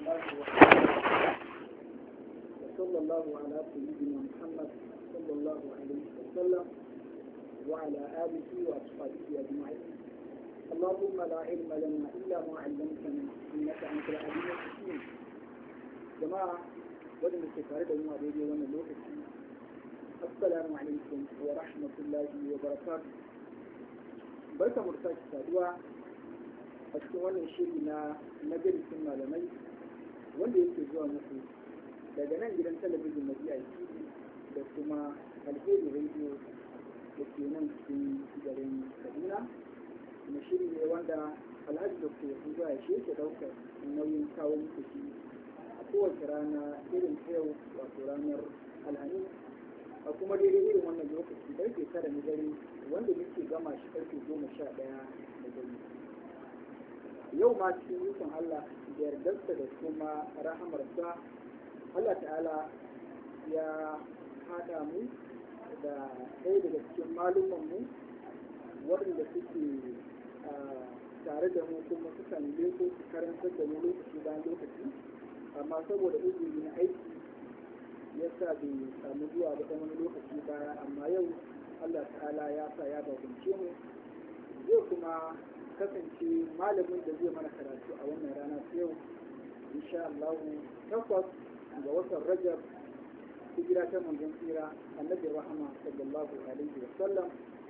الله الرحمن الرحيم وصلى الله على سيدنا محمد صلى الله عليه وسلم وعلى آله وأصحابه أجمعين. اللهم لا علم لنا إلا ما علمتنا إنك أنت العليم الحكيم. جماعة wadanda ke tare da mu a daidai wannan lokaci, assalamu alaikum wa rahmatullahi wa barakatuh. Barka mu da saduwa a cikin wannan shiri na majalisin malamai wanda yake zuwa muku daga nan gidan talabijin na BITV da kuma Alheri Radio da ke nan cikin garin Kaduna. Kuma shiri ne wanda Alhaji Dr. Yahuza ya shi ke daukar nauyin kawo muku shi kowace rana irin ta yau, wato ranar alhamis a kuma daidai irin wannan lokaci karfe 9 na dare wanda muke gama shi karfe 11 na dare. Yau ma cikin nufin Allah da yardarsa da kuma rahamarsa, Allah ta'ala ya haɗa mu da ɗaya daga cikin malumanmu waɗanda suke tare da mu kuma sukan leko su karantar da mu lokaci bayan lokaci, amma saboda uzuri na aiki ya sa bai samu zuwa ba wani lokaci baya, amma yau Allah ta'ala ya sa ya bakunce mu, zai kuma kasance malamin da zai mana karatu a wannan rana ta yau insha Allah 8 ga watan Rajab, hijira ta manzon tsira annabi rahama sallallahu alaihi wa sallam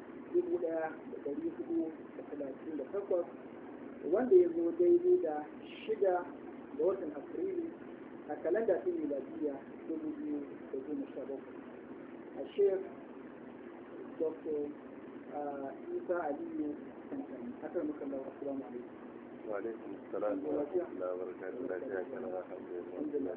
1438, wanda ya zo daidai da 6 ga watan Afrilu a kalanda ta miladiya 2017. A Sheikh Dr. Isa Aliyu Kankani. Akar muka lawa, assalamu alaikum. Wa alaikum assalam wa rahmatullahi wa barakatuh. Lafiya kana, alhamdulillah.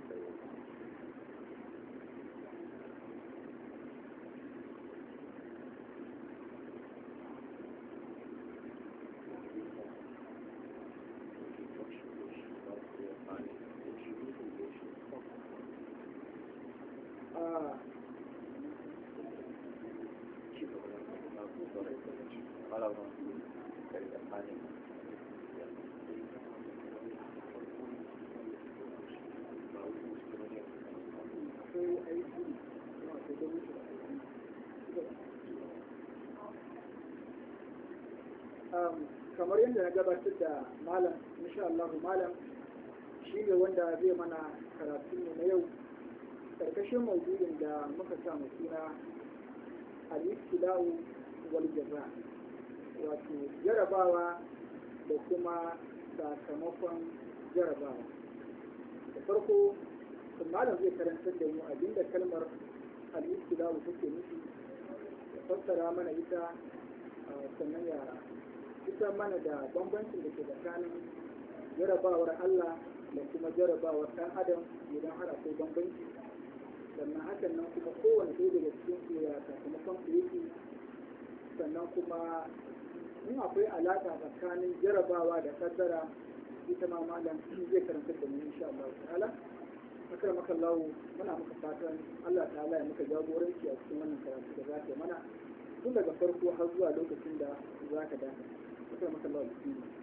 Kamar yadda na gabatar da malam, insha Allah malam shi ne wanda zai mana karatu ne na yau karkashin maudu'in da muka samu suna al-ibtila'u wal jaza, wato jarabawa da kuma sakamakon jarabawa. Da farko malam zai karantar da mu abinda kalmar al-ibtila'u take nufi, ya fassara mana ita, sannan ya fitar mana da bambancin da ke tsakanin jarabawar Allah da kuma jarabawar ɗan adam idan har akwai bambanci, sannan hakan nan kuma kowane ɗaya daga cikin su ya sakamakon su yake, sannan kuma in akwai alaƙa tsakanin jarabawa da kaddara, ita ma malam zai karanta da mu insha Allah ta'ala. Akramaka Allah, muna muka fatan Allah ta'ala ya muka jagoranci a cikin wannan karatu da za ka mana tun daga farko har zuwa lokacin da za ka dace. أكرمك الله بسم الله.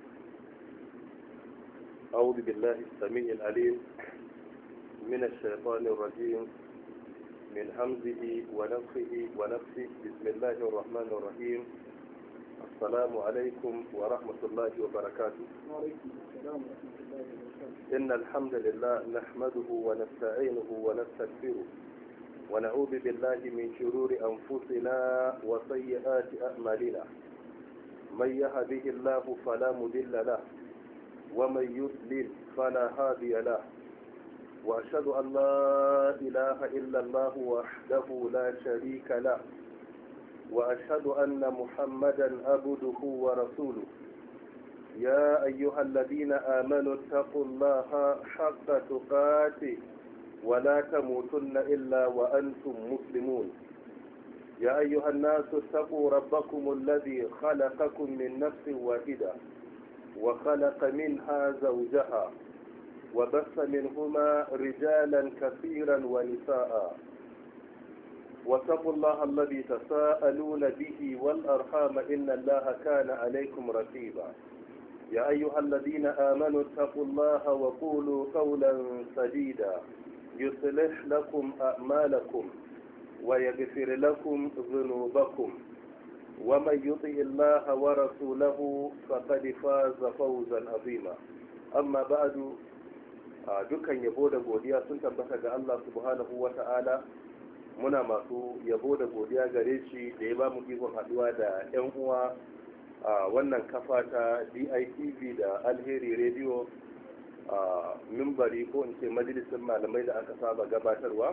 أعوذ بالله السميع العليم من الشيطان الرجيم من همزه ونفخه ونفسه. بسم الله الرحمن الرحيم. السلام عليكم ورحمة الله وبركاته. وعليكم السلام ورحمة الله وبركاته. إن الحمد لله نحمده ونستعينه ونستغفره ونعوذ بالله من شرور أنفسنا وسيئات أعمالنا. من يهده الله فلا مضل له ومن يضلل فلا هادي له، وأشهد أن لا إله إلا الله وحده لا شريك له، وأشهد أن محمدا عبده ورسوله. يا أيها الذين آمنوا اتقوا الله حق تقاته ولا تموتن إلا وأنتم مسلمون. يا أيها الناس اتقوا ربكم الذي خلقكم من نفس واحدة وخلق منها زوجها وبث منهما رجالا كثيرا ونساء، واتقوا الله الذي تساءلون به والأرحام إن الله كان عليكم رقيبا. يا أيها الذين آمنوا اتقوا الله وقولوا قولا سديدا يصلح لكم أعمالكم ويغفر لكم ذنوبكم ومن يطع الله ورسوله فقد فاز فوزا عظيما أما بعد dukan yabo da godiya sun tabbata ga Allah subhanahu wa ta'ala. Muna masu yabo da godiya gare shi da ya ba mu ikon haduwa da 'yan uwa a wannan kafa ta DITV da Alheri Radio a mimbari ko in ce majalisun malamai da aka saba gabatarwa.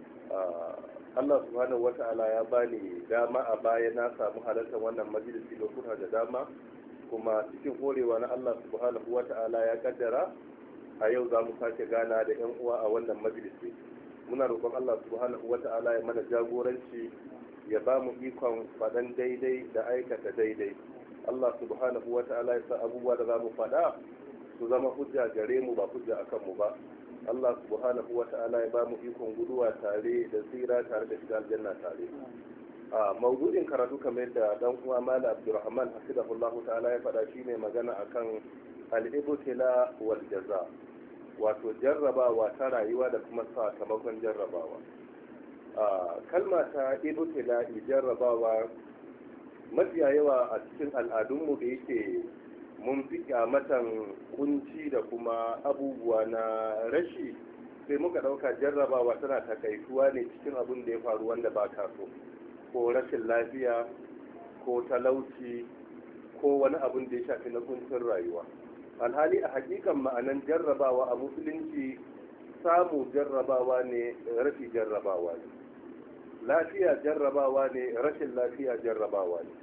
Allah subhanahu wa ta'ala ya bani dama a baya na samu halartar wannan majalisi lokuta da dama, kuma cikin horewa na Allah subhanahu wa ta'ala ya kaddara a yau za mu sake gana da 'yan uwa a wannan majalisi. Muna roƙon Allah subhanahu wa ta'ala ya mana jagoranci, ya ba mu ikon faɗan daidai da aikata daidai. Allah subhanahu wa ta'ala ya sa abubuwa da za mu faɗa su zama hujja gare mu ba hujja a kanmu ba. Allah subhanahu wa ta'ala ya ba mu ikon guduwa tare da tsira tare da shiga aljanna tare. A mawdu'in karatu kamar yadda dan uwa Malam Abdulrahman hafizahullahu ta'ala ya faɗa shine magana akan al-ibtila wal jaza, wato jarrabawa ta rayuwa da kuma sakamakon jarrabawa. Kalma ta ibtila jarrabawa mafiya yawa a cikin al'adunmu da yake mun fi kyamatan kunci da kuma abubuwa na rashi, sai muka ɗauka jarrabawa tana takaituwa ne cikin abin da ya faru wanda ba ka so, ko rashin lafiya ko talauci ko wani abin da ya shafi na kuncin rayuwa. Alhali a hakikan ma'anan jarrabawa a musulunci, samu jarrabawa ne, rashi jarrabawa ne, lafiya jarrabawa ne, rashin lafiya jarrabawa ne.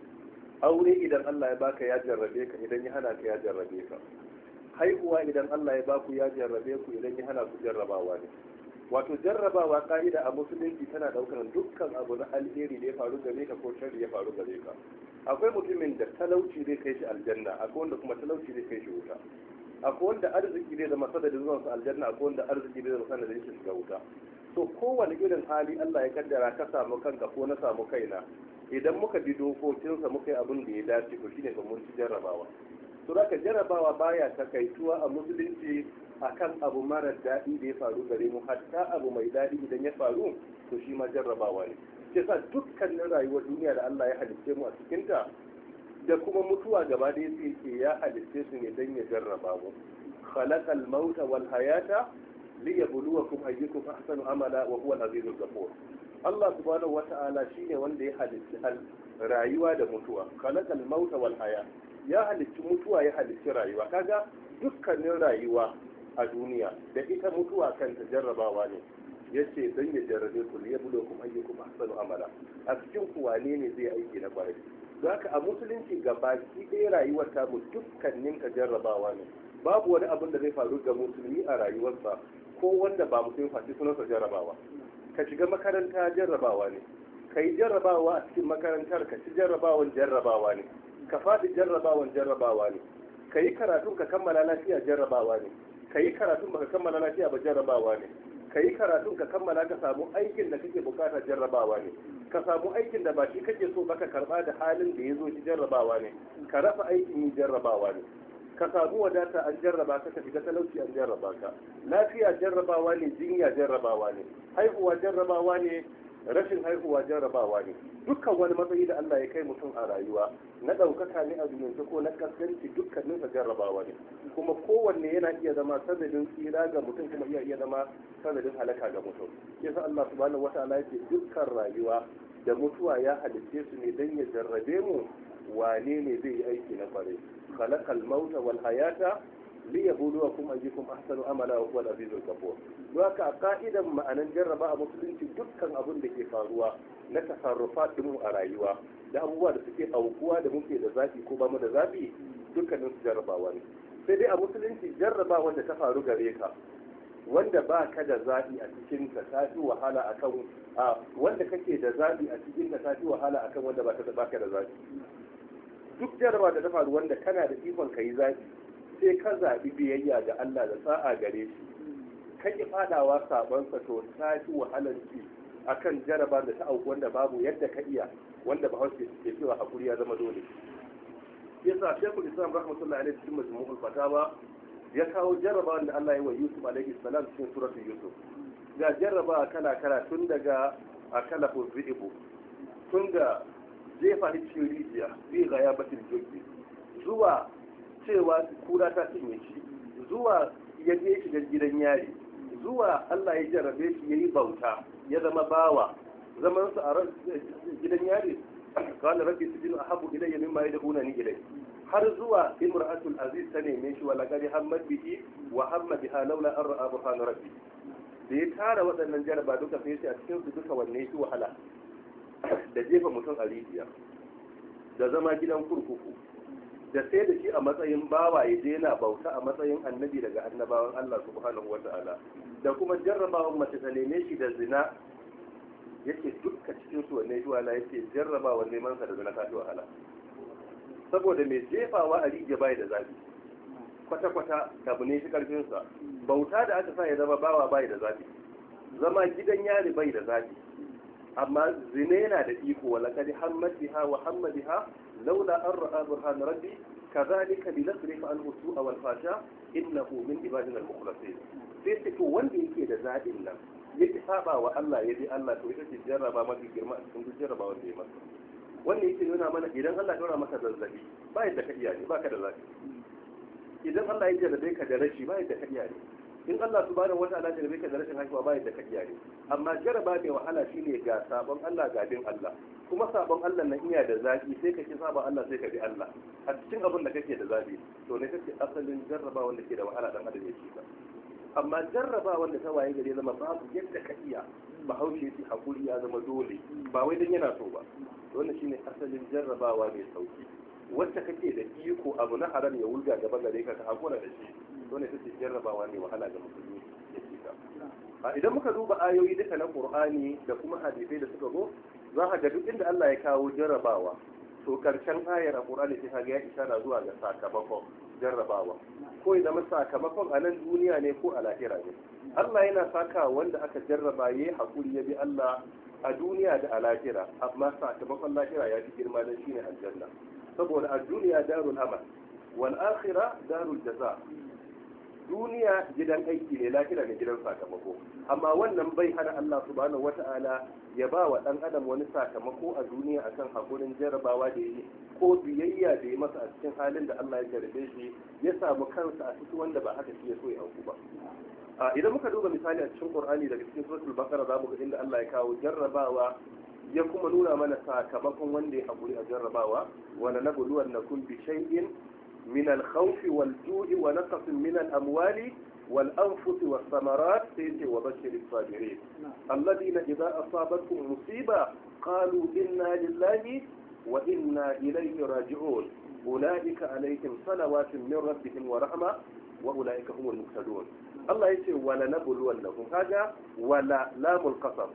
Aure idan Allah ya baka ya jarrabe ka, idan ya hana ka ya jarrabe ka. Haihuwa idan Allah ya baku ya jarrabe ku, idan ya hana ku jarrabawa ne. Wato jarrabawa ka'ida a musulunci tana daukar dukkan abu na alheri da ya faru gare ka ko sharri ya faru gare ka. Akwai mutumin da talauci zai kai shi aljanna, akwai wanda kuma talauci zai kai shi wuta. Akwai wanda arziki zai zama sanadin zuwan su aljanna, akwai wanda arziki zai zama sanadin shi shiga wuta. To kowane irin hali Allah ya kaddara ka samu kanka ko na samu kaina, idan muka bi dokokinsa muka yi abin da ya dace to shine mun ci jarrabawa. To haka jarrabawa baya takaituwa a musulunci akan abu mara daɗi da ya faru gare mu, hatta abu mai daɗi idan ya faru to shi ma jarrabawa ne. Sai sa dukkanin rayuwar duniya da Allah ya halicce mu a cikinta da kuma mutuwa gaba da yake ya halicce su ne don ya jarraba mu. Khalaqal mauta wal hayata liyabluwakum ayyukum ahsanu amala wa huwa al-azizul ghafur. Allah subhanahu wata'ala shine wanda ya halicci rayuwa da mutuwa. Khalaqal mauta wal haya, ya halicci mutuwa ya halicci rayuwa. Kaga dukkanin rayuwa a duniya da ita mutuwa kanta jarrabawa ne. Yace dan ya jarrabe ku ya bulo kuma ayyukum ahsanu amala. A cikin ku wane ne zai aiki na kwarai? Don haka a musulunci gabaki ɗaya rayuwar ta mu dukkanin ka jarrabawa ne. Babu wani abin da zai faru ga musulmi a rayuwarsa ko wanda ba musulmi faɗi sunansa jarrabawa. Ka shiga makaranta jarrabawa ne, ka yi jarrabawa a cikin makarantar, ka ci jarrabawan jarrabawa ne, ka faɗi jarrabawan jarrabawa ne, ka yi karatun ka kammala lafiya jarrabawa ne, ka yi karatun baka kammala lafiya ba jarrabawa ne, ka yi karatun ka kammala ka samu aikin da kake bukata jarrabawa ne, ka samu aikin da ba shi kake so baka karba da halin da ya zo shi jarrabawa ne, ka rasa aikin yi jarrabawa ne, ka samu wadata an jarraba ka shiga talauci an jarraba ka, lafiya jarrabawa ne, jinya jarrabawa ne, haihuwa jarrabawa ne, rashin haihuwa jarrabawa ne. Dukkan wani matsayi da Allah ya kai mutum a rayuwa, na ɗaukaka ne a duniyance ko na kaskanci, dukkaninsa jarrabawa ne, kuma kowanne yana iya zama sanadin tsira ga mutum, kuma iya zama sanadin halaka ga mutum. Yasa Allah subhanahu wataala yake dukkan rayuwa da mutuwa ya halicce su ne don ya jarrabe mu wane ne zai yi aiki na kwarai. Khalaqal mauta wal hayata liyabluwakum ayyukum ahsanu amala wa huwa al-azizul ghafur. Don haka a ka'idan ma'anan jarraba a musulunci dukkan abin da ke faruwa na tasarrufat mu a rayuwa da abubuwa da suke aukuwa da muke da zafi ko ba mu da zafi, dukkanin su jarrabawa ne. Sai dai a musulunci jarraba wanda ta faru gare ka, wanda ba ka da zaɓi a cikin ta fi wahala akan wanda kake da zaɓi a cikin ta fi wahala akan wanda ba ka da zaɓi. Duk jarraba da ta faru wanda kana da ikon ka yi zaɓi, sai ka zaɓi biyayya ga Allah da sa'a gare shi, ka ki fadawa sabansa, to ta fi wahalar ci akan jarraba da ta auku wanda babu yadda ka iya, wanda Bahaushe ke cewa hakuri ya zama dole. yasa Sheikhul Islam rahmatullahi alaihi cikin Majmu'ul Fatawa ya kawo jarrabawa da Allah ya wa Yusuf alaihi salam cikin suratul Yusuf. Ga jarrabawa kala tun daga akala huzibu, tun da jefa cikin rijiya bi ghayabatil jubbi, zuwa cewa kura ta cinye shi, zuwa ya je shiga gidan yari, zuwa Allah ya jarrabe shi yayi bauta ya zama bawa, zaman su a gidan yari قال ربي السجن أحب إلي مما يدعونني إليه, har zuwa imra'atul aziz ta neme shi wala kadi hammat bihi wa hamma biha laula an ra'a burhan rabbi. Da ya tara waɗannan jaraba duka sai a cikin su duka wanne shi wahala, da jefa mutum a rijiya, da zama gidan kurkuku, da sai da shi a matsayin bawa ya je yana bauta a matsayin annabi daga annabawan Allah subhanahu wa ta'ala, da kuma jarrabawan mace ta neme shi da zina, yake dukka cikin su wanne shi wahala, yake jarrabawan neman sa da zina ta fi wahala. Saboda mai jefawa a rijiya bai da zafi, kwata-kwata abu ne shi karfinsa. Bauta da aka sa ya zama bawa bai da zafi, zama gidan yari bai da zafi, amma zina yana da iko. wala kadi hammat biha wa hamma biha laula an ra'a burhan rabbi kadhalika linasrifa anhu su'a wal fasha innahu min ibadina al mukhlasin. sai ce to wanda yake da zabin nan yake saba wa Allah, ya bi Allah, to ita ce jarraba mafi girma a cikin duk jarraba wanda ya masa. wannan yake nuna mana idan Allah ya dora maka zazzabi ba yadda ka iya ne, ba ka da zafi. idan Allah ya jarrabe ka da rashi ba yadda ka iya ne. in Allah subhanahu wataala ya jarrabe ka da rashin haihuwa ba yadda ka iya ne. amma jarraba mai wahala shine ga sabon Allah ga bin Allah, kuma sabon Allah nan iya da zafi, sai ka ki sabon Allah sai ka bi Allah a cikin abin da kake da zafi, to ne kake asalin jarraba wanda ke da wahala dan adam ya ci ka. amma jarraba wanda ta waye gare zama babu yadda ka iya, bahaushe shi hakuri ya zama dole, ba wai dan yana so ba. wannan shine asalin jarrabawa mai sauki, wacce kake da iko abu na haram ya wulga gaba gare ka hakura da shi, to ne take jarrabawa ne wahala ga musulmi ya cika. idan muka duba ayoyi duka na Qur'ani da kuma hadisai da suka zo, za ka ga duk inda Allah ya kawo jarrabawa, to karshen ayar Qur'ani sai kaga ya isara zuwa ga sakamakon jarrabawa, ko idan sakamakon a nan duniya ne ko a lahira ne. Allah yana saka wanda aka jarraba yayi hakuri ya bi Allah a duniya da a lahira, amma sakamakon lahira ya fi girma dan shine aljanna. saboda a duniya darul amal wal akhirah darul jaza. duniya gidan aiki ne, lahira ne gidan sakamako. amma wannan bai hana Allah subhanahu wata'ala ya ba wa dan adam wani sakamako a duniya akan hakurin jarrabawa da yi ko biyayya da ya masa a cikin halin da Allah ya jarrabe shi ya samu kansa a cikin wanda ba haka shi ya so ya auku ba. idan muka duba misali a cikin Qur'ani daga cikin suratul Baqara za mu ga inda Allah ya kawo jarrabawa ya kuma nuna mana sakamakon wanda ya haƙuri a jarrabawa. wala nabluwannakum bi shay'in min al-khawfi wal-ju'i wa naqsin min al-amwali wal-anfusi was-samarat sayti wa bashshir as-sabirin alladhina idha asabatkum musiba qalu inna lillahi wa inna ilayhi raji'un ulaika alayhim salawatun min rabbihim wa rahma wa ulaika humul muhtadun. Allah yace wala nabluwannakum, kaga wala lamul qasam,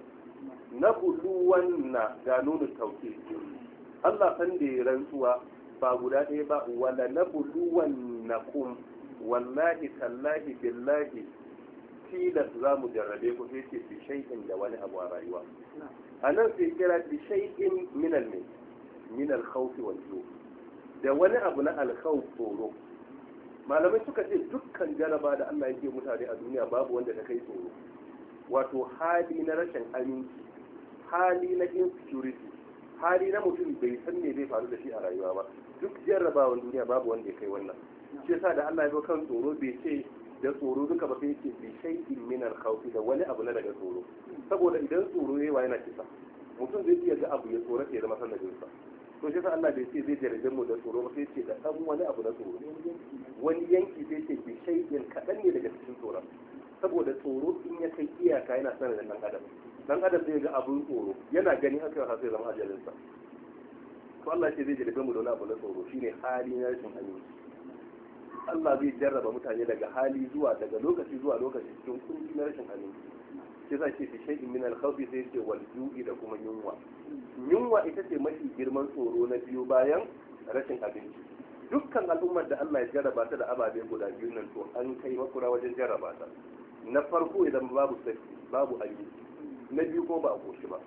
nabluwanna ga nunu tawkid. Allah san da ya rantsuwa ba guda ɗaya ba, wala nabluwannakum, wallahi tallahi billahi tilas za mu jarrabe ku, sai ce bi shay'in da wani abu a rayuwa. a nan sai kira bi shay'in min al-khawf wal-ju', da wani abu na al-khawf, tsoro. malamai suka ce dukkan jaraba da Allah yake mutane a duniya babu wanda ta kai tsoro, wato hali na rashin aminci, hali na insecurity, hali na mutum bai san me zai faru da shi a rayuwa ba. duk jarrabawan duniya babu wanda ya kai wannan. shi yasa da Allah ya zo kan tsoro bai ce da tsoro duka ba, sai ce bi shay'in min al-khawf, da wani abu na daga tsoro. saboda idan tsoro yayi wa yana kisa, mutum zai iya ga abu ya tsoro ya zama sanadin sa. to shi yasa Allah bai ce zai jarrabe mu da tsoro ba, sai ce da dan wani abu na tsoro, wani yanki sai ce bi shay'in kadan ne daga cikin tsoron. saboda tsoro in ya kai iyaka yana sanadin dan adam zai ga abun tsoro yana gani haka har sai zama ajalinsa. to Allah ce zai jarrabe mu da wani abu na tsoro, shine hali na rashin aminci. Allah zai jarraba mutane daga hali zuwa daga lokaci zuwa lokaci cikin kunci na rashin aminci. sai za ce fi shay'in min al-khawfi, sai ce wal ju'i, da kuma yunwa ita ce mafi girman tsoro na biyu bayan rashin abinci. dukkan al'ummar da Allah ya jarraba ta da ababe guda biyu nan, to an kai makura wajen jarraba ta. na farko idan babu saki, babu abinci. na biyu ko ba a koshi ba.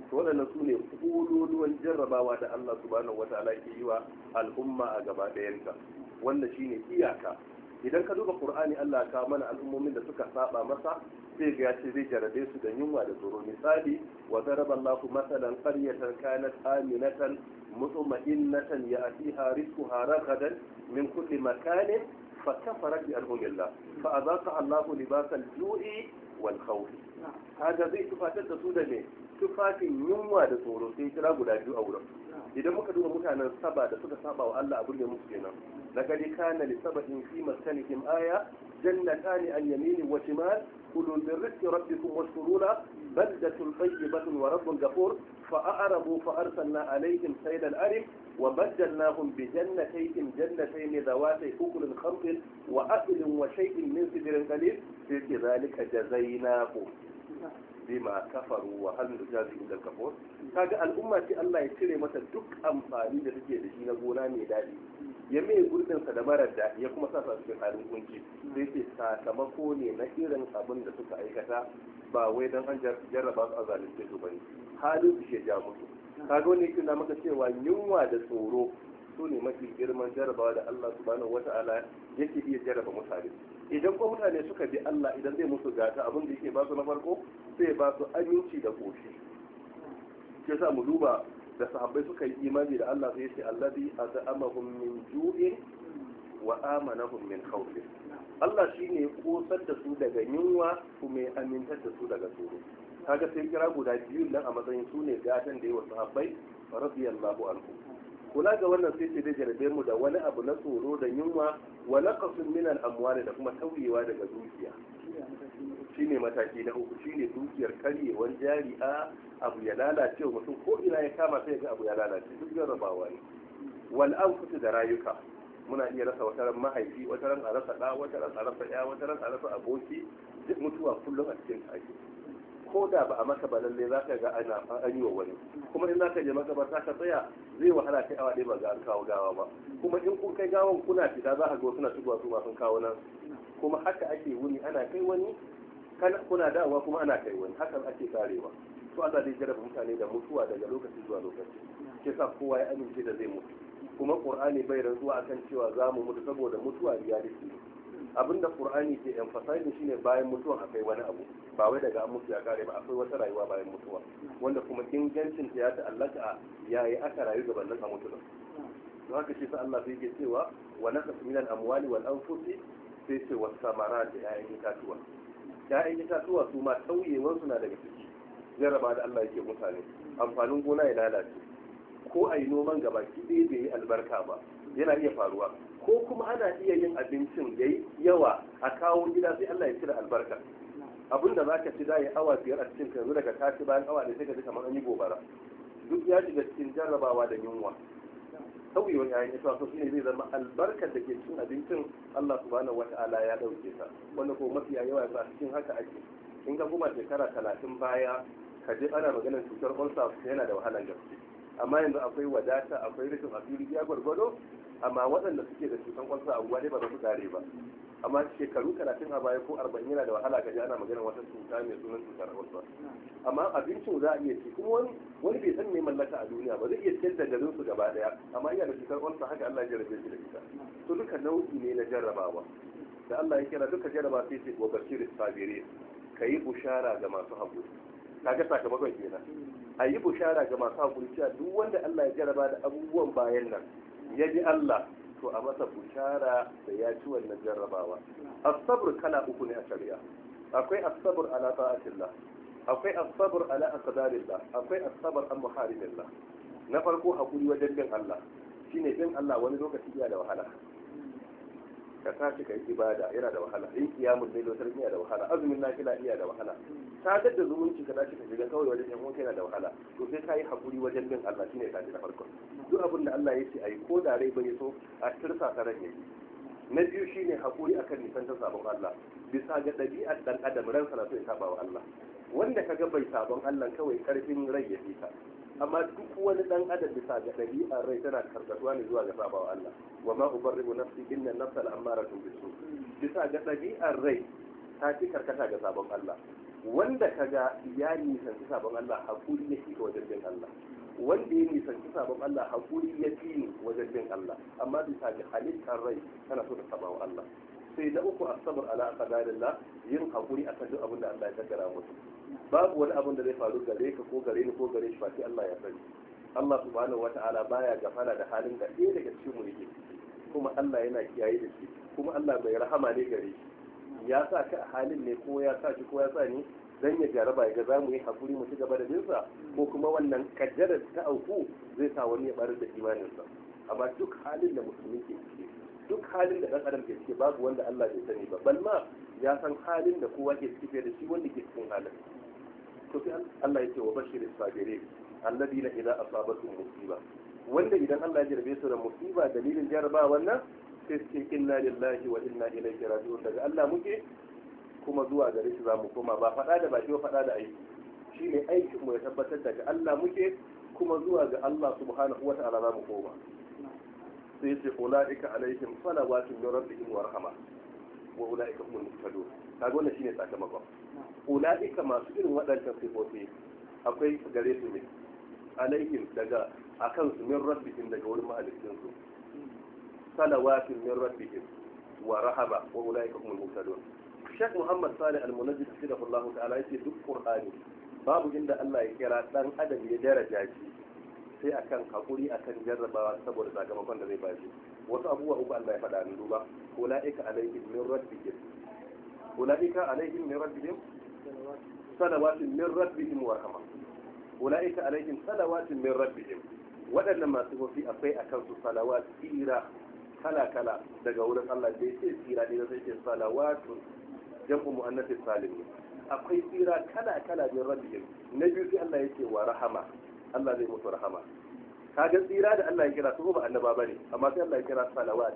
to waɗannan su ne ƙololuwan jarrabawa da Allah subhanahu wataala ke yi wa al'umma a gaba ɗayanta, wanda shine iyaka. Idan ka duba Qur'ani, Allah ka mana al'ummomin da suka saba masa, sai ga yace zai jarabe su da yunwa da tsoro. Misali, wa daraba Allahu masalan qaryatan kanat aminatan mutma'innatan ya'tiha rizquha ragadan min kulli makanin فكفرت بأنعم الله فأذاقها الله لباس الجوع والخوف. هذا زي تفاتر da su da ne tufafin yunwa da tsoro sai kira guda biyu a wurin. Idan muka duba mutanen Saba da suka saba wa Allah abin da musu kenan, laqad kana li sabatin fi maskanihim aya jannatani an yamin wa shimal kulu min rizqi rabbikum washkuru la baldatun tayyibatun wa rabbun ghafur فأعرضوا فأرسلنا عليهم سيل الأرم وبدلناهم بجنتين ذواتي أكل خمط وأكل وشيء من سدر قليل في ذلك جزيناهم بما كفروا وهل نجازي إلا الكفور. kaga al'umma ce Allah ya cire mata duk amfani da take da shi na gona mai daɗi, ya mai gurbin sa da marar daɗi, ya kuma sa su cikin halin kunci. Sai ce sakamako ne na irin abin da suka aikata, ba wai dan an jarraba su a zalunce su bane, halin su ke ja musu. Kaga wani yake na maka cewa yunwa da tsoro su ne mafi girman jarrabawa da Allah subhanahu wata'ala yake iya jarraba mutane. Idan ko mutane suka bi Allah, idan zai musu gata, abin da yake ba su na farko sai ba su aminci da koshi. Ke sa mu duba da sahabbai suka yi imani da Allah, sai yace allazi azamahum min ju'in wa amanahum min khawf. Allah shine kosar da su daga yunwa kuma ya amintar da su daga tsoro. Kaga sai kira guda biyu nan a matsayin su ne gatan da yawa sahabbai radiyallahu anhu. Kula ga wannan sai ce da jarabe mu da wani abu na tsoro da yunwa wa naqasun min al-amwali da kuma tauyewa daga dukiya. Shine mataki na uku, shine dukiyar karyewar jari, abu ya lalace mutum ko ina ya kama sai ga abu ya lalace, duk jarrabawa ne. Wal anfusu da rayuka, muna iya rasa wata ran mahaifi, wata ran a rasa ɗa, wata ran a rasa ɗaya, wata ran a rasa aboki, duk mutuwa kullum a cikin ake. Ko da ba a maka ba lalle za ka ga an yi wa wani, kuma in za ka je makabarta ka tsaya zai wahala kai awa ɗaya ba ga an kawo gawa ba, kuma in kun kai gawan kuna fita za a ga suna shigowa su sun kawo nan, kuma haka ake wuni ana kai wani, kuna dawowa kuma ana kai wani, hakan ake karewa. To Allah zai jarraba mutane da mutuwa daga lokaci zuwa lokaci, ke sa kowa ya amince da zai mutu, kuma Qur'ani bai rantsuwa akan cewa za mu mutu saboda mutuwa reality ne. Abinda Qur'ani ke emphasizing shine bayan mutuwa akwai wani abu, ba wai daga an mutu ya kare ba, akwai wata rayuwa bayan mutuwa, wanda kuma ingancin ta ya ta'allaka yayi aka rayu gaban nan a mutu. Don haka shi sa Allah sai ke cewa wa naqas min al-amwali wal anfusi, sai ce was samarat da ya'yan itatuwa. Ya'yan itatuwa su ma tauyewan suna daga ciki jarraba da Allah yake mutane. Amfanin gona ya lalace, ko a yi noman gabaki ɗaya bai yi albarka ba, yana iya faruwa, ko kuma ana iya yin abincin ya yi yawa a kawo gida sai Allah ya cire albarka. Abin da za ka ci da ya awa 5 a cikin yanzu daga tashi bayan awa da sai ka ji kamar an yi gobara. Duk ya shiga cikin jarrabawa da yunwa. Sauyewar yayin ita so shine zai zama albarkar da ke cikin abincin Allah subhanahu wata'ala ya dauke ta, wanda ko mafi yawa a cikin haka ake. In ka kuma shekara 30 baya ka je ana maganar cutar ulcer yana da wahalar gaske. Amma yanzu akwai wadata, akwai rikin asiri ya gwargwado, amma waɗanda suke da cutar ulcer a ne ba za su kare ba. Amma shekaru 30 a baya ko 40 yana da wahala kaji ana maganar wata cuta mai sunan cutar ulcer. Amma abincin za a iya ci, kuma wani bai san me mallaka a duniya ba, zai iya ciyar da garin su gaba daya, amma yana da cutar ulcer haka Allah ya jarrabe shi da ita. To duka nau'i ne na jarrabawa da Allah ya kira duka jarraba sai ce wa bashiris sabirin, kayi bushara ga masu haƙuri. Kaga sakamakon kenan, a yi bushara ga masu haƙuri cewa duk wanda Allah ya jarraba da abubuwan bayan nan ya ji Allah, to a masa bushara da ya ci wannan jarrabawa. As-sabr kala uku ne a shari'a, akwai as-sabr ala ta'atillah, akwai as-sabr ala aqdarillah, akwai as-sabr an muharibillah. Na farko haƙuri wajen bin Allah, shine bin Allah wani lokaci yana da wahala, ka tashi ka yi ibada yana da wahala, yin kiyamun dai lotar yana da wahala, azumin nafila iya da wahala, sadar da zumunci ka tashi ka shiga kawai wajen yan uwanka yana da wahala. To sai ka yi haƙuri wajen bin Allah, shine ka ji na farko. Duk abin da Allah ya ce ai ko da rai bai so a tirsa ta ran yayi. Na biyu shine haƙuri akan nisantar sabon Allah, bisa ga ɗabi'ar dan adam ran sa na so ya saba wa Allah. Wanda kaga bai sabon Allah kawai karfin rai ya fita, amma duk wani dan adam bisa ga ɗabi'ar rai tana karkatuwa ne zuwa ga sabawa Allah. Wa ma ubarribu nafsi inna nafsa al'amaratun bisu, bisa ga ɗabi'ar rai ta fi karkata ga sabon Allah. wanda kaga ya nisanci sabon Allah hakuri yake ga wajen bin Allah, wanda ya nisanci sabon Allah hakuri ya fi wajen bin Allah, amma bisa ga halittar rai tana so ta saba wa Allah. sai na uku asabar ala qadarillah, yin hakuri akan duk abin da Allah ya kaddara musu. Babu wani abin da zai faru gare ka ko gare ni ko gare shi ba sai Allah ya sani. Allah subhanahu wata'ala baya gafara da halin da ɗaya daga cikin mu yake, kuma Allah yana kiyaye da shi, kuma Allah mai rahama ne gare shi. Ya sa ka a halin ne ko ya sa shi ko ya sa ni dan ya jaraba ya ga za mu yi hakuri mu ci gaba da binsa, ko kuma wannan kaddarar ta auku zai sa wani ya barar da imaninsa. Amma duk halin da musulmi ke ciki, duk halin da dan adam ke ciki, babu wanda Allah bai sani ba, bal ma ya san halin da kowa ke ciki da shi wanda ke cikin halin. To sai Allah ya ce wa bashir sabirin alladina idza asabatuhum musiba, wanda idan Allah ya jarbe su da musiba dalilin jaraba wannan sai su ce inna lillahi wa inna ilaihi raji'un, daga Allah muke kuma zuwa gare shi za mu koma. Ba faɗa da baki ba, faɗa da aiki. Shine aikin mu ya tabbatar daga Allah muke kuma zuwa ga Allah subhanahu wa ta'ala za mu koma. sai ce ulaika alaihim salawatun min rabbihim wa rahma wa ulaika humul muhtadun. kaga wannan shine sakamakon ulaika, masu irin waɗannan sifofi akwai gare su ne alaihim daga akan su min rabbihim, daga wurin mahalicin su, salawatun min rabbihim wa rahma wa ulaika humul muhtadun. Sheikh Muhammad Salih Al-Munajjid hafizahullahu ta'ala yace duk Qur'ani babu inda Allah ya kira dan adam ya daraja shi sai akan hakuri akan jarrabawa saboda sakamakon da zai ba shi. Wasu abubuwa uku Allah ya faɗa ni duba, ulaika alaihim min rabbihim, ulaika alaihim min rabbihim salawatun min rabbihim wa rahma, ulaika alaihim salawatun min rabbihim. waɗannan masu wafi akwai akan su salawat, tsira kala kala daga wurin Allah. da yake tsira ne sai ce salawatun jam'u muannath salim, akwai tsira kala kala min rabbihim. na biyu sai Allah yake wa rahama, Allah zai musu rahama. kaga tsira da Allah ya kira su ba annaba bane, amma sai Allah ya kira salawat.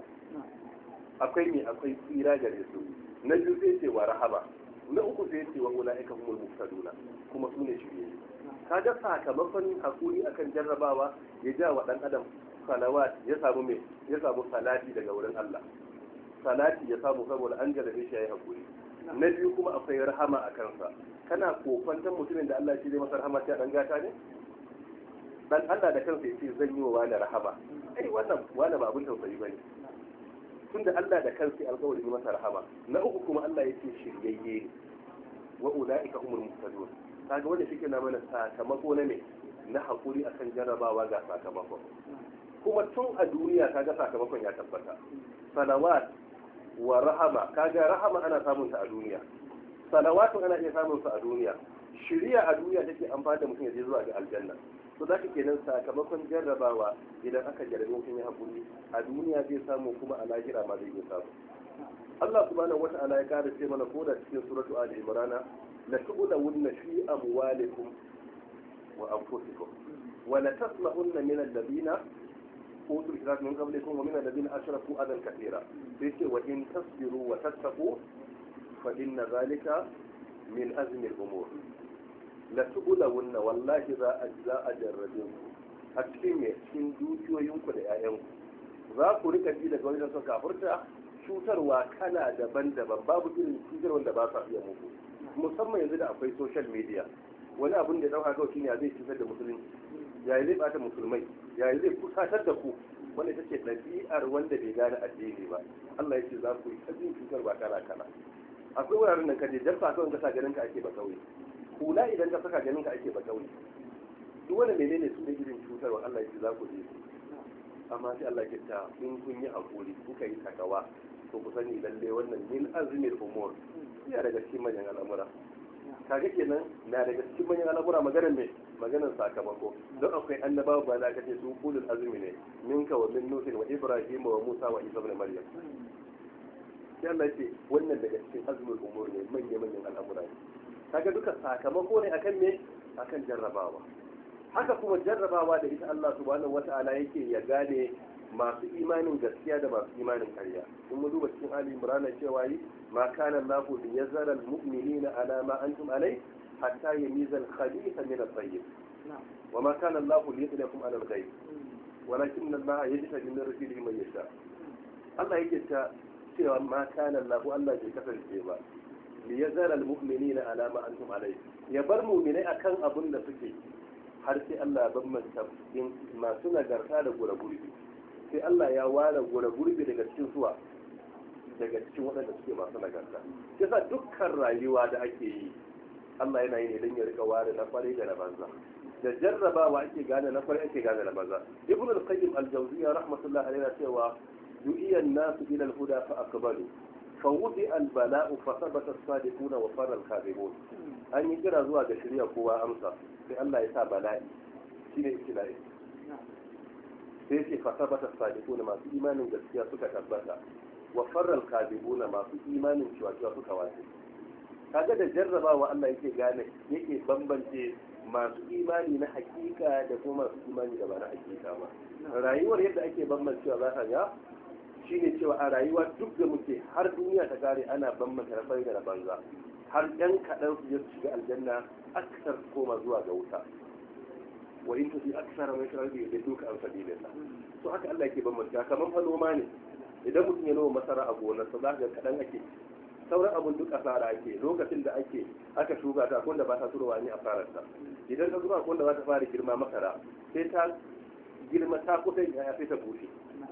akwai me, akwai tsira gare su. na biyu sai ce wa rahama. na uku sai ce wa ulaika humul muhtaduna, kuma su ne shirye. kaga sakamakon hakuri akan jarrabawa ya ja wa dan adam salawat, ya samu me, ya samu salati daga wurin Allah. salati ya samu saboda an jarrabe shi yayi hakuri. na biyu kuma akwai rahama a kansa. kana kofantan mutumin da Allah shi zai masa rahama sai dan gata ne? dan Allah da kansa yace zan yi wa wani rahama. ai wannan wani ba abin tausayi bane, tunda Allah da kansa ya alƙawari masa rahama. na uku kuma Allah yace shiryayye ne, wa ulaika humul muhtadun. kaga wanda shi ke na mana sakamako na ne, na hakuri akan jarrabawa ga sakamakon. kuma tun a duniya kaga sakamakon ya tabbata. salawat wa rahama, kaga rahama ana samun ta a duniya, salawatun ana iya samun sa a duniya, shiriya a duniya take amfani da mutum ya je zuwa ga aljanna. to zaka kenan sakamakon jarrabawa idan aka jarrabe mutum ya hakuri a duniya zai samu, kuma a lahira ma zai samu. Allah subhanahu wata'ala ya kada ce mana ko da cikin suratu Ali Imran, la tu'lawunna fi amwalikum wa anfusikum wa la tasma'unna min alladhina utul kitab min qablikum wa min alladhina ashraku adan kathira. sai ce wa in tasbiru wa tattaqu fa inna zalika min azmi al-umur. la tu'lawunna, wallahi za a jarrabe ku a cikin dukiyoyinku da 'ya'yanku. za ku rika ji daga wajen sun kafurta cutarwa kala daban-daban, babu irin cutarwar da ba sa iya muku, musamman yanzu da akwai social media. wani abin da dauka kawai shine zai cutar da musulunci, yayi zai bata musulmai, yayi zai kusatar da ku, wanda ita ce ɗabi'ar wanda bai gane addini ba. Allah ya ce za ku yi kajin cutarwa kala-kala. akwai wuraren da kaje jarfa kawai ka sa ganin ka ake ba kauye, hula idan ka saka ganin ka ake ba kauye. duk wanda menene su ne irin cutarwa, Allah ya ce za ku je. amma sai Allah ya ta in kun yi hakuri kuka yi takawa, to ku sani lalle wannan min azmil umur, ya daga cikin manyan al'amura. kaga kenan na daga cikin manyan al'amura maganar me, maganar sakamako. don akwai annabawa ba za ka ce su kulul azmi ne, minka wa min nuhin wa ibrahim wa musa wa isa ibn maryam. sai Allah ce wannan daga cikin azmul umur ne, manyan al'amura ne. kaga duka sakamako ne akan me, akan jarrabawa. haka kuma jarrabawa da ita Allah subhanahu wata'ala yake ya gane masu imanin gaskiya da masu imanin ƙarya. in mu duba cikin Ali Imran cewa yi ma kana Allahu li yazara al-mu'minina ala ma antum alai hatta yamiza al-khabitha min at-tayyib wa ma kana Allahu li yudlikum ala al-ghayb walakin Allah yajtabi min rusulihi man yasha. Allah yake ta cewa ma kana Allahu, Allah bai kasance ba li yazara almu'minina ala ma antum alayhi, ya bar mu'minai akan abin da suke har sai Allah ya bambanta masu nagarta da gura gurbi. Sai Allah ya ware gura gurbi daga cikin suwa, daga cikin waɗanda suke masu nagarta. Yasa dukkan rayuwa da ake yi Allah yana yi ne don ya rika ware na kwarai da na banza. Da jarrabawa ake gane na kwarai, ake gane na banza. Ibn al-Qayyim al-Jawziyya rahmatullahi alayhi cewa du'iya an-nasu ila al-huda fa aqbalu fa wudi al-bala'u fa thabata as-sadiquna wa fara al-kadhibun. An yi kira zuwa ga shari'a kowa amsa, sai Allah ya sa bala'i shine ibtila'i. Sai ce fa thabata as-sadiquna, masu imanin gaskiya suka tabbata, wa fara al-kadhibuna, masu imanin cewa suka wace. Kaga da jarrabawa Allah yake gane, yake bambance masu imani na hakika da kuma masu imani da ba na hakika ba. Rayuwar yadda ake bambancewa za ka ga shine cewa a rayuwa duk da muke har duniya ta kare ana bambanta na fari da na banza, har ɗan kaɗan su je su shiga aljanna, aksar koma zuwa ga wuta. Wa in tusi aksara mai shirarri da duka an sabilillah. So haka Allah yake bambanta, kamar fa noma ne. Idan mutum ya noma masara a gonarsa za ka ga kaɗan ake, sauran abun duk asara ake. Lokacin da aka shuka ta akwai da ba ta turowa ne asararta. Idan ta zuwa akwai da za ta fara girma masara, sai ta girma ta kusa yaya sai ta bushe.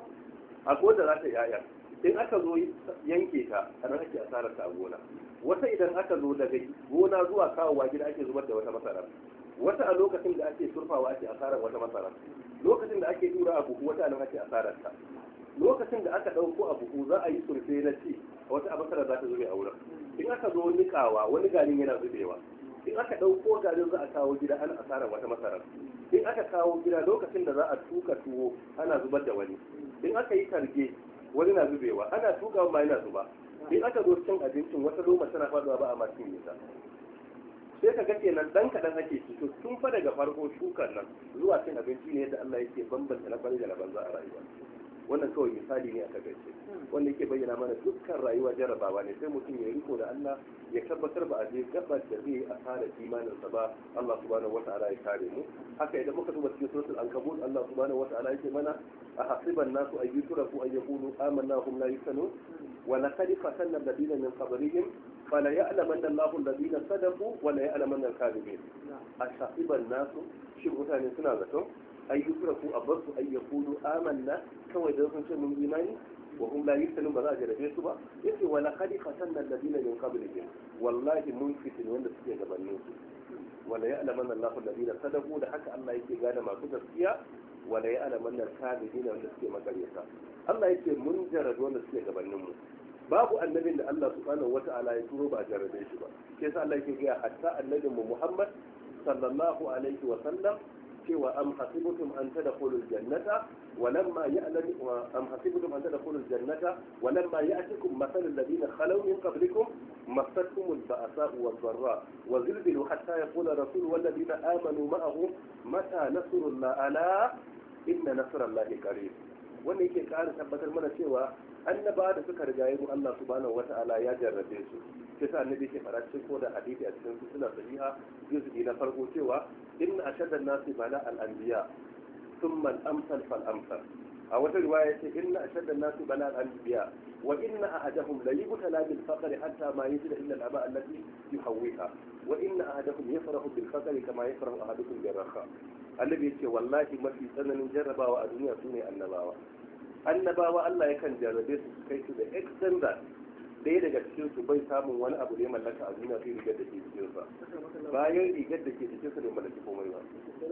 Akwai da za ta yaya, in aka zo yanke ta a nan ake asararta a gona. Wata idan aka zo daga gona zuwa kawowa gida ake zubar da wata masara. Wata a lokacin da ake surfawa ake asarar wata masara. Lokacin da ake tura a buhu, wata a nan ake asararta. Lokacin da aka ɗauko a buhu za a yi surfe na ci, wata a masara za ta zube a wurin. In aka zo nikawa, wani garin yana zubewa. In aka ɗauko garin za a kawo gida, ana asarar wata masara. In aka kawo gida, lokacin da za a tuka tuwo, ana zubar da wani. In aka yi targe, wani na zubewa, ana tukawa ma yana zuba. In aka zo cin abincin, wata loma tana faduwa ba a ma cin nisa. Sai ka ga kenan dan kaɗan ake ci, to tun fa daga farko shukar nan zuwa cin abinci ne yadda Allah yake bambanta na bari da na banza a rayuwa. Wannan kawai misali ne aka gaishe, wanda yake bayyana mana dukkan rayuwa jarabawa ne, sai mutum ya riko da Allah ya tabbatar ba a je gabar da zai asara imaninsa ba. Allah subhanahu wata'ala ya kare mu. Haka idan muka duba cikin suratul ankabut, Allah subhanahu wata'ala yake mana a hasiban nasu an yutraku an yaqulu amanna hum la yuftanun wa laqad fatanna alladhina min qablihim fala ya'lamanna Allahu alladhina sadaqu wa la ya'lamanna al-kadhibin. A hasiban nasu, shin mutane suna zato an yutraku abasu an yaqulu amanna, kawai da sun ce mun imani, wa hum la yuftanun, ba za a jarabe su ba. Yace wa laqad fatanna alladhina min qablihim, wallahi mun fitin wanda suke gabanin su. Wala ya'lamanna Allahu alladhina sadaqu, da haka Allah yake gane masu gaskiya. Wala ya'lamanna al-kadhibina, wanda suke makaryata. Allah yake mun jarabe wanda suke gabanin mu. Babu annabin da Allah subhanahu wata'ala ya turo ba a jarabe shi ba. Sai sa Allah yake ga hatta annabin mu Muhammad sallallahu alaihi wa sallam cewa am hasibtum an tadkhulul jannata walamma ya'lam am hasibtum an tadkhulul jannata walamma ya'tikum mathalul ladina khalaw min qablikum massatkumul ba'sa'u wad-dharra wa zilzilu hatta yaqula rasul wal ladina amanu ma'ahu mata nasrullah ala inna nasrallahi qarib. Wannan yake ƙara tabbatar mana cewa annaba da suka riga yi Allah subhanahu wata'ala ya jarrabe su. Sai sa annabi ke fara cikin ko da hadisi a cikin sunan sahiha juz'i na farko cewa inna ashadda an-nasi bala al-anbiya thumma al-amsal fal-amsal. A wata riwaya ce inna ashadda an-nasi bala al-anbiya wa inna ahadahum la yubtala bil faqr hatta ma yajida illa al-aba allati yuhawwiha wa inna ahadakum yafrahu bil faqr kama yafrahu ahadukum bil raha. Annabi ce wallahi mafi tsananin jarrabawa a duniya sune annabawa. Annabawa Allah yakan jarrabe su kai su da extent that ɗaya daga cikin su bai samun wani abu da ya mallaka a duniya sai rigar da ke cikin sa, bayan rigar da ke cikin sa bai mallaki komai ba.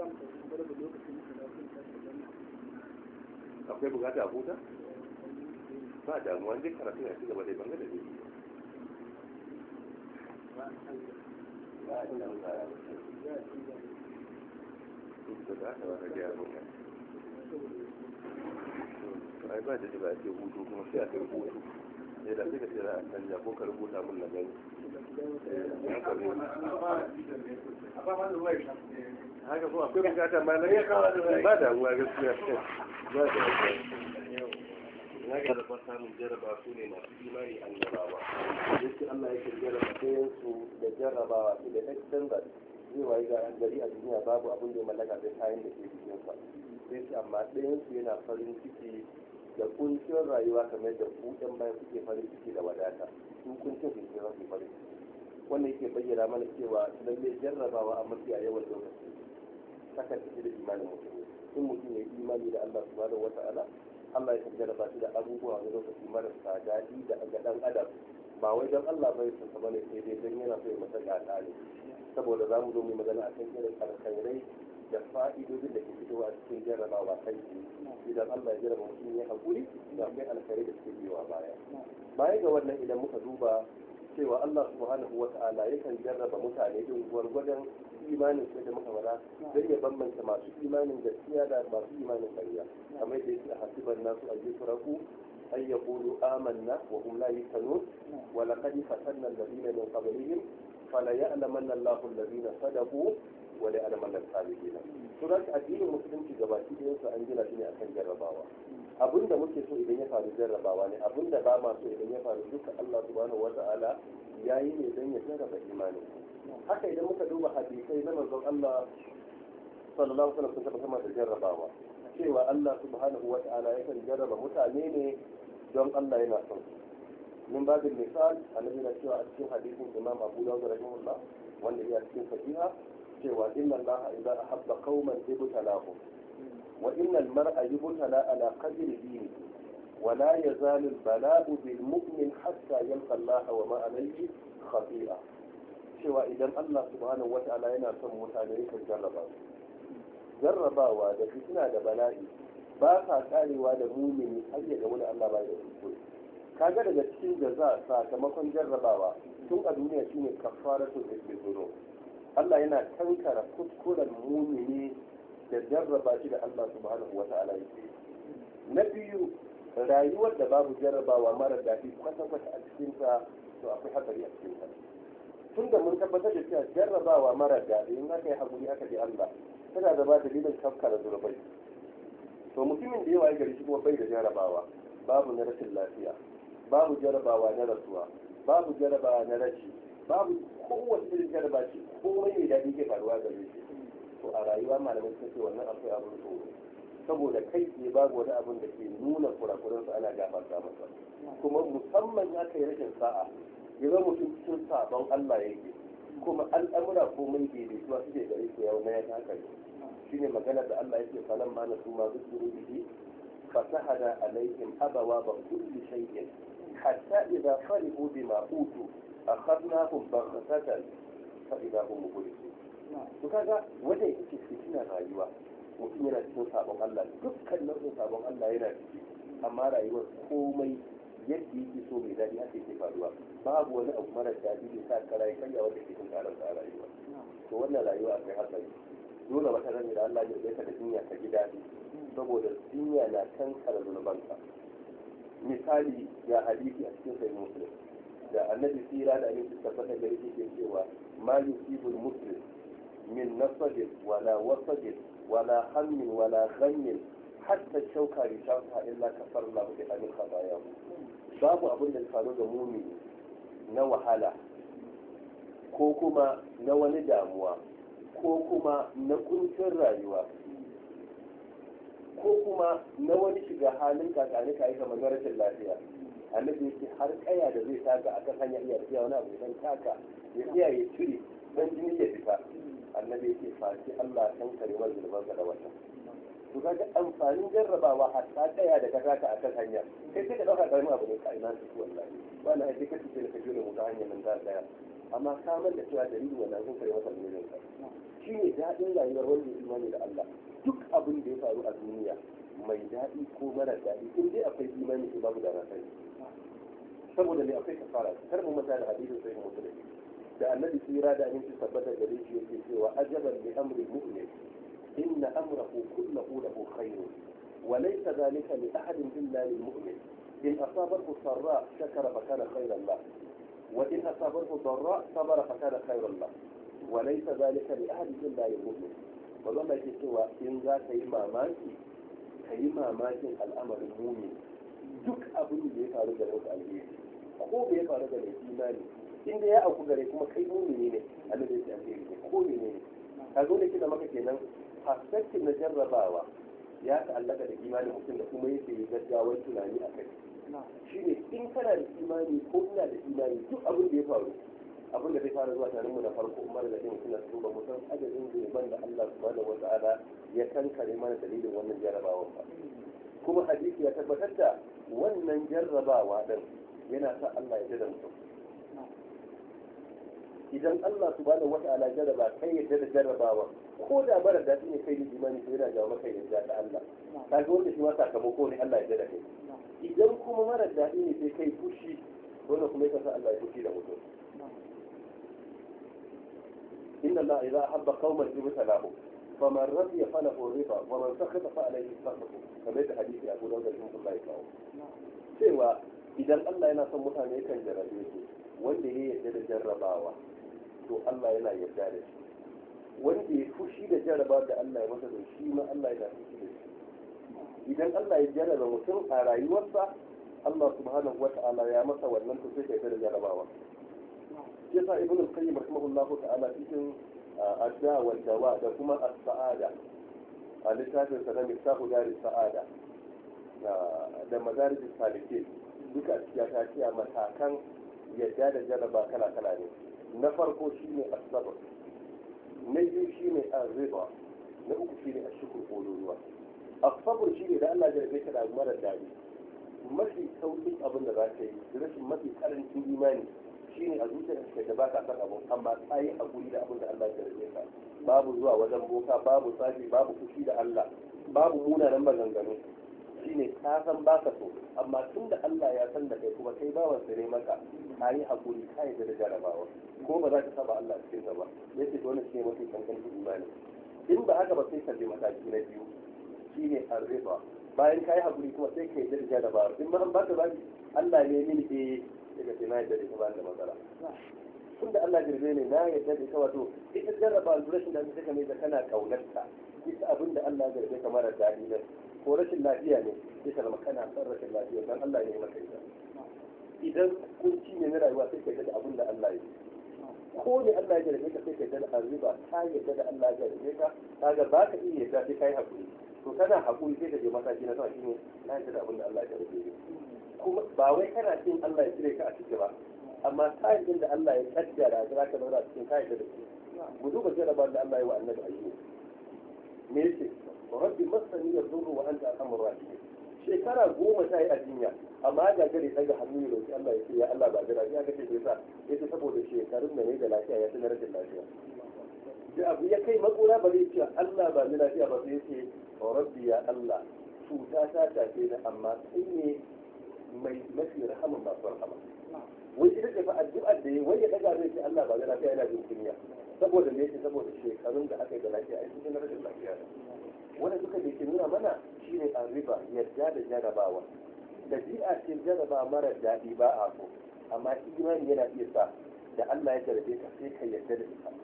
Akwai bukata a huta? Ba damuwa, dai karatu ya ci gaba da bangare da zai ai ba da ba ce hutu kuma sai a kai hutu sai da suka tsira a canja ko ka rubuta mun na gani haka kuma akwai bukata ma na ba damuwa gaskiya ba da na ga da samun jaraba su ne masu imani annabawa yake Allah yake jaraba ɗayan su da jarabawa su da extended zai wayi ga gari a duniya babu abin da ya mallaka sai kayan da ke cikin sa sai su amma ɗayan su yana farin ciki da kuncin rayuwa kamar da ku ɗan bayan kuke farin ciki da wadata su kuncin su ke rasu farin ciki wannan yake bayyana mana cewa lalle jarrabawa a mafiya yawan lokaci takan tafi da imanin mutum in mutum ya yi imani da Allah subhanahu wata'ala Allah ya kan jarraba shi da abubuwa wani lokaci marasa daɗi da ga ɗan adam ba wai don Allah bai su bane sai dai don yana so ya masa gata ne saboda za mu zo mu magana akan irin alkhairai da fa'idodin da ke fitowa a cikin jarrabawa kai idan Allah ya jarraba mutum ya haƙuri da akwai alkhairai da suke biyowa baya ga wannan idan muka duba cewa Allah subhanahu wa ta'ala yakan jarraba mutane din gwargwadon imanin sai da muka fara don ya bambanta masu imanin gaskiya da masu imanin ƙarya kamar da yake a hasiban nasu a yusraku ay yaqulu amanna wa hum la yuftanun wa laqad fatanna alladhina min qablihim fala ya'lamanna Allahu alladhina sadaqu wa la ya'lamanna al-kadhibin to da addinin musulunci gabaki da yansu an gina shi ne akan jarrabawa abinda muke so idan ya faru jarrabawa ne abinda ba ma so idan ya faru duka Allah subhanahu wata'ala yayi ne dan ya jarraba imani haka idan muka duba hadisai na manzon Allah sallallahu alaihi wasallam sun tabbata da jarrabawa cewa Allah subhanahu wata'ala yakan jarraba mutane ne don Allah yana son su min babin misal annabi na cewa a cikin hadisin Imam Abu Dawud rahimahullah wanda ya cikin sahiha cewa inna Allah idza ahabba qauman ibtalahum وإن المرء يبتلى على قدر دينه ولا يزال البلاء بالمؤمن حتى يلقى الله وما عليه خطيئة cewa idan Allah subhanahu wata'ala yana son mutane yakan jarrabawa da fitina da bala'i ba sa karewa da mumini har ya ga wani Allah ba da kuskure kaga daga cikin jaza sakamakon jarrabawa tun a duniya shine kafaratul istizuru Allah yana kankara kuskuren mumini da jarraba shi da Allah subhanahu wa ta'ala yake na biyu rayuwar da babu jarrabawa mara daɗi kwata-kwata a cikinta to akwai hatsari a cikinta tun da mun tabbatar da cewa jarrabawa mara daɗi in aka yi haƙuri aka bi Allah tana da ba dalilin kafkara zurbai to mutumin da yawa ya gari shi kuma bai da jarrabawa babu na rashin lafiya babu jarrabawa na rasuwa babu jarrabawa na rashi babu kowace irin jarraba ce komai mai daɗi ke faruwa gare shi to a rayuwa malamai suka ce wannan akwai abin tsoro saboda kai ke babu wani abin da ke nuna kurakuransu ana gafarta masa kuma musamman ya kai rashin sa'a ya zama mutum cikin sabon Allah yake kuma al'amura komai daidaituwa suke gare su yau na ya haka ne shine maganar da Allah yake falan ma na suma zikru bihi fasahada alaihim abawa ba kulli shay'in hatta idza farihu bima utu akhadnahum baghtatan fa idza hum mublisun to kaga wanda yake cikin rayuwa mutum yana cikin sabon Allah dukkan nau'in sabon Allah yana ciki amma rayuwar komai yadda yake so mai daɗi haka yake faruwa babu wani abu mara daɗi da sa karai karya wanda ke cikin karar sa rayuwa to wannan rayuwa akwai hatsari dole wata ran da Allah ya yarda da duniya ka ji daɗi saboda duniya na kankara zunubanka misali ga hadisi a cikin sahih muslim da annabi sira da annabi tabbata da yake cewa ma yusibul muslim من نصب ولا وصب ولا هم ولا غم حتى الشوكة يشاوكها إلا كفر الله بها من خطاياه babu abin da faru da mumi na wahala ko kuma na wani damuwa ko kuma na kuncin rayuwa ko kuma na wani shiga halin kakani ka yi kamar na rashin lafiya annabi yake har kaya da zai taka akan hanya iya tafiya wani abu dan taka ya tsaya ya cire dan jini ya fita annabi yake fashi Allah kan karewar zulmansa da wata to kaga amfanin jarrabawa hatta tsaya da kaza ka akan hanya kai sai ka dauka karamin abu ne ka ina su wallahi wannan ai kake ce ka jira mu ta hanyar nan da daya amma ka man da cewa dalilin wannan sun kare masa dalilin ka shine dadin rayuwar wanda ya imani da Allah duk abin da ya faru a duniya mai daɗi ko mara daɗi in dai akwai imani ko babu da rasai saboda ne akwai kafara kar mu mata da hadisin sai mu mutu da annabi tsira da aminci tabbata gare shi yake cewa ajaban li amri mu'min inna amrahu kulluhu lahu khairun wa laysa dhalika li ahadin illa lil mu'min in asabahu sarra shakara fa kana khairan lah wa in asabahu darra sabara fa kana khairan lah wa laysa dhalika li ahadin illa lil mu'min wannan yake cewa in za ka yi mamaki ka yi mamakin al'amarin mu'min duk abin da ya faru da wasu alheri ko bai faru da mai imani inda ya auku gare kuma kai mumini ne annabi ya ce alheri ne ko ne ka zo da kina maka kenan perspective na jarrabawa ya ta'allaka da imanin mutum da kuma yake yi gaggawar tunani a kai shine in kana da imani ko ina da imani duk abin da ya faru abin da zai fara zuwa tarin mu da farko umar da ɗin suna tuba musan adadin zunuban da Allah subhanahu wa ta'ala ya kankare mana dalilin wannan jarrabawa ba. Kuma hadisi ya tabbatar da wannan jarrabawa din yana sa Allah ya jada mutum. Idan Allah subhanahu wa ta'ala jarraba kai ya jada jarrabawa ko da mara daɗi ne kai da imani to yana jawo maka yadda ta Allah. Kaga wanda shi ma sakamako ne Allah ya jada kai. Idan kuma mara daɗi ne sai kai fushi wannan kuma yasa Allah ya fushi da mutum. إن الله إذا أحب قوما ابتلاهم فمن رضي فله الرضا ومن سخط فعليه السخط كما يقول حديث أبو داود رحمه الله تعالى cewa idan Allah yana son mutane kan jarrabe su wanda ya yarda da jarrabawa to Allah yana yarda da shi wanda ya fushi da jarraba da Allah ya masa da shi ma Allah yana fushi da shi idan Allah ya jarraba mutum a rayuwarsa Allah subhanahu wata'ala ya masa wannan to sai ya da jarrabawa yasa ibn al-qayyim rahimahullahu ta'ala cikin adda wal dawa da kuma as-sa'ada a littafin sa na miftahu daris sa'ada da madarij salikin duka ya ta ce matakan yadda da jarraba kala kala ne na farko shine as-sabr na biyu shine ar-riba na uku shine ash-shukr qululwa as-sabr shine da Allah ya jarrabe ka da mara dadi mafi sauƙin abin da za ka yi rashin mafi karancin imani shi ne a zuciyar da ba ka san abu amma ta yi hakuri da abin da Allah ya rage ka babu zuwa wajen boka babu sashi babu fushi da Allah babu munanan maganganu shi ne ka san ba ka so amma tun da Allah ya san da kai kuma kai bawan sa ne maka ka yi hakuri ka yi da jarabawa ko ba za ka saba Allah cikin ka ba yace to wannan shi ne mafi kankan imani in ba haka ba sai ka je mataki na biyu shi ne arriba bayan ka yi hakuri kuma sai ka yi da jarabawa in ba ba ka ba Allah ne mini daga sai na yadda da ita ba da matsala tun da Allah girbe ne na yadda da ita wato ita jarraba rashin lafiya take mai da kana kaunarta ita abin da Allah girbe ka mara daɗi ne ko rashin lafiya ne sai ka zama kana son rashin lafiya dan Allah ne maka ita idan kunci ne na rayuwa sai ka yadda da abin da Allah ya yi ko ne Allah ya girbe ka sai ka yadda da arziba ka yadda da Allah ya girbe ka kaga ba ka iya yadda sai kai hakuri to kana hakuri sai ka je mataki na sama shine na yadda da abin da Allah ya girbe kuma ba wai kana cin Allah ya cire ka a ciki ba amma kayan da Allah ya kaddara da zaka zauna cikin kayan da shi mu duba jarabar da Allah ya wa annabi ayyuba me yake rabbi masani yadurru wa anta arhamur rahimin shekara 10 ta yi a jinya amma ga gare daga hannu ya roki Allah ya ce ya Allah ba jira ya ga ce sai sa yace saboda shekarun da ne da lafiya ya tana rashin lafiya da abu ya kai makura ba zai ce Allah ba ni lafiya ba sai yace rabbi ya Allah cuta ta tafe ni amma sai ne mai mafi rahamin masu rahama wai ita ce fa addu'ar da wai ya daga zai ce Allah ba da lafiya yana jin kunya saboda me yake saboda shekarun da aka yi da lafiya a cikin rashin lafiya wanda duka da ke nuna mana shine arriba yadda da jarabawa dabi'a ce jaraba mara daɗi ba a so amma imani yana iya sa da Allah ya jarabe ka sai ka yarda da ita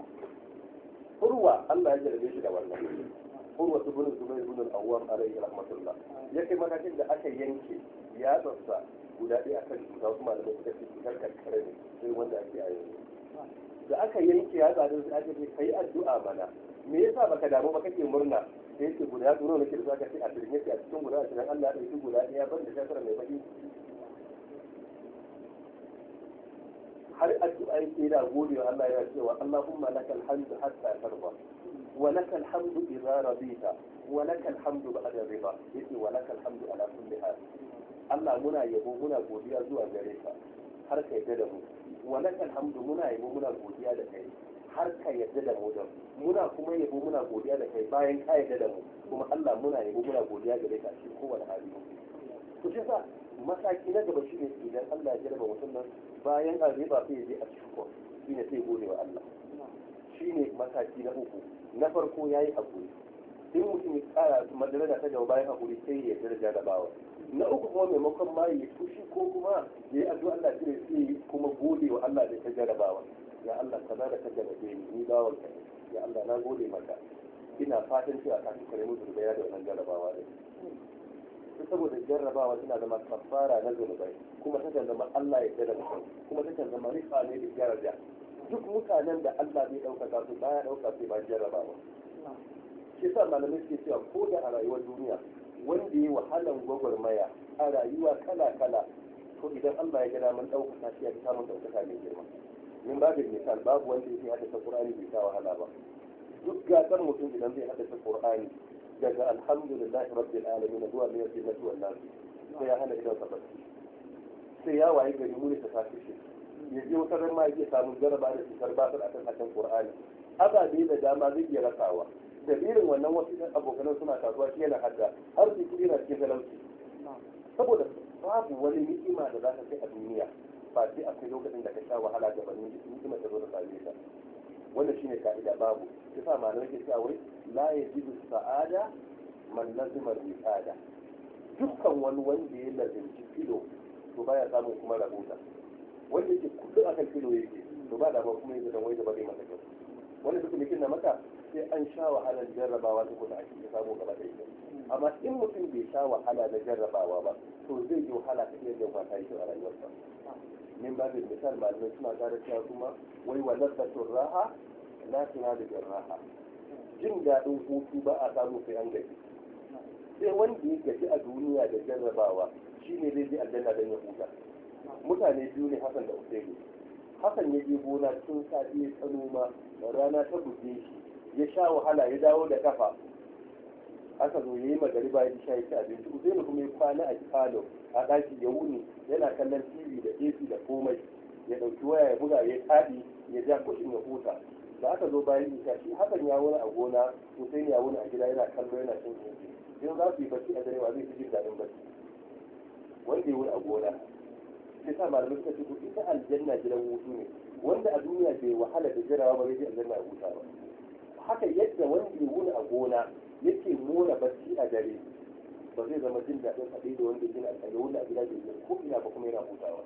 urwa Allah ya jarabe shi da wannan urwa ibn zubair ibn al-awwam alayhi rahmatullah yake matakin da aka yanke ya tsatsa guda ɗaya akan cuta kuma da suka ce cutar karkare ne sai wanda ake a yanzu da aka yanke ya tsada sai aka ce kai addu'a mana me yasa baka damu ba kake murna sai yake guda tsoro nake da zaka ce a cikin yake a cikin guda cikin Allah ya dauki guda ɗaya ban da shafara mai baki har addu'a yake da godiya Allah yana cewa Allahumma lakal hamdu hatta tarda wa lakal hamdu idza radita wa lakal hamdu ba'da riba yace wa lakal hamdu ala kulli hal Allah muna yabo muna godiya zuwa gare ka har ka yadda da mu wa lakal hamdu muna yabo muna godiya da kai har ka yadda da mu da muna kuma yabo muna godiya da kai bayan ka yadda da mu kuma Allah muna yabo muna godiya gare ka cikin kowane hali to shi sa mataki na gaba shine idan Allah ya jarraba mutum nan bayan an riba sai ya je a cikin shine sai gode wa Allah shine mataki na uku na farko yayi hakuri in mutum ya tsara madara ta gaba bayan hakuri sai ya daraja da bawa na uku kuma maimakon ma ya fushi ko kuma ya yi addu'a Allah sai sai kuma gode wa Allah da ta jarabawa ya Allah kaza da ka jarabe ni bawan ka ya Allah na gode maka ina fatan cewa ka kare mu zurbaya da wannan jarabawa din saboda jarrabawa tana zama kafara na zunubai kuma takan zama Allah ya jira mutum kuma takan zama rifa ne da daraja duk mutanen da Allah bai ɗaukaka su baya ɗauka sai ba jarrabawa shi sa malamai suke cewa ko da a rayuwar duniya wanda ya yi wahalan gwagwarmaya a rayuwa kala-kala to idan Allah ya ga daman ɗaukaka shi ya samun ɗaukaka mai girma min babin misal babu wanda yake haddace Qur'ani bai sha wahala ba. Duk gasar mutum idan zai haddace Qur'ani daga alhamdulillahi rabbil alamin zuwa ne yake na tuwan nasu sai ya hana idan sabbaci sai ya waye gari mu ne ta tafi shi ya je wata ran ma yake samun jaraba da cutar basir akan haddan Qur'ani ababe da dama zai iya rasawa dalilin wannan wasu abokanan suna kasuwa shi yana hadda har su kudi na cikin talauci saboda babu wani ni'ima da za ka kai a duniya ba sai akwai lokacin da ka sha wahala gabanin ni'ima ta zo da same ka wannan shine ka'ida babu yasa malamai ke cewa wai la yajidu sa'ada man lazima al-wiqada dukkan wani wanda ya lazimci filo to baya samun kuma rahota wanda yake kullum akan filo yake to ba da ba kuma yake dan wai da ba zai maka kyau wanda duk ne maka sai an sha wahalar jarrabawa ta kuma ake samu gaba da ita amma in mutum bai sha wahala na jarrabawa ba to zai yi wahala ta iya jan fata yake a rayuwarsa min babin misal malamai suna ƙara cewa kuma wai wa lazzatul raha la tunadu bir raha jin daɗin hutu ba a samu sai an gaji sai wanda ya gaji a duniya da jarrabawa shine zai je aljanna dan ya huta mutane biyu ne Hassan da Usaini Hassan ya je gona tun safe ya tsano ma rana ta buge shi ya sha wahala ya dawo da kafa aka zo yayi magariba ya sha ya abinci Usaini kuma ya kwana a falo a ɗaki ya wuni yana kallon TV da AC da komai ya ɗauki waya ya buga ya taɗi ya ja kushin ya huta da aka zo bayan isha shi hakan ya wuni a gona Usaini ya wuni a gida yana kallo yana cin abinci in za su yi bacci a dare wa zai fi jin daɗin bacci wanda ya wuni a gona sai sa malamai suka ce ita aljanna gidan hutu ne wanda a duniya bai wahala da jirawa ba zai je aljanna a huta ba haka yadda wanda ya wuni a gona yake mona bacci a dare ba zai zama jin daɗin haɗe da wanda gina alƙali wanda a gida bai ko ina ba kuma yana hutawa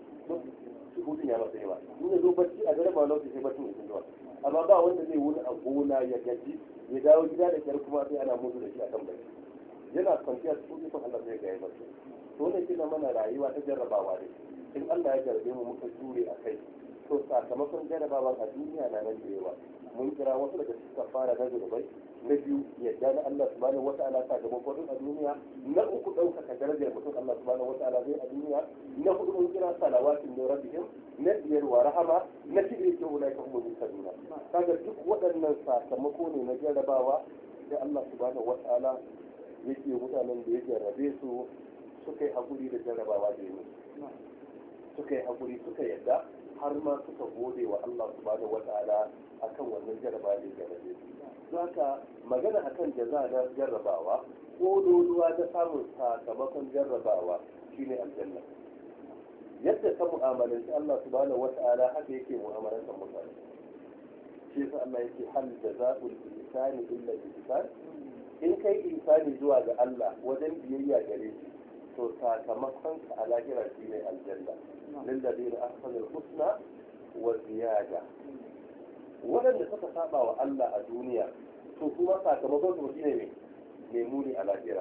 su hutun ya masa yawa in ya zo bacci a dare ba lokaci sai baccin ya zuwa amma ba wanda zai wuni a gona ya gaji ya dawo gida da kyar kuma sai ana mutu da shi akan bacci yana kwanciya cikin ikon Allah zai ga ya bacci to wannan kina mana rayuwa ta jarrabawa ne in Allah ya jarrabe mu muka jure a kai to sakamakon jarrabawa a duniya na nan da yawa mun kira wasu daga cikin fara na zurbai na biyu yadda na Allah subhanahu wata'ala sakamakon a duniya na uku ɗaukaka darajar mutum Allah subhanahu wata'ala zai a duniya na hudu mun kira salawatin min rabbihim na biyar wa rahama na shida yake ulai kan mu sabina kaga duk waɗannan sakamako ne na jarrabawa da Allah subhanahu wata'ala yake mutanen da ya jarrabe su suka yi haƙuri da jarrabawa da yi suka yi haƙuri suka yadda har ma suka gode wa Allah subhanahu wata'ala akan wannan jarrabawa da ya jarrabe su don haka magana akan jaza na jarrabawa ko doduwa na samun sakamakon jarrabawa shine aljanna yadda ka mu'amalanci Allah subhanahu wata'ala haka yake mu'amalantar mutane shi yasa Allah yake hal jaza'ul ihsani illa ihsan in kai ihsani zuwa ga Allah wajen biyayya gare shi to sakamakon ka a lahira shi ne aljanna lilladheena ahsanul husna wa ziyada waɗanda suka saba wa Allah a duniya to kuma sakamakon su shine ne muni a lahira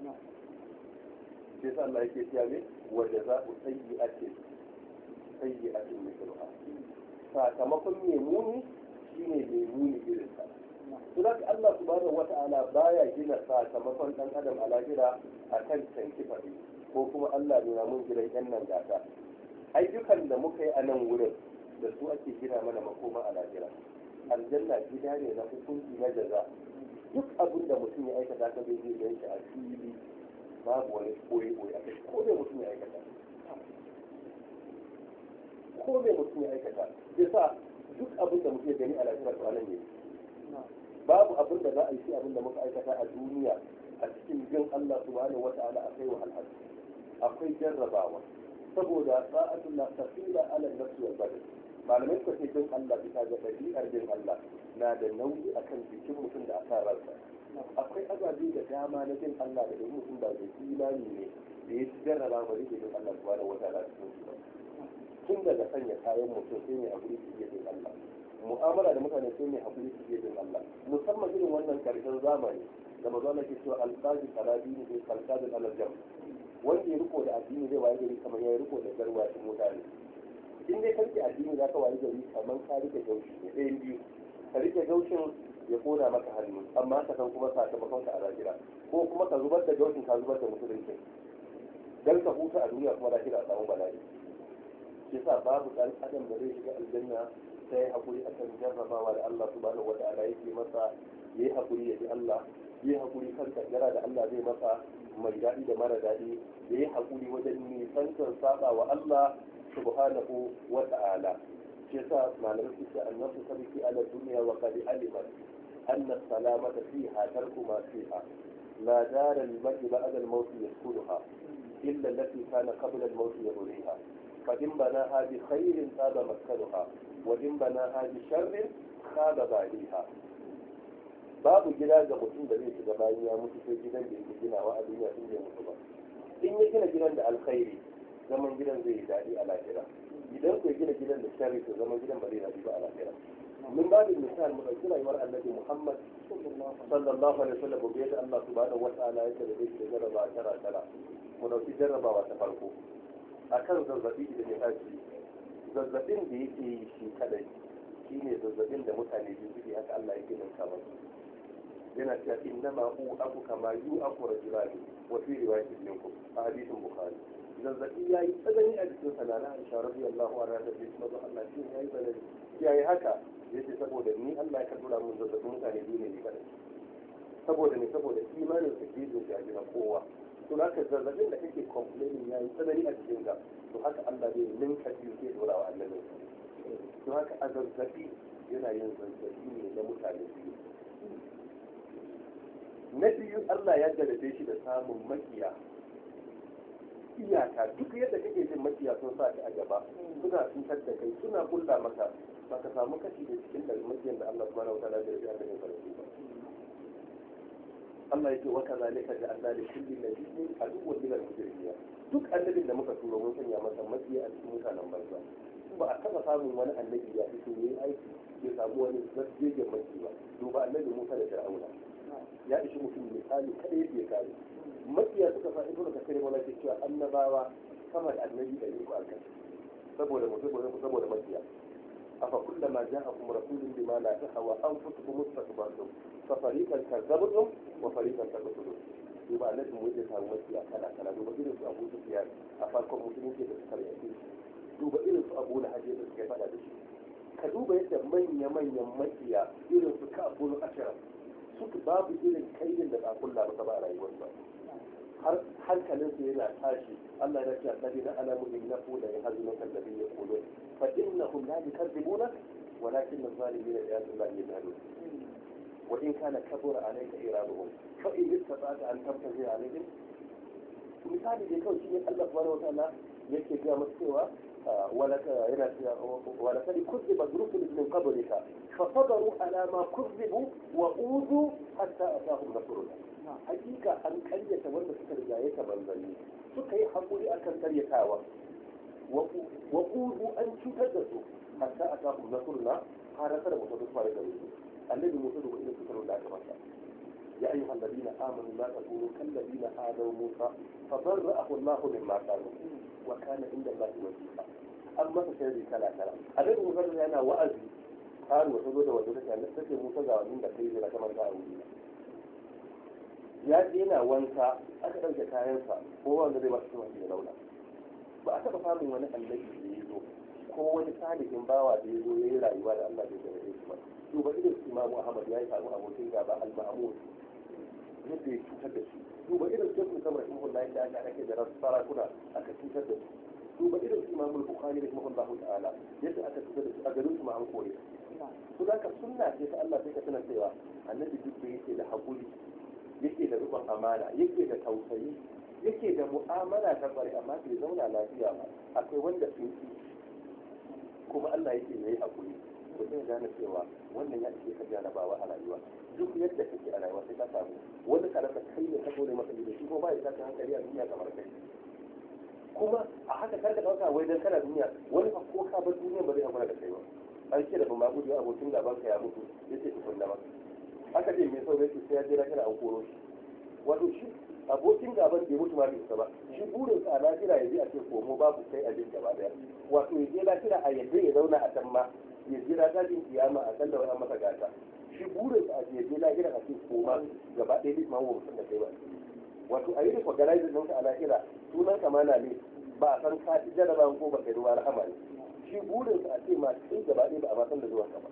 sai Allah yake cewa ne wa jazaa'u sayyi'atin mithluha sakamakon mai muni shine mai muni irin sa Surat Allah subhanahu wata'ala baya gina sakamakon dan adam a lahira akan tankifa ko kuma Allah ne mun gidan yan nan gata ayyukan da muka yi a nan wurin da su ake gina mana makoma a lahira aljanna gida ne na hukunci na jaza duk abin da mutum ya aikata ka zai zai shi a fili babu wani koyi a kai ko dai mutum ya aikata yasa duk abin da mutum ya gani a lahira to anan ne babu abin da za a yi shi abin da muka aikata a duniya a cikin jin Allah subhanahu wata'ala akwai wahalhal akwai jarrabawa saboda sa'atullah tafila ala nafsi wal badan malamai suka ce jin Allah bisa ga ɗabi'ar jin Allah na da nauyi akan jikin mutum da aka rasa akwai azabi da dama na jin Allah da domin mutum ba da imani ne da ya ci jarraba ba zai jin Allah subhanahu wata'ala cikin su ba tun daga sanya kayan mutum sai ne a guri su iya jin Allah mu'amala da mutane sai ne hakuri su je din Allah musamman irin wannan karshen zamani da mazana ke cewa alqazi saladini ne kalqadin aljam wanda ya riko da addini zai waye gari kamar ya riko da garwashin mutane in dai karki addini za ka waye gari kamar ka rike gaushi ne ɗayan biyu ka rike gaushin ya kona maka hannu amma ka san kuma sakamakon ka a lahira ko kuma ka zubar da gaushin ka zubar da musulunci dan ka huta a duniya kuma lahira a samu bala'i shi sa babu ɗan adam da zai shiga aljanna sai hakuri akan jarrabawa da Allah subhanahu wata'ala yake masa, yayi hakuri ya ji Allah, yayi hakuri kan kaddara da Allah zai masa mai daɗi da mara daɗi, yayi hakuri wajen nisantar saba wa Allah subhanahu wata'ala. shi sa malamai suke annabi sabiki ala duniya wa qad alimat anna salamata fiha tarku ma fiha la dara lil mar'i ba'da al-maut yaskunuha illa allati kana qabla al-maut yabniha فإن بناها بخير طاب مسكنها وإن بناها بشر خاب باليها. babu gida ga mutum da zai shiga bayan ya mutu sai gidan da yake ginawa a duniya sun je mutu ba. In ya gina gidan da alkhairi zaman gidan zai yi daɗi a lahira, idan ku gina gidan da sharri to zaman gidan ba zai daɗi ba a lahira. Min babu misal mu ɗauki rayuwar annabi Muhammad sallallahu alaihi wasallam ko yadda Allah subhanahu wa ta'ala ya da yake jarraba tara mu ɗauki jarrabawa ta farko akan zazzabi da ya tashi. Zazzabin da yake yi shi kadai shine zazzabin da mutane biyu suke haka Allah yake ninka masa. Yana cewa innama aku kama aku rajulani wa fi riwayatin minkum a hadisin bukhari. Zazzabi yayi tsanani a jikin sanana Aisha radiyallahu anha da bai mazo Allah shi yayi tsanani. Yayi haka yace saboda ni Allah ya kaddara mun zazzabin mutane biyu ne kadai. Saboda imanin su ke da kowa. to haka zazzabin da kake complaining yayi tsanani a cikin ka, to haka Allah zai ninka shi ke dora wa annabi. To haka a zazzabi yana yin zazzabi ne na mutane biyu. Na biyu Allah ya jarabe shi da samun makiya iyaka. Duk yadda kake jin makiya sun sa ka a gaba suna cutar da kai, suna kulla maka, ba ka samu kashi da cikin da makiyan da Allah subhanahu wa ta'ala ya jarabe annabi ba. Allah yake wa kazalika ja'alna li kulli nabiyyin aduwwan min al-mujrimin. Duk annabin da muka tura mun sanya masa makiya a cikin mutanen banza. Ba a taba samun wani annabi ya fito yayi aiki ya samu wani zargegen maki ba. Duba annabi Musa da Fir'auna. Ya ishi mutum misali kada yake kare. Makiya suka sa ibnu kasir wala ke cewa annabawa sama da annabi da yake alƙa. Saboda makiya. afa kullama ja'akum rasulun bima la tahwa anfusukum mustakbartum fa fariqan kadzabtum wa fariqan taqtulun. Duba annabi mu ya samu makiya kala duba irin su Abu Sufyan a farkon musulunci da suka yi. Duba irin su Abu Lahab da suka fada da shi. Ka duba yadda manyan makiya irin su Ka'bul Ashraf suka babu irin kaidin da kulla ba a rayuwarsa. har hankalinsu yana tashi. Allah ya ce alladina alamu innahu la yahzunka alladhi yaqulun fa innahum la yukadzibuna walakin adh-dhalimina bi ayati llahi yajhadun wa in kana kabura alayka iraduhum fa in istata'ta an tabtaghi alayhim. misali dai kawai shine Allah subhanahu wa ta'ala yake ga masa cewa ولقد كذبت رسل من قبلك فصبروا على ما كذبوا وأوذوا حتى أتاهم نصرنا. حقيقة أن كرية وأن سكر جاية منزلين سكي حقولي أكن كرية تاوى وأوذوا أن تتدسوا حتى أتاهم نصرنا. هذا سنة مصدر فارغ الذي مصدر إلى سكر الله كمسا. يا أيها الذين آمنوا لا تكونوا كالذين آذوا موسى فبرأه الله مما كانوا وكان عند الله وجيها. أما تشهد كلا الذي مصدر أنا وأزي قال وحدود وجودك أن تكون موسى من بكير لك من تعودين. ya je yana wanka aka ɗauke kayansa ko wanda zai masu masu da launa. Ba a taɓa samun wani annabi da ya zo ko wani salihin bawa da ya zo ya yi rayuwa da Allah bai gare shi ba. Duba irin su Imamu Ahmad ya yi samu abokin gaba al-Ma'mun yadda ya cutar da shi. Duba irin su Ibn Samar rahimahullah da aka ake da sarakuna aka cutar da su. Duba irin su Imamu Bukhari rahimahullah ta'ala yadda aka cutar da su a garin su ma an kore. Su zaka sunna ce ta Allah sai ka tana cewa annabi duk da yake da haƙuri, yake da rubun amana, yake da tausayi, yake da mu'amala ta bari, amma bai zauna lafiya ba. Akwai wanda sun ci kuma Allah yake yayi hakuri. To sai gane cewa wannan ya ce ka jarabawa a rayuwa. Duk yadda kake a rayuwa sai ka samu wani karasa kai ne ka dole masa da shi ko ba ya saka hankali a duniya kamar kai. Kuma a haka kar ka dauka wai dan kana duniya wani fa ko ka bar duniya ba zai hakura da kai ba. An ce da ban ma gudu abokin gaban ka ya mutu yace ki kunna maka. Haka ce mai sau yake sai ya jira kana an koro shi. Wato shi abokin gaban bai mutu ma bai isa ba. Shi burin sa a lafiya ya je a ce komo babu kai a jin gaba daya. Wato ya je lafiya a yadda ya zauna a can ma ya jira tashin kiyama a kan da wani masa gata. Shi burin sa ya je lafiya a ce koma gaba ɗaya duk ma wa mutum da kai ba. Wato a yi da kwagalaizin ɗinka a lafiya sunan kamana ne ba a san ka jaraba ko ba kai ruwa rahama ne shi burin sa a ce ma kai gaba ɗaya ba a ma san da zuwan ka ba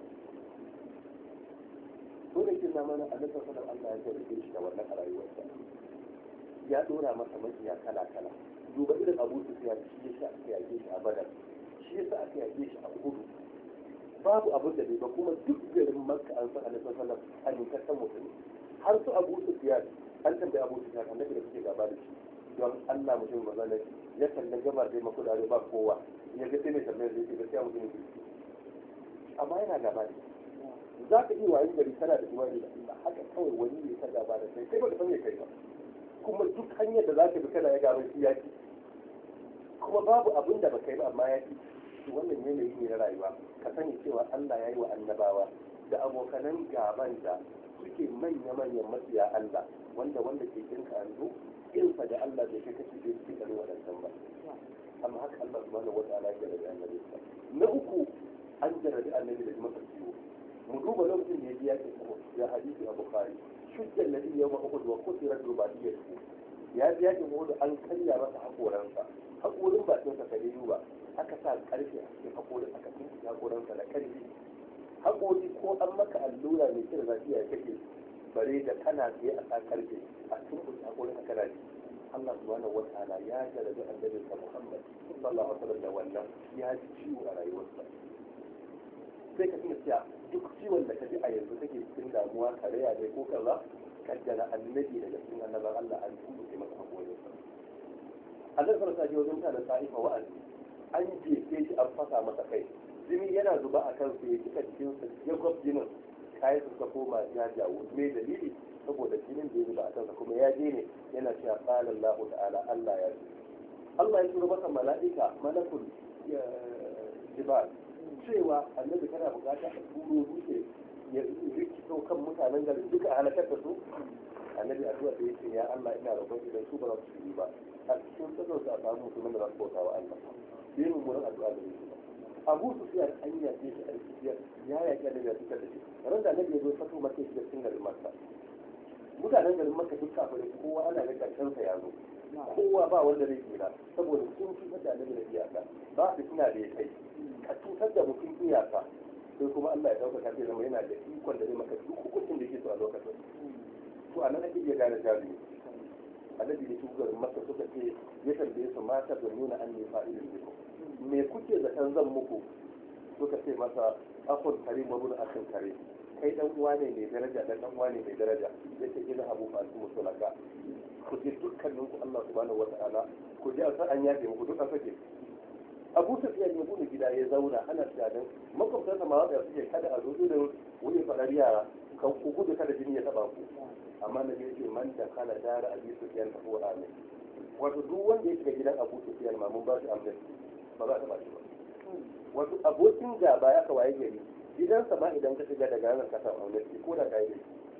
dole kin na mana Allah sallallahu Allah ya jarrabe shi da wannan a rayuwarsa ya dora masa makiya kala kala duba irin Abu Sufyan shi yasa aka yake shi a Badar shi yasa aka yake shi a Uhud babu abin da bai ba kuma duk garin Makka an san Allah sallallahu alaihi wasallam mutum har su Abu Sufyan an tambaye Abu Sufyan annabi da suke gaba da shi don Allah mutum mazana ya kalla gabar da mako da ba kowa ya ga sai mai tambayar da yake gaskiya mutum ne amma yana gaba da za ka iya wayin gari kana da imani da Allah haka kawai wani ne ka gaba da kai ba ka san me kai ba kuma duk hanyar da za ka bi kana ya gaba shi yaki kuma babu abin da ba kai ba amma yaki wannan yanayi ne na rayuwa ka sani cewa Allah ya yi wa annabawa da abokanan gaban da suke manya-manyan matsiya Allah wanda ke kinka yanzu irinsa da Allah bai kai kashi bai cikin ganin waɗancan ba amma haka Allah subhanahu wata'ala ya jarabi annabi na uku an jarabi annabi da masa ciwo mu duba lokacin da ya ji yakin Uhud ya hadisi a Bukhari shujjan nabi yawma Uhud wa kusirat rubadiyatu ya ji yakin Uhud an karya masa hakoransa hakorin bakin sa kare ba aka sa karfe a cikin hakorin aka tunki hakoransa da karfi hakori ko an maka allura mai kira zafi ya kake bare da kana tsaye a sa karfe a tunki hakorin aka rage Allah subhanahu wataala ya jarabi annabi Muhammad sallallahu alaihi wasallam da wannan ya ji ciwo a rayuwarsa sai ka tuna cewa duk ciwon da ka ji a yanzu kake cikin damuwa karaya ne ko kaza kaddara annabi daga cikin annaban Allah an tuɓe masa hakorin sa Allah sallallahu alaihi wasallam mutanen sa'ifa wa'azi an jefe shi an fasa masa kai jini yana zuba a kan su ya kika cikin sa ya gwab jinin kayan su ka koma ya jawo me dalili saboda jinin da ya zuba a kansa kuma ya je ne yana cewa qala Allah ta'ala Allah ya ce Allah ya tura masa mala'ika malakul jibal cewa annabi kana bukata a turo dutse ya rikito kan mutanen garin duka a halakar da su annabi addu'a da yake ya Allah ina roƙon idan su ba za su yi ba a cikin tsakar su a samu mutumin da za su bauta wa Allah bai mummunan addu'a da yake ba Abu Sufyan an yaƙe shi a cikin ya yaƙi annabi ya fitar da shi ran da annabi ya zo fato maka shi cikin garin Makka mutanen garin Makka duk kafirai kowa ana ga karshen sa ya zo kowa ba wanda zai tsira saboda sun cutar da annabi da iyaka ba su suna da ya kai ka cutar da mutum iyaka sai kuma Allah ya dauka sai zama yana da ikon da zai maka duk hukuncin da yake so a lokacin to a nan ake iya gane jarumi annabi da shugaban maka suka ce ya tambaye su mata da nuna an ne fa'ilin biku me kuke zaton zan muku suka ce masa akhun karim wa bin akhin karim kai dan uwa ne mai daraja dan uwa ne mai daraja yace idan abu fa su musulaka ku ji dukkanin ku Allah subhanahu wata'ala ku ji an yafe muku duk an sake Abu Sufyan ya bude gida ya zauna ana tunanin makwabtansa ma wanda suke kada a zo da wani fadar yara kan ku gudu kada jini ya taba ku amma na ce man da kana dara Abu Sufyan ta ko amin wato duk wanda ya shiga gidan Abu Sufyan ma mun ba shi amsa ba za ta ba shi ba wato abokin gaba ya kawaye gari gidansa ma idan ka shiga daga ranar kasa amsa ko da kai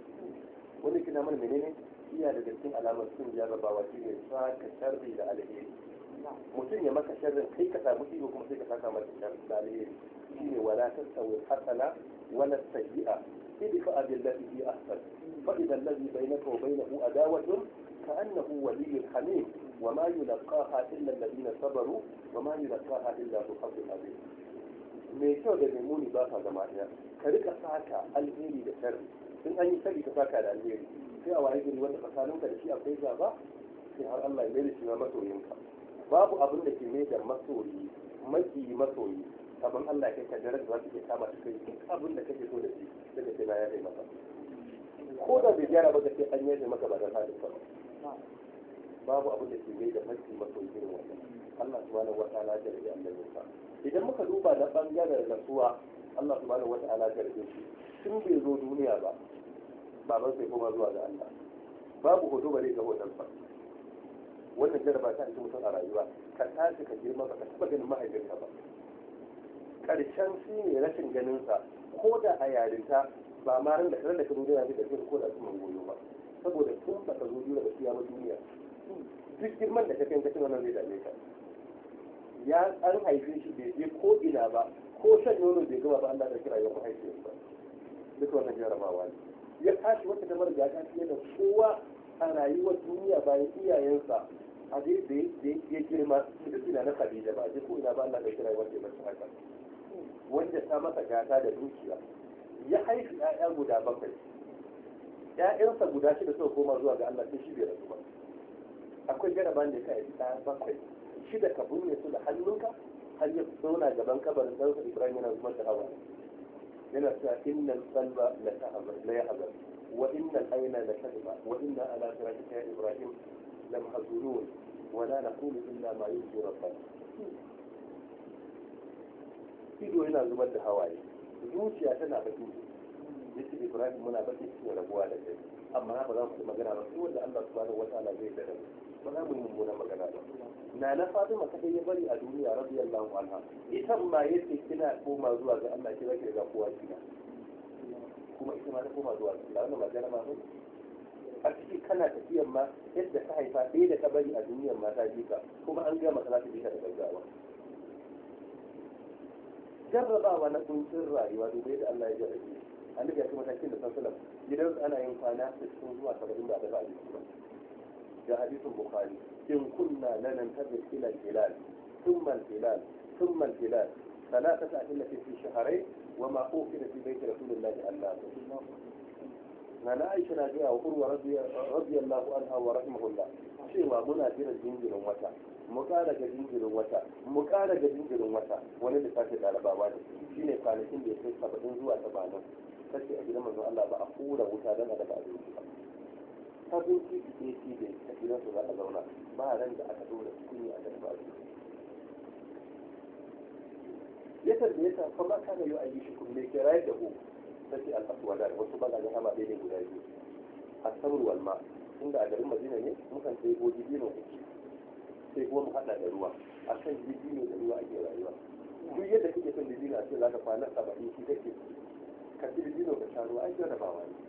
wani kina mana menene iya daga cikin alamar sun jarrabawa shine sa ka sharri da alheri mutum ya maka sharrin kai ka samu ido kuma sai ka saka masa sharri da alheri shine wala tasawi hasana wala sayyi'a idfa billati hi ahsan fa idha alladhi bainaka wa bainahu adawatun ka'annahu waliyyun hamim wa ma yulqaha illa alladhina sabaru wa ma yulqaha illa ذو حظ عظيم mai kyau da mai muni ba sa zama ɗaya ka rika saka alheri da sharri in an yi sharri ka saka da alheri sai a waye gari wanda tsakaninka da shi akwai gaba sai har Allah ya mai da shi na masoyinka babu abin da ke mai da masoyi masoyi abin Allah ya kai ka daraja za su iya kama shi kai duk abin da kake so da shi daga sai na ya kai maka ko da bai gyara ba ka ce an yaje maka ba dan hadin ba babu abin da ke mai da masoyi irin wannan Allah subhanahu wataala ya rage annabi sa idan muka duba na bangaren rasuwa Allah subhanahu wataala ya rage shi tun bai zo duniya ba baban sai kuma zuwa ga Allah babu hoto bare ga hoton sa wannan jaraba ta cikin mutum a rayuwa ka tashi ka girma ba ka taba ganin mahaifinka ba karshen shi ne rashin ganin sa ko da a yarinta ba ma ran da kare da karo da da ko da kuma goyo ba saboda tun ba ka zo duniya ba siya ba duniya duk girman da ka kai kacin wannan zai dame ka ya an haife shi bai je ko ina ba ko shan nono bai gaba ba Allah da kira yau mahaifiyarsa duk wannan jarabawa ne ya tashi wata damar ya ta fiye da kowa a rayuwar duniya bayan iyayensa a dai da ya girma da suna na Khadija ba a je ko ina ba Allah bai kira wanda ya bar haka wanda ta masa gata da dukiya ya haifi 'ya'ya guda 7 'ya'yansa guda 6 suka koma zuwa ga Allah sai shi bai rasu ba akwai jaraban da ya haifi 7 6 ka bunne su da hannunka har ya zauna gaban kabarin ɗansa Ibrahim yana zubar da hawa yana cewa innal qalba la yahzan wa innal ayna la tadma wa inna ala siratika ya Ibrahim lam hazurun wa la naqulu illa ma yurdi rabbana ido yana zubar da hawaye zuciya tana baki yace Ibrahim muna baki cikin rabuwa da kai amma ba za mu magana ba sai wanda Allah subhanahu wataala zai dada ba za mu yi mummunan magana ba na na Fatima kadai ya bari a duniya radiyallahu anha ita ma yace kina koma zuwa ga Allah kira ki ga kowa kina kuma ita ma ta koma zuwa ga Allah wannan magana ma ba a cikin kana tafiyan ma yadda ta haifa ɗaya da ka bari a duniyar ma ta jika kuma an gama za ta jika da gaggawa jarrabawa na kuncin rayuwa dubai da Allah ya jarrabe annabi ya kuma takin da sallallahu gidan ana yin kwana 60 zuwa 70 ba da ba a jiki ba ga hadisin bukhari in kunna lanan tabi ila hilal thumma hilal thumma hilal ثلاثة أدلة في شهرين وما أوكل في بيت رسول الله الله نانا عائشة ناجية وقروة رضي الله عنها ورحمه الله cewa muna jiran jinjirin wata mu kara ga jinjirin wata mu kara ga jinjirin wata wani da sake dalabawa ne shine kwanakin da ya kai 70 zuwa 80 kace a gidan manzon Allah ba a kura wuta dan a dafa abinci ba abinci ne shi da a gidan su za a zauna ba ran da aka dora cikin a dafa abinci ya tarbiye ta fa ba kana yi ayi shi kunne ke rayar da ku sai al-aswada wasu ba ga hama daidai guda biyu as-sabr wal ma inda a garin Madina ne mukan sai goji dino sai kuma mu hada da ruwa a kan dibino da ruwa ake rayuwa duk yadda kake son dibino a ce za ka kwana 70 shi kake ka ci dibino ka sha ruwa ai jarrabawa ne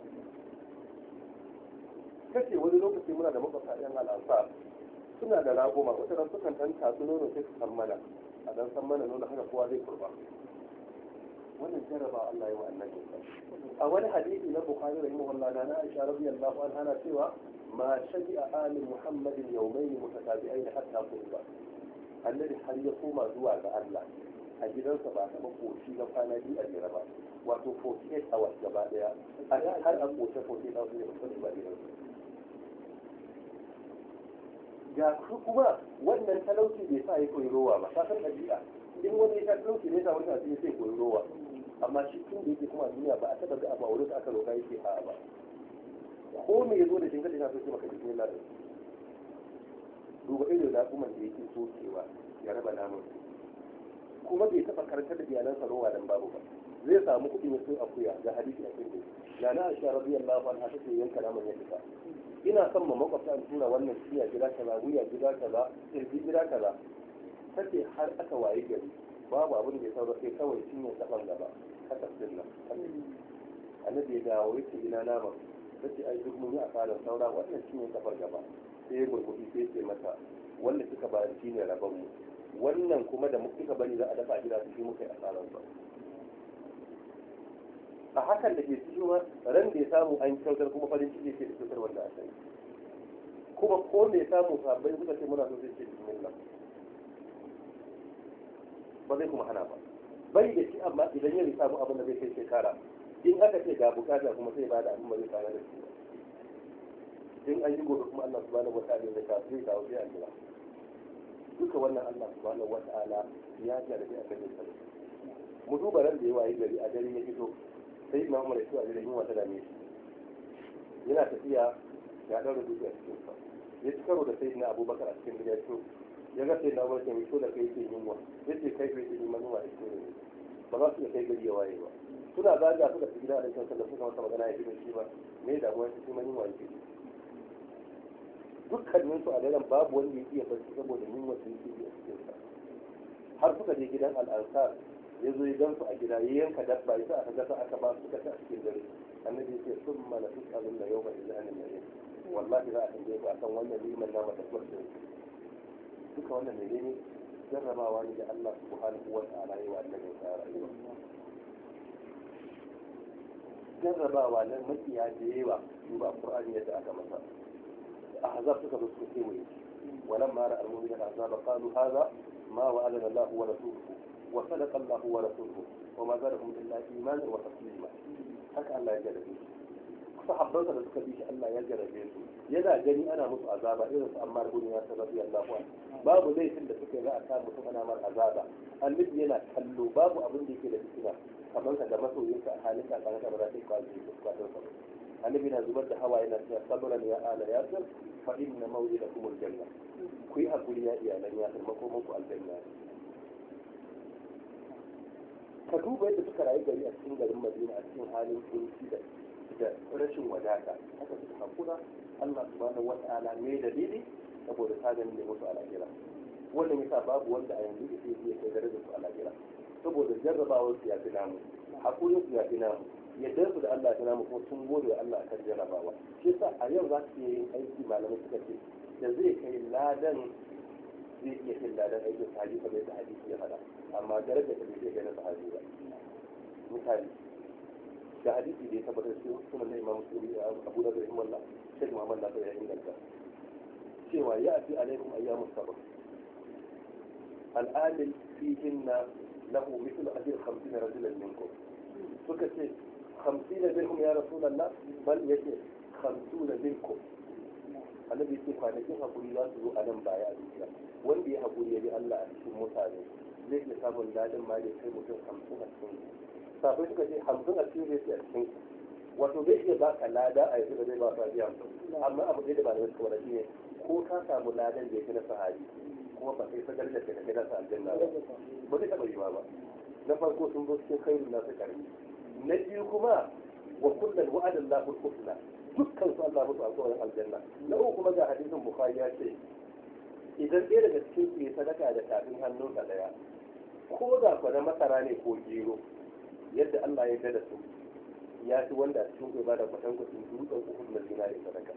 kace wani lokaci muna da makwabta yan al'ansar suna da rago ma wata ran sukan dan tatsu nono sai su san mana a dan san mana nono haka kowa zai kurba wannan jarraba Allah ya wa annabi a wani hadisi na Bukhari rahimahullah na Aisha radiyallahu anha ana cewa ma shabi'a ali Muhammadin yawmayn mutatabi'ain hatta qurba annabi har ya koma zuwa ga Allah a gidansa ba ta koshi na kwana biyu a jira ba wato 48 hours gaba daya har a koce 48 hours ne ba ba gidansa ga kuma wannan talauci bai sa ya koyi rowa ba ka san ɗabi'a in wani ya talauci ne sa wani a cikin sai koyi rowa amma shi tun da yake kuma duniya ba a taɓa ga abu a wurin aka roƙa yake a ba ko me ya zo da shinkaɗi na so ce maka bismillah da duba irin raƙuman da yake sokewa ya raba namun kuma bai taɓa karantar da iyalansa rowa dan babu ba zai samu kuɗi ne sun akuya ga hadisi a cikin da na Aisha radiyallahu anha take yanka naman ya fita ina son ma makwabta in tura wannan ciya gida kaza wuya gida kaza kirji gida kaza take har aka waye gari babu abin da ya saura sai kawai cinye kafan gaba haka sunna annabi ya dawo yake ina nama sai ai duk mun yi asarar saura wannan cinye kafar gaba sai ya gurgudi sai ce mata wanda suka bayar shine rabon mu wannan kuma da muka bari za a dafa gida su shi muka yi asarar ba a hakan da ke cikin ran da ya samu an kyautar kuma farin ciki ke da kyautar wanda aka yi kuma ko da ya samu sabbin suka ce muna so sai ce bismillah ba zai kuma hana ba bai da shi amma idan ya samu abin da zai kai shekara in aka ce ga bukata kuma sai ba da abin da zai kara da shi in an yi gobe kuma Allah subhanahu wataala zai kawo sai a jira duka wannan Allah subhanahu wataala ya jarabi a kan mu duba ran da ya wayi gari a dare ya fito sai na umar ya ce a gidan yunwa ta dame shi yana tafiya ya ɗaura dutse a cikin sa ya ci karo da sai na abubakar a cikin gida to ya ga sai na umar ya fito da kai ke yunwa ya ce kai kai ke yunwa yunwa a cikin ne ba za su iya kai gari ya waye ba suna zaga suka fi gida a cikin sallah suka masa magana ya fi shi ba me da damuwa shi ma yunwa yake dukkanin su a daren babu wanda ya iya barci saboda yunwa su yake a cikin sa har suka je gidan al'ansar ya zo ya gansu a gida ya yanka dabba ya sa aka gasa aka ba su kaci a cikin dare annabi ya ce sun mana su tsarin da yau ba ila anin da wallahi za a tambaye ku akan wannan liman nama da kwarce duka wannan ne jarrabawa ne da Allah subhanahu wa ta'ala ya wa annabi sa rayuwa jarrabawa nan makiya da yawa duba Qur'ani yadda aka masa ahzab suka zo suka kewaye ولما رأى المؤمنون الأحزاب قالوا هذا ما وعدنا الله ورسوله وصدق الله ورسوله وما زادهم إلا إيمانا وتسليما. haka Allah ya jarabe su sahabbansa da suka bi shi Allah ya jarabe su yana gani ana musu azaba irin su Ammar bin Yasir radiyallahu anhu babu laifin da suka za a sa mutum ana mar azaba annabi yana kallo babu abin da yake da fitina kamar ka da masoyinka a halin ka kana da rafi kwaji da kwadon sa annabi na zubar da hawa yana cewa sabran ya ala yasir fa inna maw'idakum aljanna ku yi hakuri ya iyalan yasir makoman ku aljanna. ka duba yadda suka rayu gari a cikin garin Madina a cikin halin kunci da rashin wadata haka suka hakura Allah subhanahu wata'ala ne dalili saboda sanin ne musu al'ajira wannan yasa babu wanda a yanzu da zai kai darajar su al'ajira saboda jarrabawar su ya fi namu hakurin su ya fi namu yadda su da Allah ya fi namu kuma sun gode wa Allah akan jarrabawa shi yasa a yau za su iya yin aiki malamai suka ce da zai kai ladan zai iya kai ladan aikin sahabi kamar yadda hadisi ya faɗa amma darajar ta bai kai na sahabi ba. misali da hadisi da ya tabbatar da sunan da Imam Muslim Abu Dawud rahimahullah Sheikh Muhammad Nasir ya inganta cewa ya fi alaikum ayyamus sabr al'amil fihinna lahu mithlu ajr 50 rajulan minkum suka ce 50 minkum ya rasulullah bal yace 50 minkum annabi ce kwanakin hakuri za su zo a nan baya a duniya wanda ya hakuri ya bi Allah a cikin mutane zai iya samun ladan ma da kai mutum 50 a cikin sabai suka ce 50 a cikin zai a cikin wato zai iya ba ka lada a yanzu da zai ba ka biya amma abu ɗaya da ba da wasu kawai shi ne ko ka samu ladan da ya fi na sahabi kuma ba sai sadar da kai na sa aljanna ba zai taɓa yiwa ba. na farko sun zo cikin khairun nasu karami na biyu kuma wa kullum wa'adan lahul husna dukkan su Allah musu alƙawarin aljanna na uku kuma ga hadisin bukhari ya ce idan ɗaya daga cikin su ya sadaka da tafin hannunsa ɗaya ko da kwa na masara ne ko gero yadda Allah ya gada su ya fi wanda a cikin ba da kwatankwacin dutsen uhud na zinari sadaka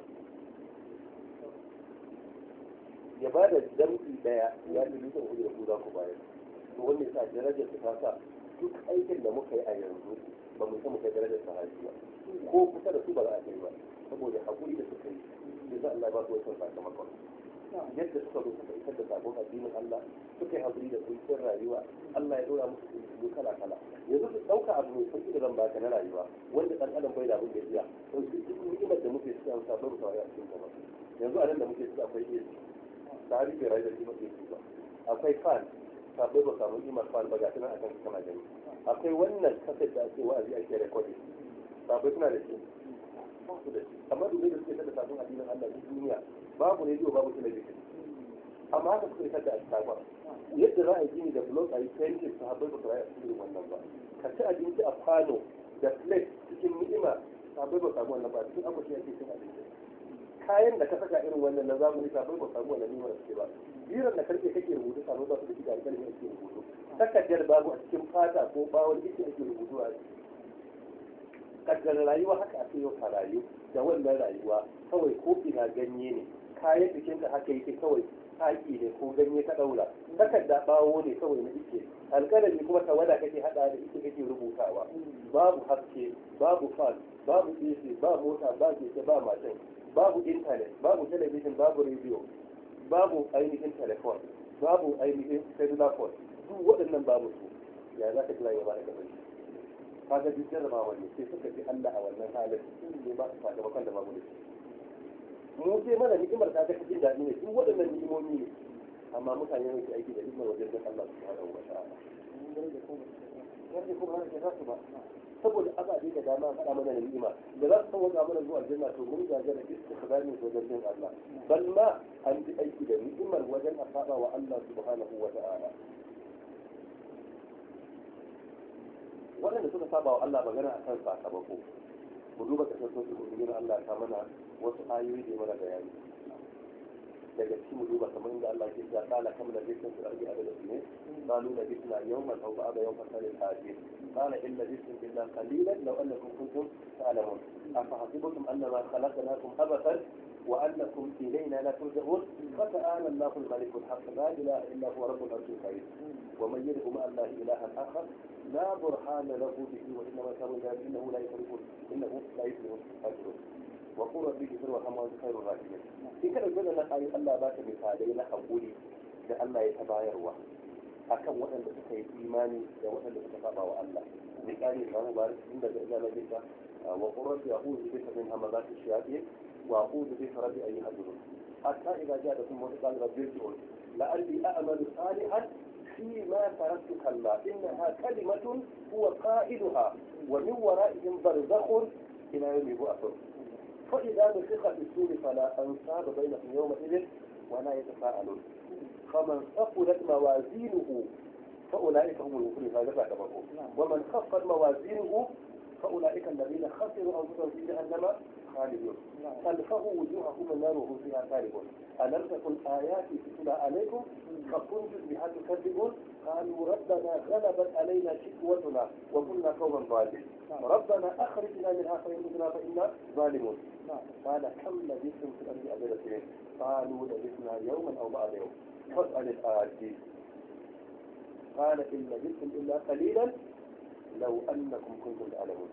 ya ba da damtsi ɗaya ya fi dutsen uhud da ku za ku bayar to wanda ya sa darajar ta sa duk aikin da muka yi a yanzu ba mu san muka darajar sahabi ba ko kusa da su ba za a kai ba saboda haƙuri da suka yi yasa Allah ba su wasu sakamakon yadda suka zo suka isar da sabon addinin Allah suka yi haƙuri da kuncin rayuwa Allah ya dora musu su kala kala yanzu su ɗauka abu mai sauƙi da zan baka na rayuwa wanda ɗan adam bai da abin da iya to duk ni'imar da muke cikin sabon rufawa a cikin gaba yanzu a nan da muke ciki akwai iya sahabi bai rayu da ni'imar iya ba akwai fan sabai ba samu ni'imar fan ba ga tunan akan kana gani akwai wannan kasar da ake wa'azi ake recording sabai suna da shi su da shi amma dubai da suke da sabon addinin Allah duk duniya babu rediyo babu talabijin amma haka suka rikar da asaba yadda za a yi gini da blog a yi fentin sahabbai ba su rayu a cikin wannan ba ka ci abinci a kwano da plate cikin ni'ima sahabbai ba samu wannan ba cikin abuci ake cin abinci kayan da ka saka irin wannan na zamani sahabbai ba samu wannan ni'imar suke ba biran da karfe kake rubutu sahabbai ba su da shi da alƙalmi ake rubutu takardar babu a cikin fata ko bawon ita ake rubutu a kaddar rayuwa haka ake yau ka rayu da wannan rayuwa kawai ko ina ganye ne kayan jikinka haka yake kawai haƙi ne ko ganye ka ɗaura takarda ɓawo ne kawai na ike alƙalami kuma tawada kake haɗa da ita kake rubutawa babu haske babu fan babu AC ba mota ba keke ba mashin babu intanet babu talabijin babu rediyo babu ainihin telefon babu ainihin cellular phone duk waɗannan babu su ya za ka kira ya ba da kasance kaga duk jarrabawa ne sai suka fi Allah a wannan halin ne ba su sakamakon da babu da shi mu sai mana ni'imar ta ga cikin daɗi ne duk waɗannan ni'imomi ne amma mutane ne ke aiki da ni'imar wajen da Allah subhanahu wa ta'ala kuma hana ke za su ba saboda ababe da dama faɗa mana da ni'ima da za su sauwaka mana zuwa aljanna to mun gagara istikhdami wajen bin Allah bal ma an bi aiki da ni'imar wajen a saba wa Allah subhanahu wa ta'ala waɗanda suka saba wa Allah magana a kan sakamako mu duba ƙasar sun su Allah ta mana wasu ayoyi da mana bayani daga cikin mu duba kamar inda Allah ke cewa qala kam la bikum fil ardi adada ne qalu la bisna yawman aw ba'da yawmin fasalil hajir qala illa bisum illa qalilan law annakum kuntum ta'lamun afa hasibtum annama khalaqnakum abathan wa annakum ilayna la turja'un fata'ala Allahu al-malik al-haq la ilaha illa huwa rabbul arshil karim wa man yad'u ma'a Allah ilahan akhar لا برهان له به وإنما كانوا ذلك إنه لا يفلح الكافرون wa qur rabbi ighfir warham wa anta khairur rahimin. in ka dauki wannan ayoyi Allah ba ta misalai na hakuri da Allah ya tabayarwa akan waɗanda suka yi imani da waɗanda suka saba wa Allah. misali Imam Malik inda da Allah ya ce wa qur rabbi a'udhu bika min hamazati shayatin wa a'udhu bika rabbi an yahdurun hatta idza ja'akum mawt qala rabbi irji'un la'alli a'malu salihan فيما تركت كلا إنها كلمة هو قائلها ومن ورائهم برزخ إلى يوم يبعثون فإذا نفخ في السور فلا أنساب بينهم يومئذ ولا يتساءلون فمن ثقلت موازينه فأولئك هم المفلحون هذا بعد مرة ومن خفت موازينه فأولئك الذين خسروا أنفسهم في جهنم خالدون تلفه وجوههم النار وهم فيها خالدون ألم تكن آياتي تتلى عليكم فكنتم بها تكذبون قالوا ربنا غلبت علينا شقوتنا وكنا قوما ظالمين ربنا أخرجنا منها فإن كنا فإنا ظالمون قال كم لبثتم في الأرض عدد سنين قالوا لبثنا يوما أو بعض يوم فاسأل الآتي قال إن لبثتم إلا قليلا لو أنكم كنتم تعلمون.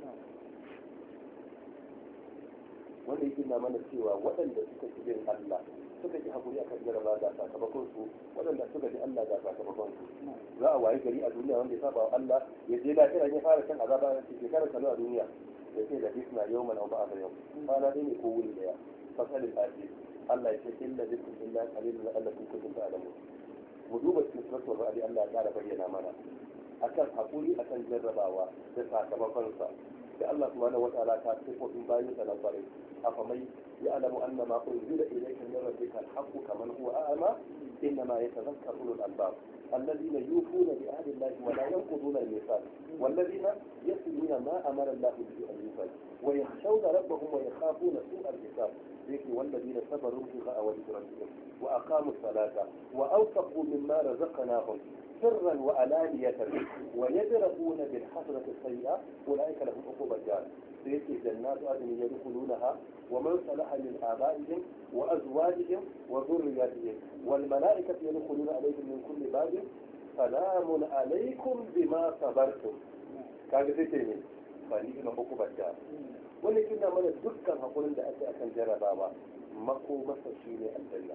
wanda yake na mana cewa waɗanda suka ji bin Allah suka ji hakuri akan jarraba ga sakamakon su waɗanda suka ji Allah ga sakamakon su za a wayi gari a duniya wanda ya saba wa Allah ya je lafiya ya fara kan azaba ya ce shekara kanu a duniya ya ce da bisna yawman aw ba'da yawm kwana dai ne ko wuri daya fasalin aji Allah ya ce illa bikum illa qalilun allakum kuntum ta'lamun. mu duba cikin suratul ra'd Allah ya ƙara bayyana mana akan hakuri akan jarrabawa da sakamakon sa da Allah subhanahu wataala ta sifofin bayin sa na kwarai afamai ya'lamu anna ma unzila ilayka min rabbika al-haqqu kaman huwa a'ma innama yatadhakkaru ulul albab الذين يوفون بعهد الله ولا ينقضون الميثاق والذين يصلون ما امر الله به ان يوصل ويخشون ربهم ويخافون سوء الحساب والذين صبروا ابتغاء وجه ربهم واقاموا الصلاه واوفقوا مما رزقناهم سرا وعلانية ويدرؤون بالحسنة السيئة أولئك لهم عقوبى الدار سيأتي جنات عدن يدخلونها ومن صلح من آبائهم وأزواجهم وذرياتهم والملائكة يدخلون عليهم من كل باب سلام عليكم بما صبرتم. كان سيأتي فنعم عقوبى الدار. ولكن من الدكان هقول إن أتى أكن جربا مقومة شيء الجنة.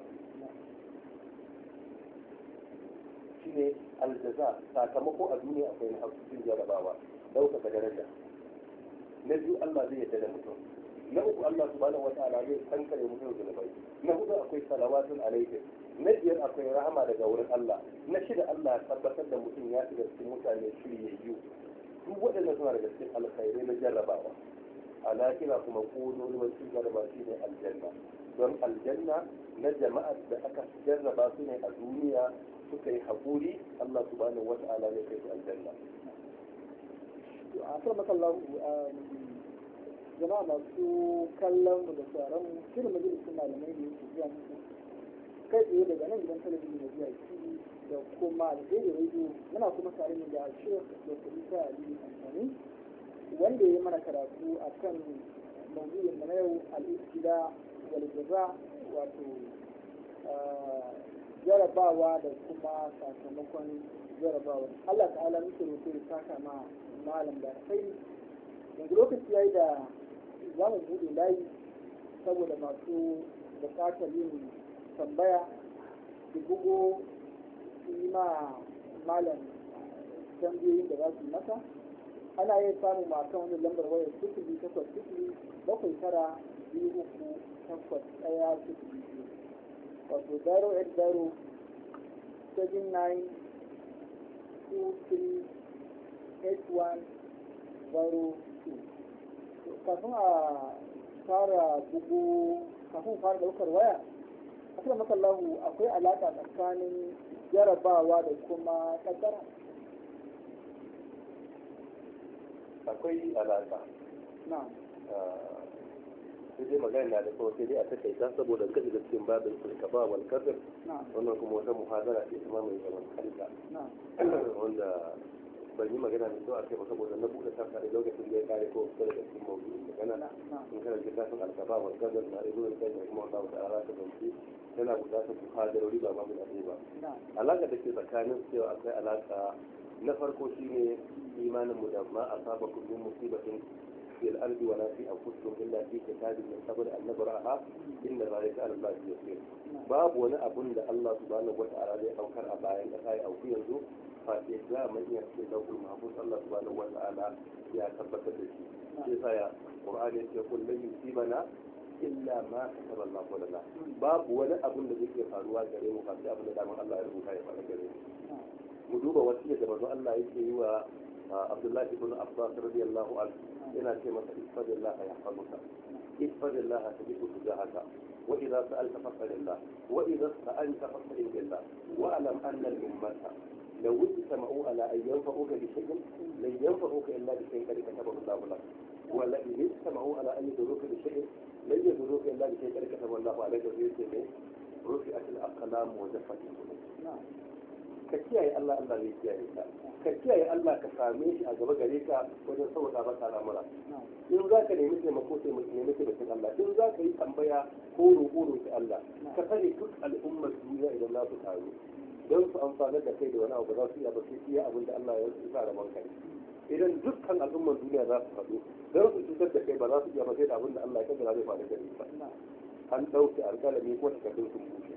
shine aljaza sakamako a duniya akwai na cikin jarabawa ɗaukaka daraja. na biyu Allah zai yarda da mutum. na uku Allah subhanahu wataala zai kankare mutum zunubai. na hudu akwai salawatun alaikum. na biyar akwai rahama daga wurin Allah. na shida Allah ya tabbatar da mutum ya shiga cikin mutane shiryayyu. duk waɗanda suna daga cikin alkhairai na jarrabawa. a lahira kuma kololuwar wasu jarraba shi ne aljanna. don aljanna na jama'ar da aka jarraba su ne a duniya suka yi haƙuri Allah subhanahu wata'ala ya kai su aljanna. a kan makallahu jama'a masu kallon mu da sauran mu shirin majalisun malamai ne yake zuwa muku kai tsaye daga nan gidan talabijin na biya tv da kuma alheri radio muna kuma tare ne da shekh dr isa ali amfani wanda ya yi mana karatu a kan mawdu'in na yau al-ibtida wal jaza wato jarabawa da kuma sakamakon jarabawa. Allah ta'ala muke roƙo ya saka ma malam da kai. yanzu lokaci yayi da za mu buɗe layi saboda masu buƙatar yin tambaya su bugo su yi ma malam tambayoyin da za su yi masa. ana yin samun masu wani lambar wayar 0800-732-8 wato 08079238102. kafin a fara bugu kafin fara daukar waya akwai makallahu akwai alaka tsakanin jarabawa da kuma kaddara. akwai alaka na sai dai magana na da kawai sai dai a takaita saboda kaji da cikin babin sulkaba wal kadar wannan kuma wata muhadara ce kuma mai zaman kanta wanda ban yi magana da zuwa kai ba saboda na buɗe sarka da lokacin da ya kare ko kusa daga cikin mawuyi magana in kana littafin alkaba wal kadar na ibn al-qayyim kuma Allah ta'ala ta dauki yana buƙatar muhadarori ba ma mun aje ba. alaka da ke tsakanin cewa akwai alaka na farko shine imanin mu da ma asabakum min musibatin في الأرض ولا في أنفسكم إلا في كتاب من قبل أن نبرأها إن ذلك على الله يسير باب ولا أبن الله سبحانه وتعالى أو كان أباين أي أو في ينزو فإذا من يحكي له المحفوظ الله سبحانه وتعالى يا ثبت الشيء كيف يا القرآن يقول لن يصيبنا إلا ما كتب الله لنا باب ولا أبن الذي يفعلوا جريمه فأتي أبن الله يربوها يفعل جريمه مدوبة وسيلة برضو الله يجي عبد الله بن عباس رضي الله عنه إلى كما احفظ الله يحفظك احفظ الله تجد تجاهك وإذا سألت فاسأل الله وإذا استعنت فاستعن بالله واعلم أن الأمة لو اجتمعوا على أن ينفعوك بشيء لن ينفعوك إلا بشيء قد كتبه الله لك ولئن اجتمعوا على أن يضروك بشيء لن يضروك إلا بشيء قد كتبه الله عليك رفعت الأقلام وجفت القلوب ka kiyaye Allah Allah ne kiyaye ka kiyaye Allah ka same shi a gaba gare ka wajen sauka ba ta lamura in za ka nemi taimako sai mu nemi taimakon Allah in za ka yi tambaya ko roƙo roƙi Allah ka sani duk al'ummar duniya idan za su taru don su amfana da kai da wani abu ba za su iya ba sai iya abin da Allah ya sa rabon kai idan dukkan al'ummar duniya za su haɗu don su cutar da kai ba za su iya ba sai da abin da Allah ya kaddara zai faru gare ka an ɗauke alƙalami ko takardun sun bushe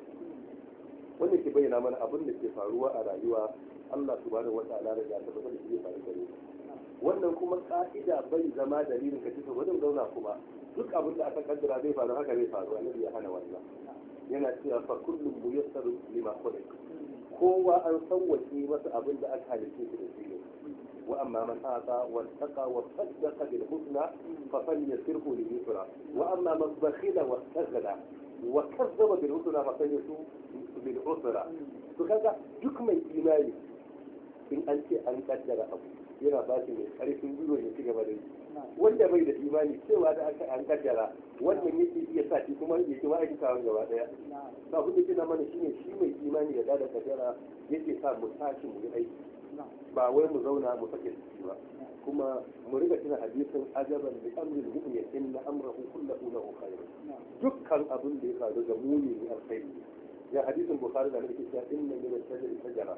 wanda ke bayyana mana abin da ke faruwa a rayuwa Allah subhanahu wa ta'ala da ya tabbatar da shi ya faru gare wannan kuma ka'ida bai zama dalilin ka cikin wajen zauna kuma duk abin da aka kaddara zai faru haka zai faru annabi ya hana wannan yana cewa fa kullum muyassaru lima khuliq kowa an sawwace masa abin da aka halice shi da shi wa amma man ata wa taqa wa saddaqa bil husna fa falyasirhu lil yusra wa amma man bakhila wa istaghna wa kazzaba bil husna fa sayyisu bil usra to kaga duk mai imani in an ce an kaddara abu yana ba shi mai karfin gwiwa ya ci gaba da yi wanda bai da imani cewa da aka an kaddara wannan yake iya sa shi kuma yake ma aiki kawon gaba daya ba abin da kina mana shine shi mai imani ya da kaddara yake sa mu tashi mu yi aiki ba wai mu zauna mu sake ciki ba kuma mu riga tuna hadisin ajaban bi amril mu'min inna amrahu kullahu lahu khair dukkan abin da ya faru ga mu'mini alkhairi ya hadisin bukhari da nake cewa inna min al-shajari shajara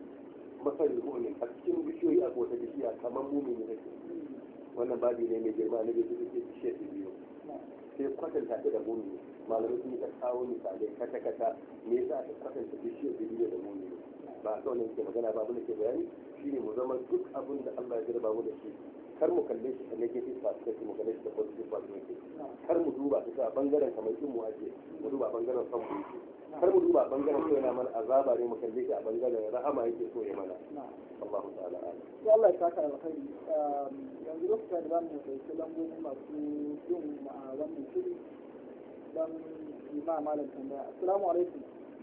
masal mu'min a cikin bishiyoyi a wata bishiya kamar mu'mini ne wannan babi ne mai girma ne da yake bishiyar biyu sai kwatanta ta da mu'mini malamai sun yi ta kawo misalai kata me yasa aka kwatanta bishiyar biyu da mu'mini ba a kawai ke magana ba abin da ke bayani shine mu zama duk abin da Allah ya jarba mu da shi kar mu kalle shi a negative perspective mu kalle shi da positive perspective kar mu duba ta bangaren kamar in mu ake mu duba bangaren son mu yake kar mu duba bangaren so yana mana azaba ne mu kalle shi a bangaren rahama yake so ya mana Allahu ta'ala to Allah ya saka alkhairi yanzu lokacin da zamu dauki lambobin masu yin wannan shiri dan imam malam tambaya assalamu alaikum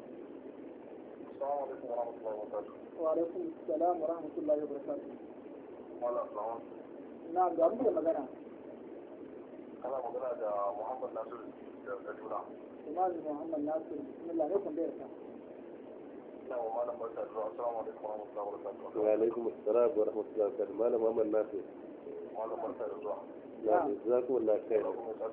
وعليكم السلام ورحمة الله وبركاته. نعم جارو ده مغانا. أنا مغانا محمد ناصر الجولة. إمام محمد ناصر بسم الله عليكم بيركا. نعم مالا مرتا السلام عليكم ورحمة الله وبركاته. وعليكم السلام ورحمة الله وبركاته. مالا محمد ناصر. مالا مرتا الجولة. نعم جزاكم الله خير.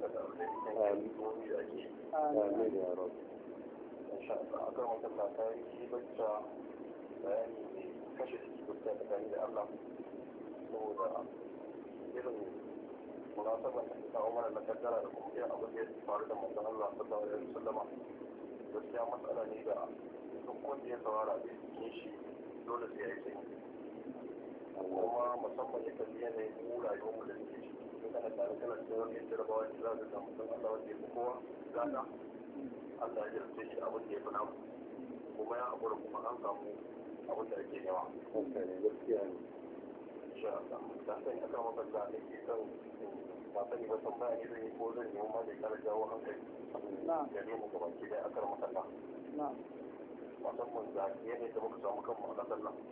آمين يا رب. akan wata ta yi bacca bayani ne kashe ciki bacca tsakani da Allah saboda irin munasabar da ta umar na kaddara da kuma irin abin da ya faru da manzon Allah sallallahu alaihi wasallam gaskiya matsala ne da duk wanda ya saurara da cikin shi dole sai ya yi sai kuma musamman ya kalli yanayin mu rayuwar mu da suke shi in kana tare kana cikin wani jarabawa da za ka samu don Allah wanda ya fi kowa gata Allah ya jarce shi abin da ya fi namu kuma ya haƙura kuma an samu abin da ake yawa. Gaskiya ne. Insha Allah. Da san aka maka da ne ke kan ba sani ba tambaya ne zan yi ko zan yi ma da kara jawo hankali. Ya nemo gaba ki da aka maka da. Musamman da yanayin da muka samu kanmu a ƙasar nan.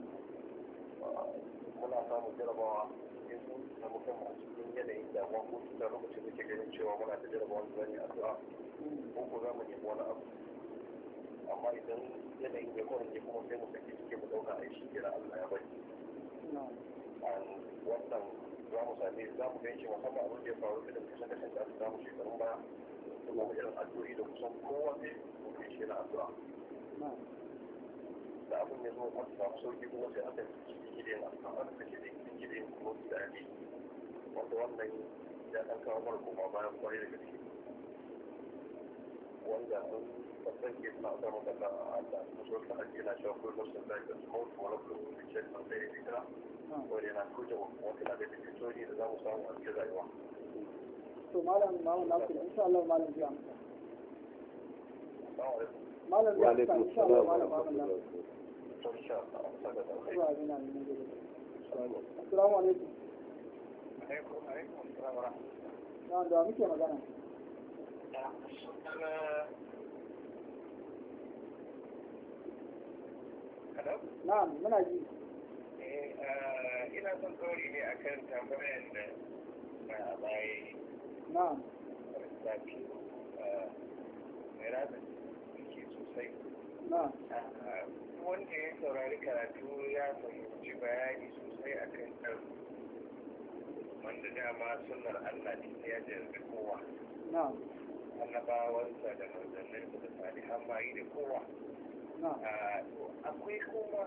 Muna samun jarabawa in sun samu kanmu a cikin yanayin damuwa ko da lokacin da ke ganin cewa muna da jarabawa da zan yi addu'a. ko za mu nemi wani abu amma idan yanayin ya kwanke kuma sai mu sake suke mu dauka a shi kira Allah ya bari wannan za mu sami za mu ganshi musamman abin da ya faru da kashe kashen da aka samu shekarun baya da kuma irin addu'o'i da kusan kowa sai mu kai shi na addu'a da abin ya zo aka samu sauki kuma sai aka ciki da yin addu'a aka kashe da yin kuma da ake wanda wannan ya ɗan kawo mara koma bayan kwarai da gaske wanda an babban ke suna da magana a Allah su so ta hajji na shawo kuma sun zai da su mawutu wani kuma da ke nan zai fita wanda yana kuce wata na da fitoni da za mu samu a cikin rayuwa. to malam nasu da insha Allah malam zai amsa malam zai amsa insha Allah malam nasu to insha Allah amsa da ɗaukai. Assalamu alaikum. Alaikum assalam wa rahmatullahi. Na da muke magana. Hello? Na'am, muna ji. Ina son tsori ne akan tambayar da na baya. Na'am. Zafi mai rasa ke sosai. Na'am. Wanda ya saurari karatu ya fahimci bayani sosai akan ɗan wanda dama sunnar Allah ne ya jarbi kowa. Na'am. Annabawansa da manzanninsa da salihan bayi da kowa. Akwai kuma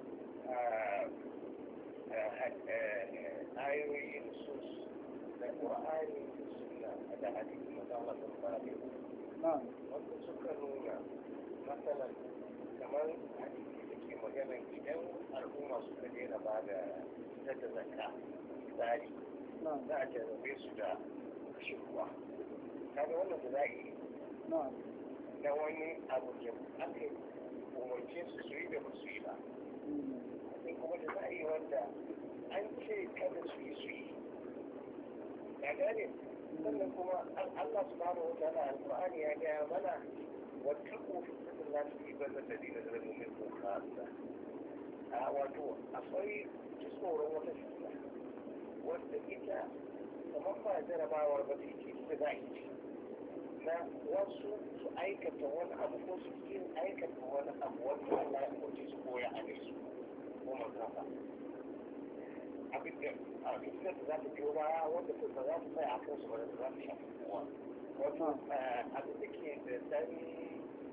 ayoyin sus da ƙwa'ani suna da hadisi na zama sun bari wanda suka nuna matsalar kamar hadisi da ke magana idan al'umma suka daina ba da fitar da zakka tsari za a jarrabe su da kashin ruwa kaga wannan da za a yi na wani abu da aka umarce su yi da ba su yi ba sai kuma da za a yi wanda an ce kada su yi ya gane sannan kuma Allah subhanahu wa ta'ala alqur'ani ya gaya mana wata kofin da za su yi banda da dina da mumin ko kasa wato akwai tsoron wata fitna wanda ita kamar ba jarabawar ba ce ta za a yi na wasu su aikata wani abu ko su yin aikata wani abu wanda Allah ya kwace su koya a ne su ko mazaba abin da za ta biyo baya wanda ba za su tsaya a kansu ba da za su shafi kowa wato abin da ke da tsari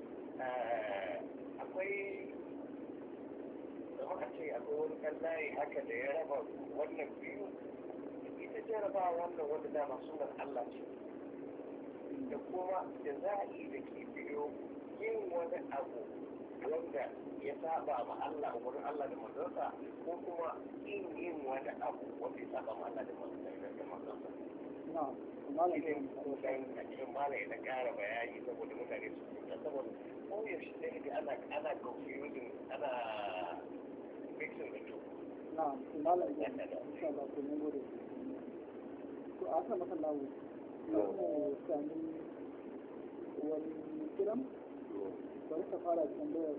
akwai kamar a ce akwai wani kan layi haka da ya raba wannan biyu ita jaraba wannan wanda dama sunan Allah ce da kuma da za a yi da ke biyo yin wani abu wanda ya saba ma Allah wurin Allah da manzansa ko kuma yin wani abu wanda ya saba ma Allah da manzansa. Ilimin kusan a cikin malaye na ƙara bayani saboda mutane su fita saboda koyaushe sai da ana confusing ana mixing the two. Na, malaye ya insha Allah ko mun gode. To a kan masallawo mu sami wani kiran bari ka fara tambayar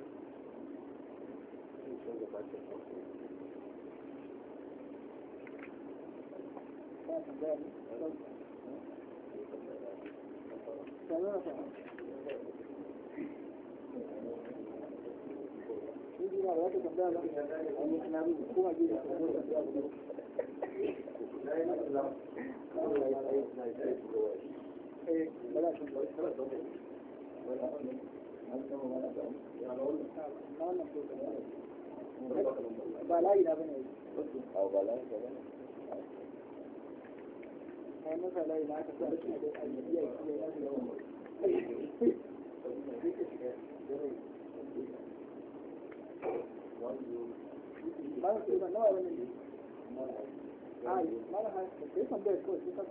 ba layi na bane ba layi na bane kai masa layi na aka sa shi da aljiya shi ya yi yawa ba su ba nawa wani ne ai mala ha sai san da ko sai ka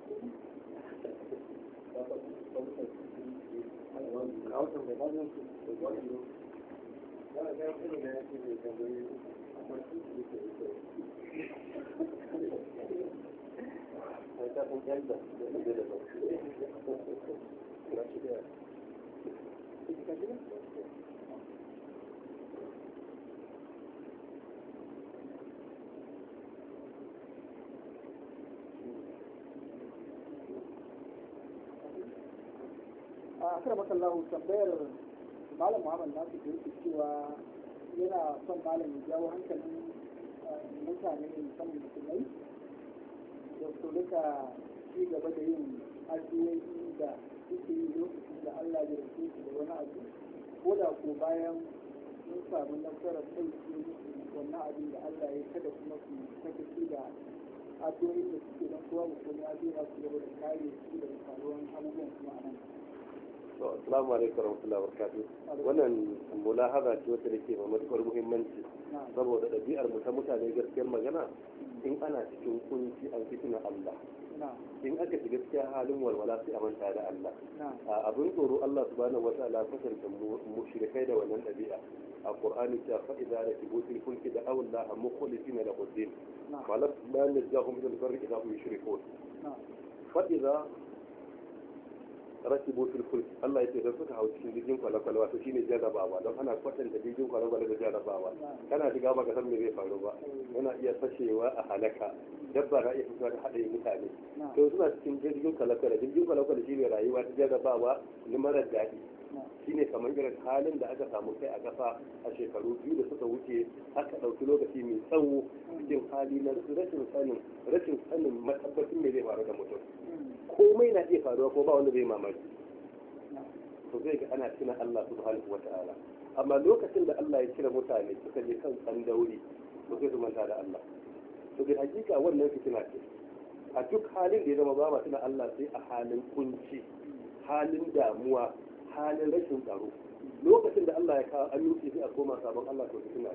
a kar maka Allah tambayar malam Muhammad nasu da yake cewa yana son malam ya jawo hankalin mutane musamman musulmai da su rika ci gaba da yin addu'o'i da suke yi lokacin da Allah ya rufe su da wani abu ko da ko bayan sun samu nasarar kai su wannan abin da Allah ya kada kuma su sakaci da addu'o'i da suke don kowa da kuma addu'o'i za su gaba da kare su daga faruwan abubuwan kuma a nan. Assalamu alaikum warahmatullahi wabarakatuh. Wannan mulahaza ce wacce take da matukar muhimmanci saboda ɗabi'ar mu ta mutane gaskiyar magana in ana cikin kunci an fitina Allah. In aka shiga gaskiya halin walwala sai a manta da Allah. Abin tsoro Allah subhanahu wa ta'ala kasance mushrikai da wannan ɗabi'a. A Qur'ani ta fa idza rakibu fil fulki da Allah mukhlisina lahu din. Wa la najahum min al-barri idza hum yushrikun. Fa idza rakibu fil fulk Allah yace da suka hau cikin jirgin kwale-kwale wato shine jarrabawa don ana kwatanta jirgin kwale-kwale da jarrabawa kana shiga baka san me zai faru ba yana iya fashewa a halaka dabba na iya fitowa da haɗe mutane to suna cikin jirgin kwale-kwale shine rayuwa ta jarrabawa ni marar daɗi shine kamar irin halin da aka samu kai a ƙasa a shekaru 2 da suka wuce aka ɗauki lokaci mai tsawo cikin hali na rashin sanin matabbacin me zai faru da mutum komai na iya faruwa ko ba wanda zai mamaki to zai ga ana tuna Allah subhanahu wata'ala amma lokacin da Allah ya kira mutane suka je kan tsandauri to sai su manta da Allah to bi hakika wannan fitina ce a duk halin da ya zama ba ma tuna Allah sai a halin kunci halin damuwa halin rashin tsaro lokacin da Allah ya kawo aminci sai a koma sabon Allah to fitina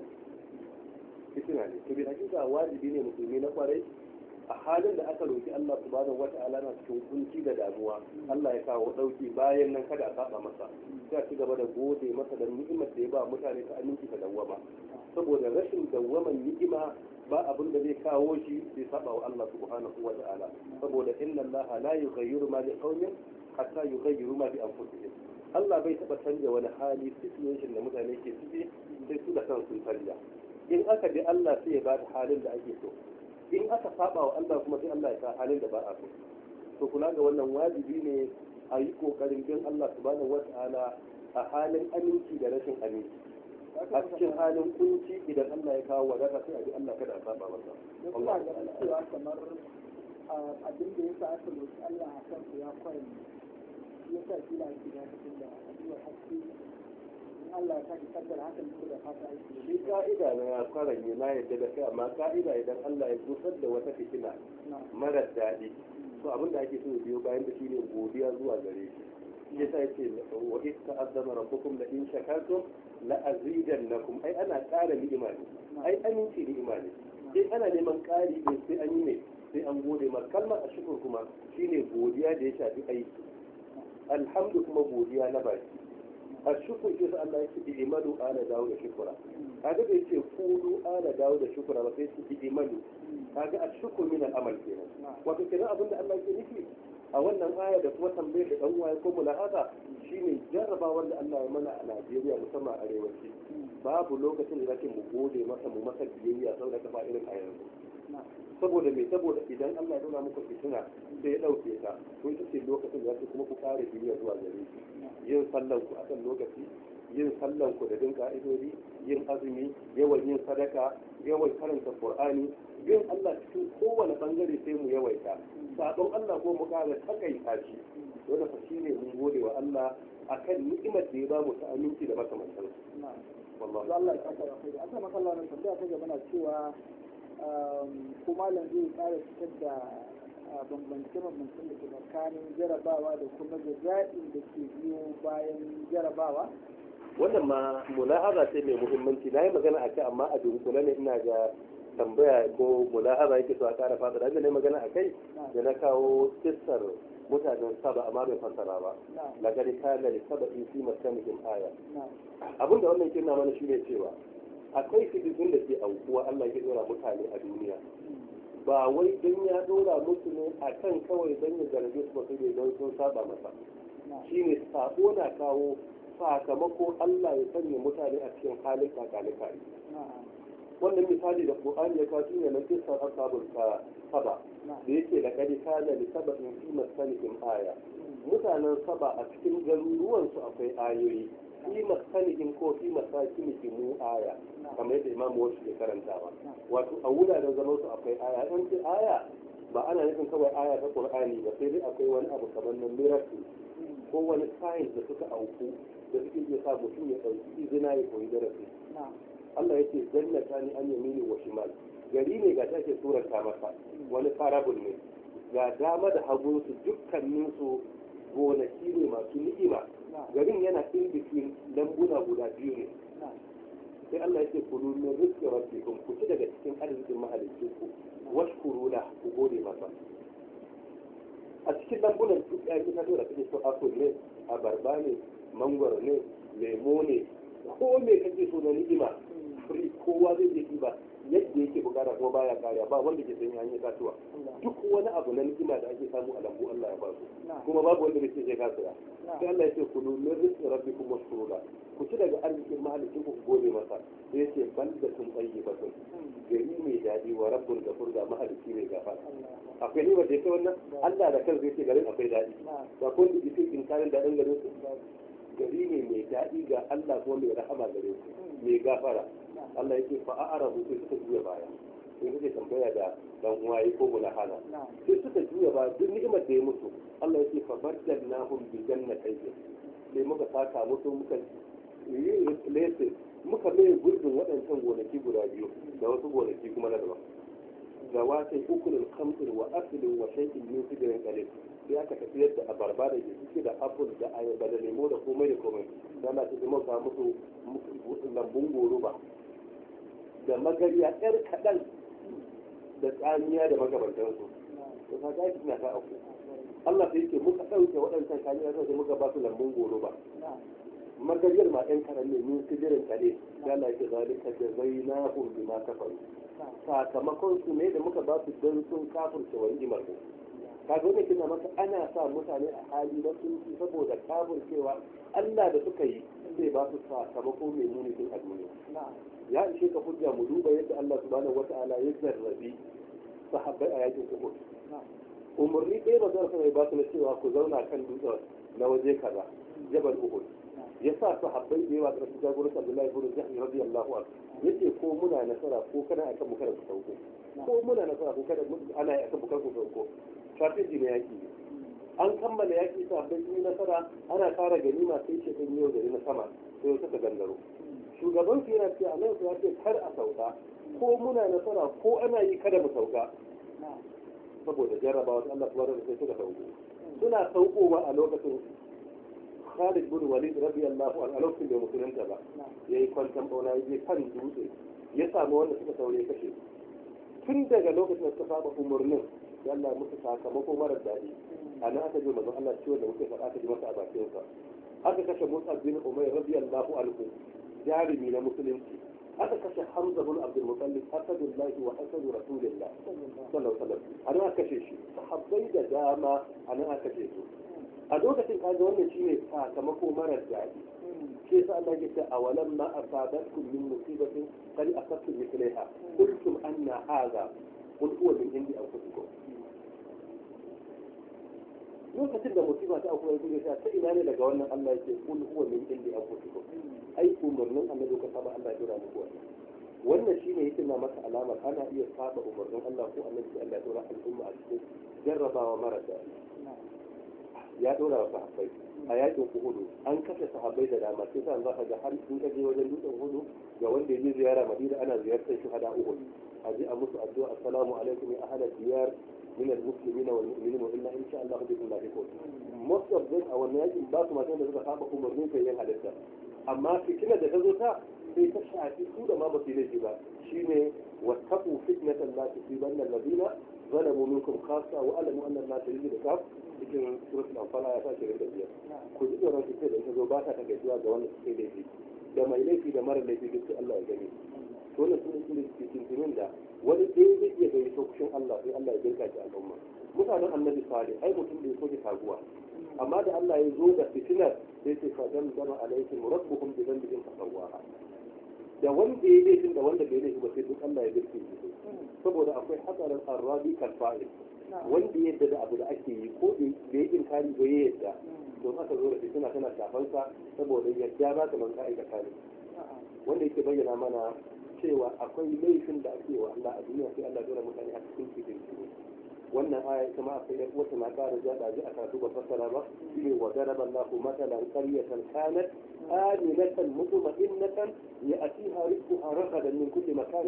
ne to bi hakika wajibi ne musulmi na kwarai a halin da aka roki Allah subhanahu wata'ala na cikin kunci da damuwa Allah ya kawo dauki bayan nan kada a saba masa sai a ci gaba da gode masa da ni'imar da ya ba mutane ta aminci ta dawwama saboda rashin dawwaman ni'ima ba abin da zai kawo shi sai saba wa Allah subhanahu wata'ala saboda inna Allah la yughayyiru ma biqaumin hatta yughayyiru ma bi anfusihim Allah bai taba canja wani hali situation da mutane ke ciki sai su da kansu sun canja in aka bi Allah sai ya ba da halin da ake so in aka saba wa Allah kuma sai Allah ya sa halin da ba a so to kula ga wannan wajibi ne a yi kokarin bin Allah subhanahu wata'ala a halin aminci da rashin aminci a cikin halin kunci idan Allah ya kawo wadata sai a bi Allah kada a saba masa Allah ya cewa kamar abin da yasa aka roki Allah a kan ya kwai yasa kila ki da cikin da addu'a hakki Allah ta ki kaddara hakan duk da fata aiki shi ka'ida na ya kwaranye na yadda da kai amma ka'ida idan Allah ya gusar da wata fitina mara daɗi to abin da ake so ya biyo bayan da shi ne godiya zuwa gare shi ya sa yace wa in ta'azzama rabbukum la in shakartum la azidannakum ai ana ƙara ni'ima ne ai aminci ni'ima ne in ana neman ƙari ne sai an yi ne sai an gode ma kalmar ashkur kuma shine godiya da ya shafi aiki alhamdu kuma godiya na baki الشكر كيف الله يكتب إيمانه آل داود شكرا هذا بيصير قولوا آل داود شكرا وبيصير إيمانه هذا الشكر من الأمل فينا وبكذا أظن الله يكفي أولا آية دكتور تنبيه أنه يقوم لهذا شيء جرب ولا الله يمنع نيجيريا مسمى أريوتي باب لوكة لكن مبودة مثلا ممثل بيجي أصلا كفائل الآية saboda me saboda idan Allah ya nuna muku fitina sai ya dauke ta to ita ce lokacin da zai kuma ku kare duniya zuwa gare shi yin sallan ku akan lokaci yin sallan ku da din ka'idodi yin azumi yawan yin sadaka yawan karanta Qur'ani yin Allah cikin kowane bangare sai mu yawaita sabon Allah ko mu kare takaita shi wanda fa shine mun gode wa Allah akan ni'imar da ya ba mu ta aminci da makamantan wallahi Allah ya saka kai aka maka Allah ran tambaya ta gaba na cewa ko malam zai kara fitar da bambance-bambancen da ke tsakanin jarabawa da kuma jaza'in da ke biyo bayan jarabawa wannan ma mulahaza ce mai muhimmanci na yi magana a kai amma a dunkule ne ina ga tambaya ko mulahaza yake so a kara fasa da ne magana a kai da na kawo kissar mutanen saba amma bai fassara ba lagari kana da saba in fi masanihim aya abinda wannan kirna mana shi ne cewa akwai fitintun da ke aukuwa Allah ya dora mutane a duniya ba wai don ya dora musu ne a kan kawai don ya zarge su masu ne don sun saba masa shi ne sabo na kawo sakamako Allah ya sanya mutane a cikin halin kakalika wannan misali da Qur'ani ya kawo shine na kissar ashabul saba da yake da kadi kana li sab'in fi masanihim aya mutanen saba a cikin garuruwansu akwai ayoyi fi masanihin ko fi masakinihin mu aya kamar yadda imamu wasu ke karantawa wato a wuraren zaman su akwai aya an ce aya ba ana nufin kawai aya ta Qur'ani ba sai dai akwai wani abu kamar na miracle ko wani science da suka auku da suke iya sa mutum ya ɗauki izina ya koyi darasi Allah yake jannata ni an yamini wa shimal gari ne ga take suranta masa wani parable ne ga dama da hagu su dukkanin su gonaki ne masu ni'ima garin yana in between lambuna guda biyu ne sai Allah ya ce kulu min rizqi rabbikum ku ci daga cikin arzikin mahalicin ku washkuru la ku gode masa a cikin lambunan duk ya yi kaso da kake so apple ne abarba ne mangwaro ne lemo ne ko me kake so na ni'ima free kowa zai je ba yadda yake bukata kuma baya kariya ba wanda ke sanya hanyar kasuwa duk wani abu na ni'ima da ake samu a lambu Allah ya ba su kuma babu wanda bai ce sai ka saya sai Allah ya ce kulu min rizqi rabbikum washkuru la ku ci daga arzikin mahalicin ku gode masa sai ya ce baldatun tayyibatun gari mai daɗi wa rabbul ghafur da mahalicci mai gafara akwai ni wanda yake wannan Allah da kansa yake garin akwai daɗi ba ko da yake inkarin daɗin garin su gari ne mai daɗi ga Allah kuma mai rahama gare su mai gafara Allah yake fa a'arabu sai suka juya baya sai suke tambaya da dan uwaye ko mulahana sai suka juya baya duk ni'imar da ya mutu Allah yake fa baddalnahum bi jannatayn sai muka saka musu muka yi replace muka mai gurbin waɗancan gonaki guda biyu da wasu gonaki kuma na daban zawatai ukulul khamsin wa aslin wa shay'in min sidrin qalil sai aka tafiyar da abarba da suke da apple da ayaba da lemo da komai da komai dan Allah ya muka musu lambun goruba da magariya yar kaɗan da tsamiya da magabantansu to ka gaji na ta auku Allah sai yake muka ɗauke waɗancan kamiya sai muka ba su lambun goruba magariyar ma ɗan karan ne min sidirin kare da Allah yake zalika jazainahum bima kafaru sakamakon su ne da muka ba su don sun kafirce wa ni'imar mu kaga wannan kina maka ana sa mutane a hali na sunci saboda kafircewa Allah da suka yi zai ba su sakamako mai muni din a duniya ya ishe ka hujja mu duba yadda Allah subhanahu wata'ala ya jarrabi sahabbai a yakin Uhud umarni ɗaya ba zai ba su na cewa ku zauna kan dutsen na waje kaza jabal Uhud ya sa sahabbai da yawa da su jagoranci Abdullahi ibn Jahsh radiyallahu anhu yace ko muna nasara ko kana akan mu kada ku sauko ko muna nasara ko kada ana akan mu kada ku sauko strategy ne yaki an kammala yaki sahabbai sun yi nasara ana fara ganima sai ce kan yau gari na sama sai suka gangaro shugaban su yana cewa nan ya ce kar a sauka ko muna nasara ko ana yi kada mu sauka saboda jarrabawa ta Allah subhanahu wa ta'ala sai suka sauko suna saukowa a lokacin Khalid bin Walid radiyallahu anhu a lokacin da musulunta ba yayi kwantan bauna yaje kan dutse ya samu wanda suka saurayi kashe tun daga lokacin da suka saba umurnin ya Allah musu sakamako mara daɗi a nan aka ji manzon Allah ciwon da muke faɗa aka ji masa a bakin sa aka kashe Mus'ab bin Umayr radiyallahu anhu jarumi na musulunci aka kashe Hamza bin Abdul Muttalib asadullahi wa asadu rasulillah sallallahu alaihi wasallam a nan aka kashe shi sahabbai da dama a nan aka kashe su a lokacin kaga wannan shine sakamako marar daɗi shi yasa Allah ya ce awalam ma asabatkum min musibatin qad asabtum mithlaha qultum anna hadha qul huwa min indi anfusikum lokacin da musiba ta akwai gudu ta ina ne daga wannan Allah ya ce qul huwa min indi anfusikum ai umarnin annabi ka saba Allah ya dora muku wannan shine yake na maka alama ana iya saba umarnin Allah ko annabi Allah ya dora al'umma a cikin jarrabawa marar daɗi ya dora wa sahabbai a yakin Uhud an kashe sahabbai da dama sai san za ka ga har sun kaje wajen dutsen Uhud ga wanda ya je ziyara Madina ana ziyartar shuhada Uhud a ji a musu addu'a assalamu alaikum ya ahla diyar min al-muslimina wal mu'minin wa inna insha Allah bikum lahiqun most of them a wannan yakin ba su matan da suka saba umarnin kai yin halitta amma fitinar da ta zo ta sai ta shafi su da ma ba su laifi ba shine wattaqu fitnatan la tusibanna alladhina zalamu minkum khassa wa alamu anna Allah shadidul iqab cikin suratul anfal ya ta 25 ku ji tsoron fitar da ta zo ba ta gajiya ga wanda suke laifi da mai laifi da mara laifi duk Allah ya gani to wannan sun cikin da wani ɗaya zai iya gani kushin Allah sai Allah ya girka shi al'umma mutanen annabi salih ai mutum da ya soke taguwa amma da Allah ya zo da fitinar sai ce fadan zama alaikum rabbukum bi dhanbihim fasawaha da wanda ya laifin da wanda bai laifi ba sai duk Allah ya girke shi saboda akwai hatsarin arrabi kal fa'il wanda ya yadda da abu da ake yi ko da ya inkari ba ya yadda to aka zo da fitina tana shafansa saboda yadda ba ta manka aikata ne wanda yake bayyana mana cewa akwai laifin da ake wa Allah a duniya sai Allah ya dora mutane a cikin fitin wannan aya ita ma akwai wata na ƙara jaɗa ji a karatu ba fassara ba shine wa daraba Allahu matalan qaryatan kanat aminatan mutma'innatan ya'tiha rizquha ragadan min kulli makan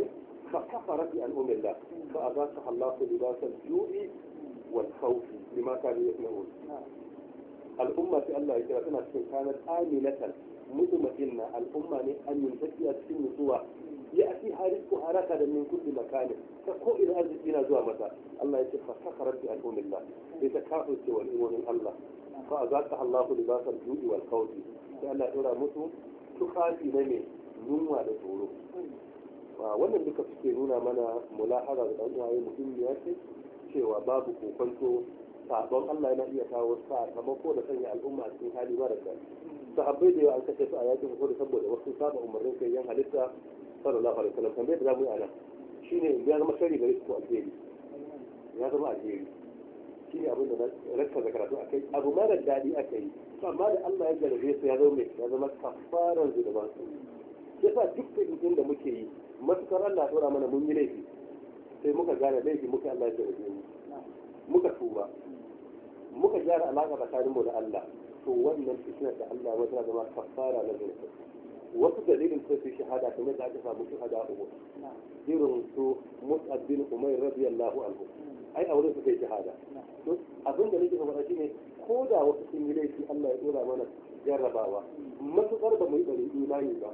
فكفرت بأنعم الله فأذاقها الله لباس الجوع والخوف بما كانوا يصنعون. الأمة في الله يكرمنا كانت آمنة مطمئنة، الأمة أن ينتهي السن يأتيها رزقها ركدا من كل مكان فكو إلى أرض إلى زوا متى الله يتفى فخرت بأنعم الله لتكافؤ والإيمان من الله فأذاقها الله لباس الجوع والخوف لأن ترى مسو تخافي نمي نوى لتورو wannan duka suke nuna mana mulahara da ɗan uwaye muhimmiya ce cewa babu kokonto sabon Allah yana iya kawo sakamako da sanya al'umma a cikin hali mara kyau. Sahabbai da yawa an kashe su a yakin Uhud saboda wasu saba umarnin kai yan halitta sallallahu alaihi wasallam. Tambayar da zamu yi a nan shine ya zama shari gare su ko alheri, ya zama alheri shine abin da na rakka da karatu akai. Abu mara daɗi aka yi amma da Allah ya jarabe su ya zama kafaran zunuban su. Yasa duk fitin da muke yi matukar Allah ya dora mana mun yi laifi sai muka gane laifi muka Allah ya jarabe mu muka tuba muka gyara alaƙa tsakanin mu da Allah to wannan fitinar da Allah wata zama kafara na zunubi. Wasu dalilin sai su shahada kamar da aka samu shahada uku irin su Mus'ab bin Umair radiyallahu anhu ai a wurin su kai shahada. To abin da nake faɗa shine ko da wasu sun yi laifi Allah ya dora mana jarrabawa matukar ba mu yi bari imani ba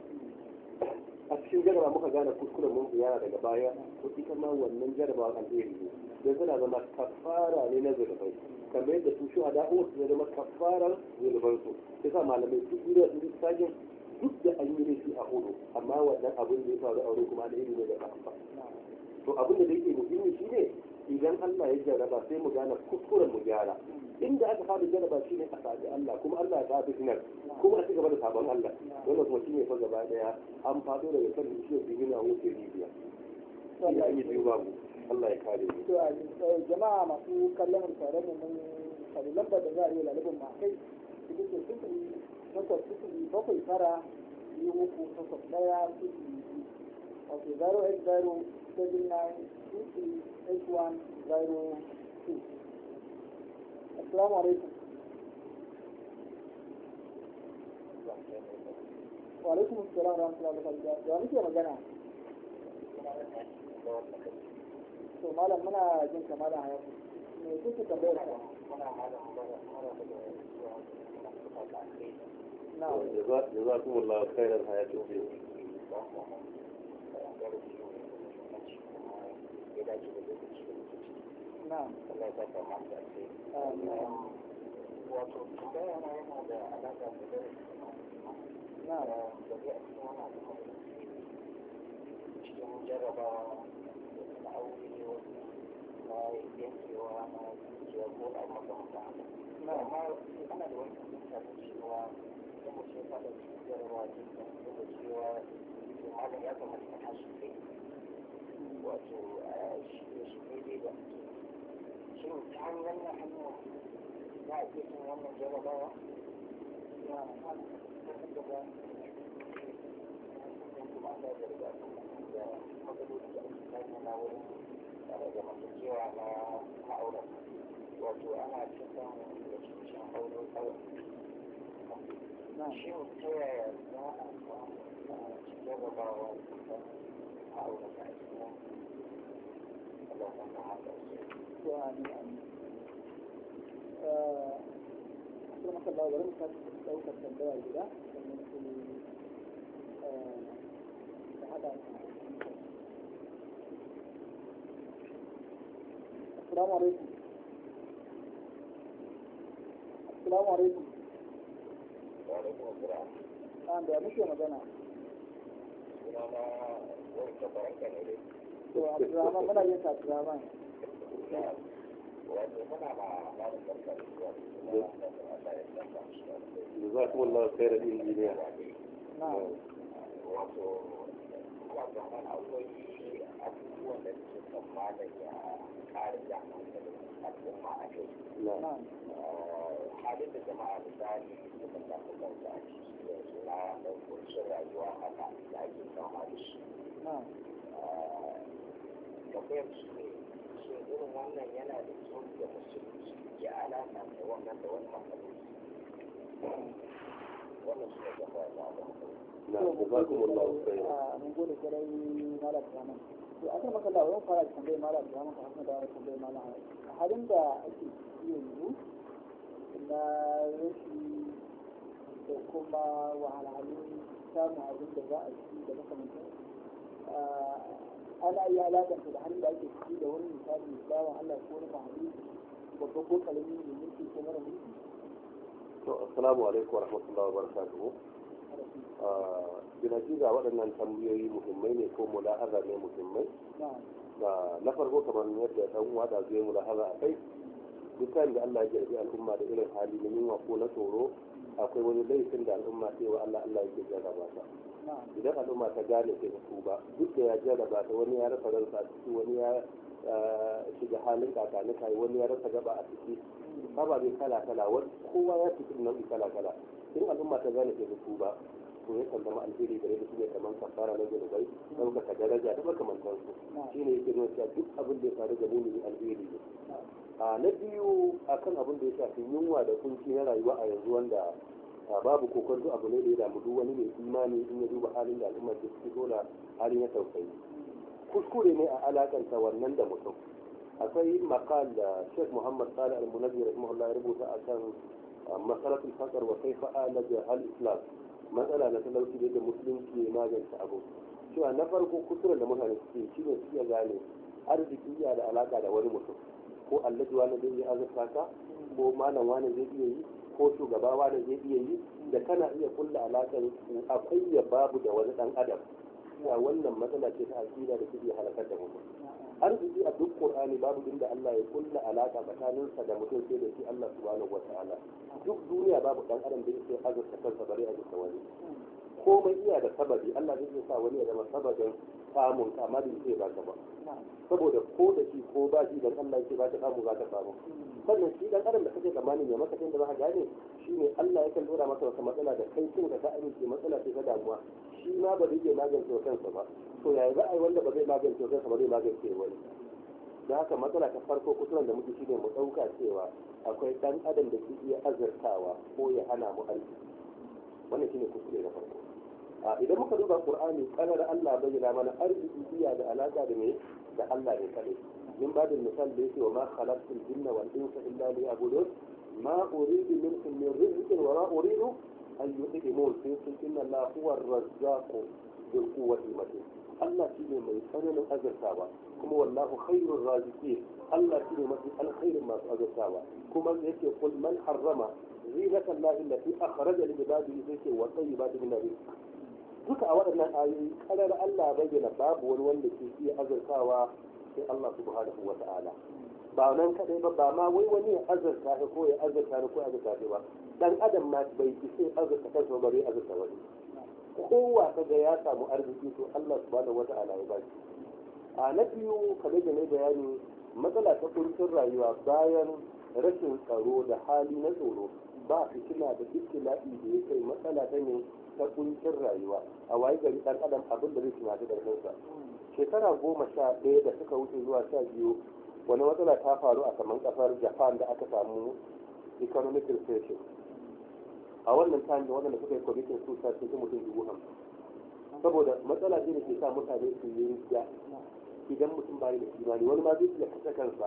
a cikin jarraba muka gane kuskuren mun ziyara daga baya to ita ma wannan jarrabawa alheri ne don suna zama kafara ne na zulubai kamar yadda su shuhada uku su zama kafaran zuluban su yasa malamai duk duniya su sajin duk da an yi laifi a hudu amma wannan abin da ya faru a wurin kuma alheri ne da kafa. To abin da yake muhimmi shine idan Allah ya jarraba sai mu gane kuskuren mu gyara inda aka fara jarraba shine a sabi Allah kuma Allah ya tafi sinar kuma a cigaba da sabon Allah wannan kuma shine fa gaba daya an fado daga kan shi da gina wuce rijiya sai an yi biyu babu Allah ya kare mu. To jama'a masu kallon tare da mun kare lambar da za a yi lalibin ma kai su duke sufuri takwas sufuri bakwai tara biyu uku takwas ɗaya sufuri wato 08079238102. Assalamu alaikum. Wa alaikum assalam wa rahmatullahi wa barakatuh. Da muke magana? To malam muna jin kamar da hayatu. Me kuke tambayar ka? Na'am. Jazakumullahu khairan hayatu. Na'am. Wato tambaya na yana da alaƙa da cikin jarrabawa na aure na yankewa na zuciya ko a makamata haka. Amma ana da wani fahimta da cewa idan mutum ya faɗa cikin jarrabawa cikin da cewa malam ya kamata ka tashi kai wato shi ne da shin ta hanyar na hanya za a iya cin wannan jarrabawa na gaba kuma ana da riga da matsaloli da ake samu na wurin zamantakewa na ma'auran wato ana cikin da cikin auren kawai shin ta yaya za a samu jarrabawa da ma'auran da ake nan Allah ta kama da su kuma kan bari mu ɗaukar tambaya gida sannan su da haɗa. Assalamu alaikum. Assalamu alaikum. Wa alaikum assalam. An da muke magana. Sunana wani tabaranka ne dai. To Abdurrahman muna yin Abdurrahman. Wato muna ma malam barka da zuwa Jazakumullahu khairan injiniya. Na'am. Wato Abdurrahman akwai abubuwan da suke tsammanin ya ƙara da hankalin al'umma a kai. Na'am. Halin da jama'a misali suka samu kansu a ciki yanzu na ɗaukacin rayuwa haka da ake fama da shi. Na'am. Tambayar shi ne shin irin wannan yana da kyau da musulunci ya alaƙa da wannan da wani matsaloli. Wannan shi ne tambaya ta da Jazakumullahu khairan. Mun gode kwarai malam Rahman. to aka maka da wani fara tambayar malam da maka haka da tambayar malam a halin da ake yanzu na rashi da kuma wahalhalun samun abin da za a ci da makamantan ana iya alaƙanta da halin da ake ciki da wani misali bawan Allah ko wani mahali babba ko kalami da mulki ko mara mulki. To assalamu alaikum wa rahmatullahi wa barakatuhu. Binajiza waɗannan tambayoyi muhimmai ne ko mulahaza ne muhimmai. Na farko kamar yadda ɗan uwa da zai mulahaza a kai dukkan da Allah ya jarbi al'umma da irin hali na yunwa ko na tsoro akwai wani laifin da al'umma sai wa Allah yake jarraba ta. Idan al'umma ta gane ta ba duk da ya jarraba ta wani ya rasa ransa a ciki wani ya shiga halin kakanika wani ya rasa gaba a ciki ababe kala-kala wani kowa ya fi nau'i kala-kala in al'umma ta gane ta ba to ya kan zama alheri gare da su ne kamar kafara na zunubai ɗaukaka daraja da makamantansu shi ne yake nuna cewa duk abin da ya faru da mumini alheri ne. Na biyu akan abin da ya shafi yunwa da kunci na rayuwa a yanzu wanda babu kokonto abu ne da ya damu duk wani mai imani in ya duba halin da al'umma ke ciki dole halin ya tausayi kuskure ne a alakanta wannan da mutum. akwai makal da Sheikh Muhammad Salih Al-Munajjir rahimahullah ya rubuta akan masalatul faqr wa kaifa alaja al-islam matsala na talauci da musulunci ya magance abu cewa na farko kusurar da mutane suke shi ne su iya gane arziki ya da alaka da wani mutum ko allaji wani zai iya azurta ka ko malam wani zai iya yi ko shugaba wani zai iya yi da kana iya kulla alaƙar akwai ya babu da wani ɗan adam ya wannan matsala ce ta aƙida da suke halakar da mutum arziki a duk qur'ani babu inda Allah ya kulla alaka tsakaninsa da mutum sai da shi Allah subhanahu wataala duk duniya babu dan adam da yake azurta kansa bare azurta wani komai iya da sababi Allah zai sa wani ya zama sababin samun amma da yake ba ba saboda ko da shi ko ba shi dan Allah yake ba ta samu za ta samu sannan shi dan adam da kake tsammanin ya maka da za ka gane shine Allah yakan dora maka wata matsala da kai kin da ka amince matsala ce ta damuwa shi ma ba zai iya magance kansa ba to yaya za a yi wanda ba zai magance kansa ba zai magance wani da haka matsala ta farko kusuran da muke shi ne mu ɗauka cewa akwai ɗan adam da ke iya azurtawa ko ya hana mu arziki wannan shine kuskure na farko idan muka duba qur'ani kanar Allah bayyana mana arziki iya da alaka da me da Allah ne kadai min babin misal da yake wa ma khalaqtul jinna wal insa illa liya'budun ma uridu minhum min rizqin wa ma uridu an yut'imun sai sun inna Allah huwa ar-razzaqu bil quwwati matin Allah shi ne mai tsananin azurtawa kuma wallahu khairur raziqin Allah shi ne mafi alkhairin masu azurtawa kuma yake kul man harrama zinata Allah allati akhraja li ibadihi yake wa tayyibati min rizq duka a waɗannan ayoyi karar Allah bayyana babu wani wanda ke iya azurtawa sai Allah subhanahu wa ta'ala ba nan kadai ba ma wai wani ya azurta ko ya azurta ko ya azurta ba dan adam ma bai fi sai azurta kansa ba bai azurta wani kowa kaga ya samu arziki to Allah subhanahu wa ta'ala ya baki na biyu kamar da ne bayani matsala ta kuncin rayuwa bayan rashin tsaro da hali na tsoro ba fitina da ibtila'i da ya kai matsala ta ne ta kuncin rayuwa a waye gari dan adam abin da zai tunata da kansa shekara 11 da suka wuce zuwa 12 wani matsala ta faru a kaman kasar Japan da aka samu economic recession a wannan time da wanda suka yi committing suicide sun mutum 50,000 saboda matsala ce da ke sa mutane su yi rijiya idan mutum bai da imani wani ma zai iya kashe kansa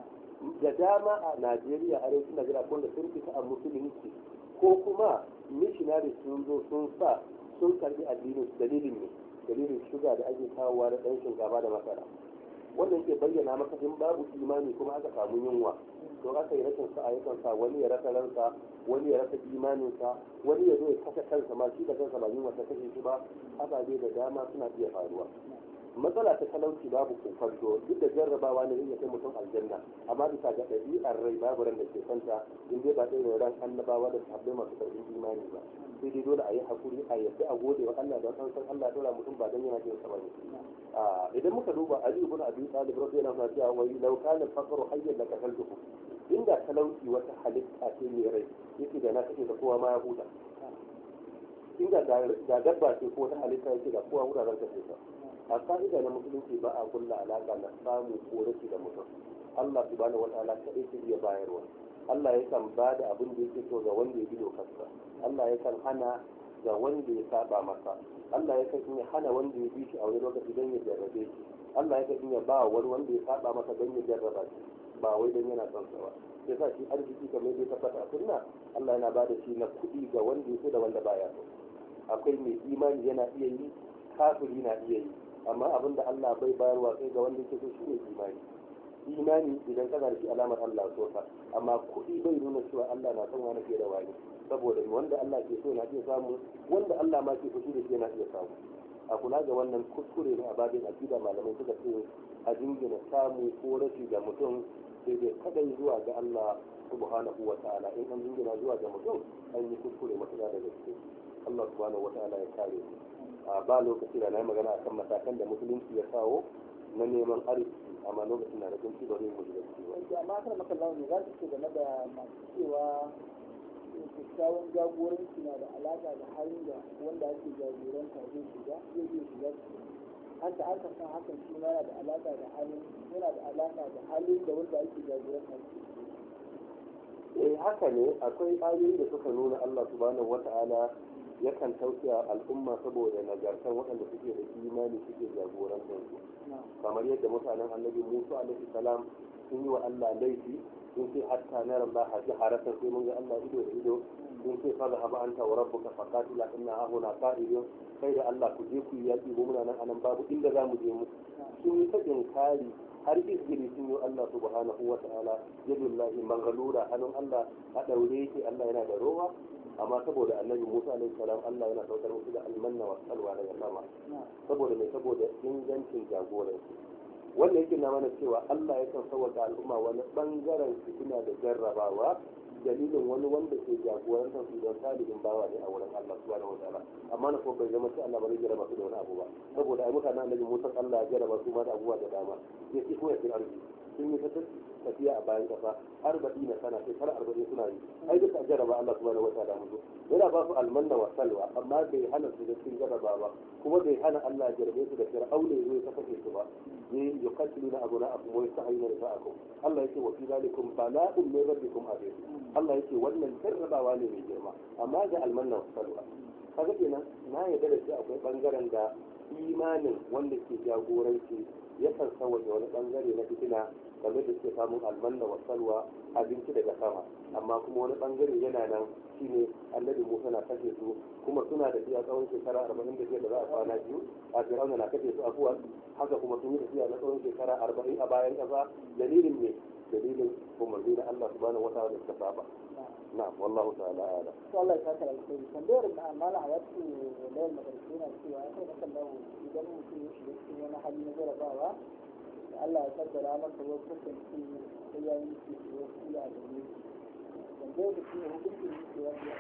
da dama a Najeriya arewacin Najeriya wanda sun fita a musulunci ko kuma missionary sun zo sun karbi addinin dalilin shuga da ake kawowa da ɗan shinkafa da masara wannan ke bayyana maka in babu imani kuma aka samu yunwa to aka yi rashin sa'a yakan sa wani ya rasa ransa wani ya rasa imaninsa wani ya zo ya kashe kansa ma shi da kansa ba yunwa ta kashe shi ba ababe da dama suna iya faruwa matsala ta talauci babu kokarto duk da jarrabawa ne zai kai mutum aljanna amma bisa ga ɗabi'ar rai babu ran da ke santa in dai ba ɗaya ran annabawa da sahabbai masu karɓin imani ba sai dai dole a yi hakuri a yadda a gode wa Allah don san Allah dole mutum ba dan yana jin sa bane idan muka duba Ali ibn Abi Talib radiyallahu anhu cewa wai law kana al-faqru hayyan la qataltuhu inda talauci wata halitta ce mai rai yake da na kake da kowa ma ya huta inda da dabba ce ko wata halitta yake da kowa huta zan kace ta a ka'ida na musulunci ba a kulla alaka na samu ko rashi da mutum Allah subhanahu wataala kaɗai ke iya bayarwa Allah yakan ba da abin da yake so ga wanda ya bi dokarsa Allah yakan hana ga wanda ya saba masa. Allah ya kan iya hana wanda ya bi shi a wani lokaci don ya jarrabe shi. Allah ya kan iya ba wani wanda ya saba masa don ya jarraba shi, ba wai don yana son sa ba. Sai sa shi arziki kamar yadda ya tabbata a sunna, Allah yana ba da shi na kuɗi ga wanda ya so da wanda baya so. Akwai mai imani yana iya yi, kafiri na iya yi, amma abin da Allah bai bayarwa sai ga wanda yake so shi ne imani. Imani idan kana da shi alamar Allah so ka, amma kuɗi bai nuna cewa Allah na son wani fiye da wani, saboda wanda Allah ke so na iya samu, wanda Allah ma ke fushi da shi yana iya samu. A kula ga wannan kuskure ne a babin akida, malamai suka ce a jingina samu ko rashi ga mutum sai dai kadai zuwa ga Allah subhanahu wa ta'ala. In an jingina zuwa ga mutum an yi kuskure matuƙa da gaske. Allah subhanahu wa ta'ala ya kare mu. Ba lokaci da na yi magana akan matakan da musulunci ya kawo na neman arziki, amma lokacin na da kunci ba zai mutu da shi ba. Amma kar maka lawa ne za su ce game da masu cewa kyakkyawan jagoranci na da alaƙa da halin da wanda ake jagoranta zai shiga haka aka san hakan shi yana da alaƙa da halin da wanda ake jagoranta. Haka ne, akwai ayoyi da suka nuna Allah subhanahu wata'ala yakan tausaya al'umma saboda nagartan waɗanda suke da imani suke jagorantar su, kamar yadda mutanen annabi Musa alaihi salam sun yi wa Allah laifi, sun ce hatta nara Allah jaharatan, sai mun ga Allah ido da ido, sun ce fa zahaba anta wa rabbuka faqatila inna hahuna qa'idun, kai da Allah ku je ku yi yaki mu muna nan anan babu inda za mu je mu. Sun yi ta inkari har izgiri sun yi Allah subhanahu wa ta'ala yadullahi maghlura, hannun Allah a daure yake, Allah yana da rowa. Amma saboda annabi Musa alaihi salam Allah yana saukar musu da almanna wa salwa daga sama, saboda mai saboda ingancin jagoranci. Wanda yake na mana cewa Allah yakan sauwaka al'umma wani bangaren fitina da jarrabawa dalilin wani wanda ke jagorantar su don salihin bawa ne a wurin Allah subhanahu wa ta'ala. Amma na ko bai zama sai Allah ba zai jarraba su da wani abu ba, saboda ai mutanen annabi Musa Allah ya jarraba su ma da abubuwa da dama. Sai ki koya fil ardi sun yi tafiya a bayan kasa 40 sana, shekara 40 suna yi, ai duka jarraba Allah subhanahu wa ta'ala musu. Yana ba su almanna wa salwa, amma bai hana su da cikin jarraba ba, kuma bai hana Allah ya jarrabe su da fir'auna ya zo ya kashe su ba. Yayin yuqatiluna abna'akum wa yastahiyuna nisa'akum. Allah yake wa fi zalikum bala'un min rabbikum azim. Allah yake wannan jarrabawa ne mai girma, amma ga almanna wa salwa kaga kenan na yarda da shi akwai bangaren da imanin wanda ke jagoranci yakan sauwaje wani bangare na fitina, game da suke samun almanna wa salwa abinci daga sama, amma kuma wani bangare yana nan shine annabi Musa na kashe su, kuma suna da tafiya tsawon shekara 45 da za a kwana biyu, a Fir'auna na kashe su afuwa, haka kuma sun yi tafiya na tsawon shekara 40 a bayan kasa. Dalilin ne dalilin umarni na Allah subhanahu wa ta'ala da suka saba. Na'am, wallahu ta'ala a'lam. Allah ya saka alkhairi. Tambayar da amana a wasu da madarisi na cewa ya kai maka lawo idan mutum ya shiga cikin wani hali na jarabawa da Allah ya kaddara masa wasu kasance sai ya yi shi wasu ila da ne. Tambayar da shi ne hukuncin miƙewa ya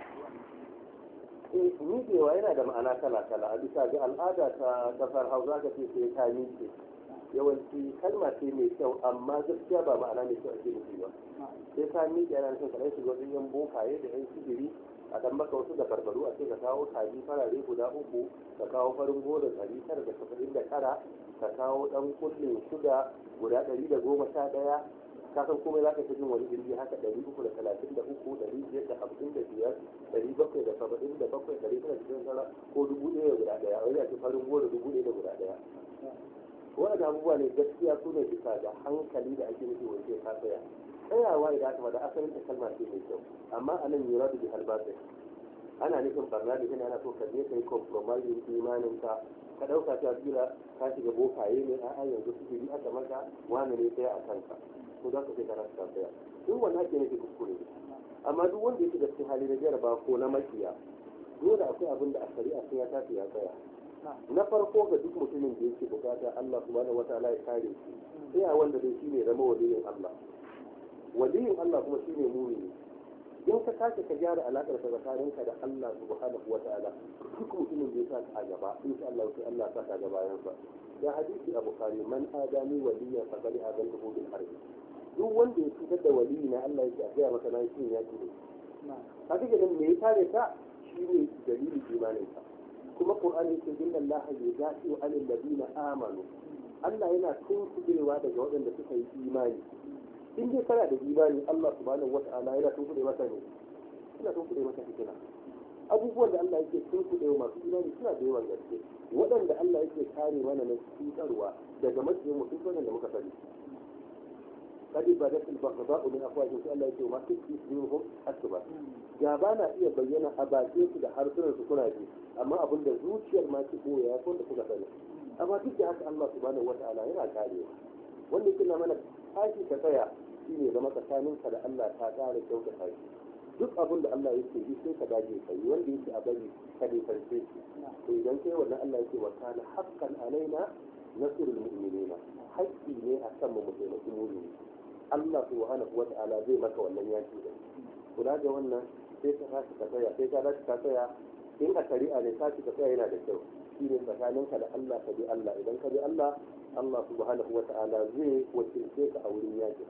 miƙewa yana da ma'ana kala-kala. A bisa ga al'ada ta kasar Hausa ka ce sai ka miƙe. Yawanci kalma ce mai kyau, amma gaskiya ba ma'ana mai kyau ake nufi ba. Sai ka miƙe yana nufin kaɗai shiga wajen yan bokaye da yan sigiri a dan maka wasu da barbaru, a ce ka kawo kaji farare guda 3, ka kawo farin goro 999, ka kawo ɗan kullin shuga guda 111, ka san komai za ka fi jin wani jirgi haka 333, 555, 777, 999 ko 1000 guda ɗaya, wani ake farin goro 1000 da guda ɗaya. Waɗanda abubuwa ne gaskiya su ne bisa da hankali da ake nufi wace ka tsaya. Tsayawa idan aka bada asalin ta kalma ce mai kyau, amma a nan yura da bihal batin ana nufin barna da yana so ka je ka yi compromising imanin ka ɗauka ta kila ka shiga bokaye ne, a'a yanzu su bi aka maka wani ne tsaya a kanka, ko za ka sai kana ka tsaya. Duk wannan ake nufi kuskure, amma duk wanda yake da cikin hali na jaraba ko na makiya, dole akwai abin da a shari'a sai ya tafi ya tsaya. Na farko ga duk mutumin da yake bukata Allah subhanahu wataala ya kare shi, sai a wanda dai shine zama waliyin Allah. Waliyin Allah kuma shine mumini. In ka tashi ka gyara alaƙar ka tsakaninka da Allah subhanahu wataala, duk mutumin da ya sa a gaba insha Allah sai Allah ya saka gaba yansa. Ya hadisi a Bukhari, man adani waliyan faqad adantuhu bil harb. Duk wanda ya cutar da waliyi na Allah yake a gaya masa na shi ya ce. Kaga gidan me ya kare ka shine dalilin imaninka. Kuma Qur'ani yake inna Allah yudafi'u 'anil ladina amanu. Allah yana tunkuɗewa daga waɗanda suka yi imani. In dai kana da imani, Allah subhanahu wata'ala yana tunkuɗe maka ne, yana tunkuɗe maka fitina. abubuwan da Allah yake tunkuɗe masu imani suna da yawan gaske waɗanda Allah yake kare mana na cutarwa daga maciyin mutum da muka sani kadi ba da ba min afwajin sai Allah yake ma tukki suhum akbar ya ba na iya bayyana a bakin su da harsunan su kuna ji amma abin da zuciyar ma ki boye ya ko da kuka sani amma duk da haka Allah subhanahu wataala yana kare wanda yake mana tashi ka tsaya shine zama tsakaninka da Allah ta kare kyautata shi duk abin da Allah yake yi sai ka dage ka yi wanda yake a bari ka dai farce shi to idan kai wannan Allah yake wa kana haqqan alaina nasrul mu'minina haƙƙi ne a kan mu taimaki mu'mini Allah subhanahu wa ta'ala zai maka wannan yaki da kula da wannan sai ka tashi ka tsaya sai ka tashi ka tsaya in a shari'a ne tashi ka tsaya yana da kyau shine tsakaninka da Allah ka bi Allah idan ka bi Allah Allah subhanahu wa ta'ala zai wakilce ka a wurin yaki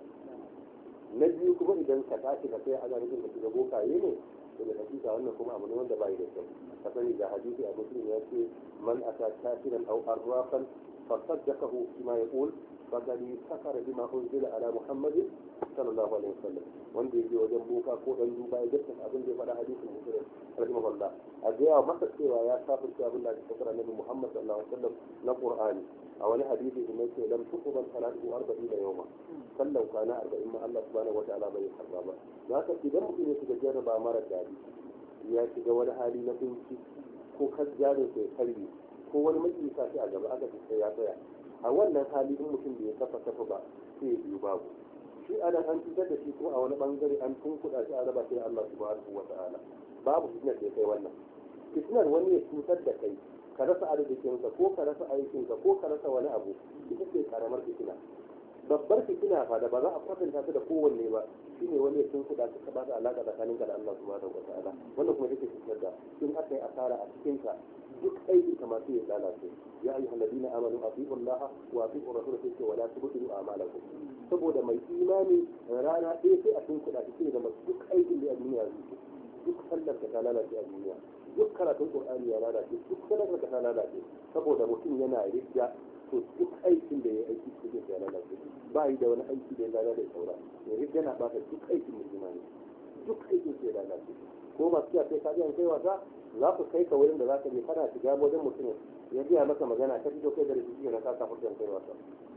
na biyu kuma idan ka tashi ka sai ana nufin ka shiga bokaye ne to da hakika wannan kuma abu ne wanda bai da kyau ka sani ga hadisi a muslim ya ce man ata kafiran aw arrafan fa saddaqahu bima yaqul faqad kafara bima unzila ala muhammadin sallallahu alaihi wasallam wanda yake wajen boka ko dan duba ya gaskata abin da ya faɗa hadisin muslim rahimahullah a ga yawa masa cewa ya kafirce abin da aka fara nabi muhammad sallallahu alaihi wasallam na qur'ani a wani hadisi da yake lam tuqbal salatu 40 yawma sallan kwana 40 ma Allah subhanahu wataala bai karba ba haka idan mutum ya shiga jarraba mara dadi ya shiga wani hali na kunci ko kajjarin sai karbi ko wani majalisa shi a gaba aka ce ya tsaya a wannan hali in mutum bai kafa ba sai biyu babu shi ana an cutar da shi kuma a wani bangare an tunkuɗa shi a raba shi da Allah subhanahu wataala babu fitnar da ya kai wannan fitnar wani ya cutar da kai ka rasa arzikinka ko ka rasa aikinka ko ka rasa wani abu ita ce karamar fitina babbar fitina fa da ba za a kwatanta ta da kowanne ba shine wani sun kuɗa suka ba da alaka tsakaninka da Allah subhanahu wa ta'ala wannan kuma yake fitar da in aka yi asara a cikin ka duk aikin ka masu ya lalace ya ayyuhal ladina amanu atiiu Allah wa atiiu rasul sai wa la tubtilu a'malakum saboda mai imani rana ɗaya sai a tunkuɗa shi da duk aikin da a duniya duk sallar ka ta lalace a duniya duk karatun qur'ani ya lalace duk sadaka ta lalace saboda mutum yana rijiya to duk aikin da ya aiki cikin ya lalace ba yi da wani aiki da ya lalace da saura ya rijiya na bata duk aikin mutum ne duk aikin ya lalace ko masu kiyaye sai ka ji an kai wasa za ku kai ka wurin da za ka je kana shiga wajen mutum ya biya maka magana ka fito kai da rikici na ka kafa kai wasa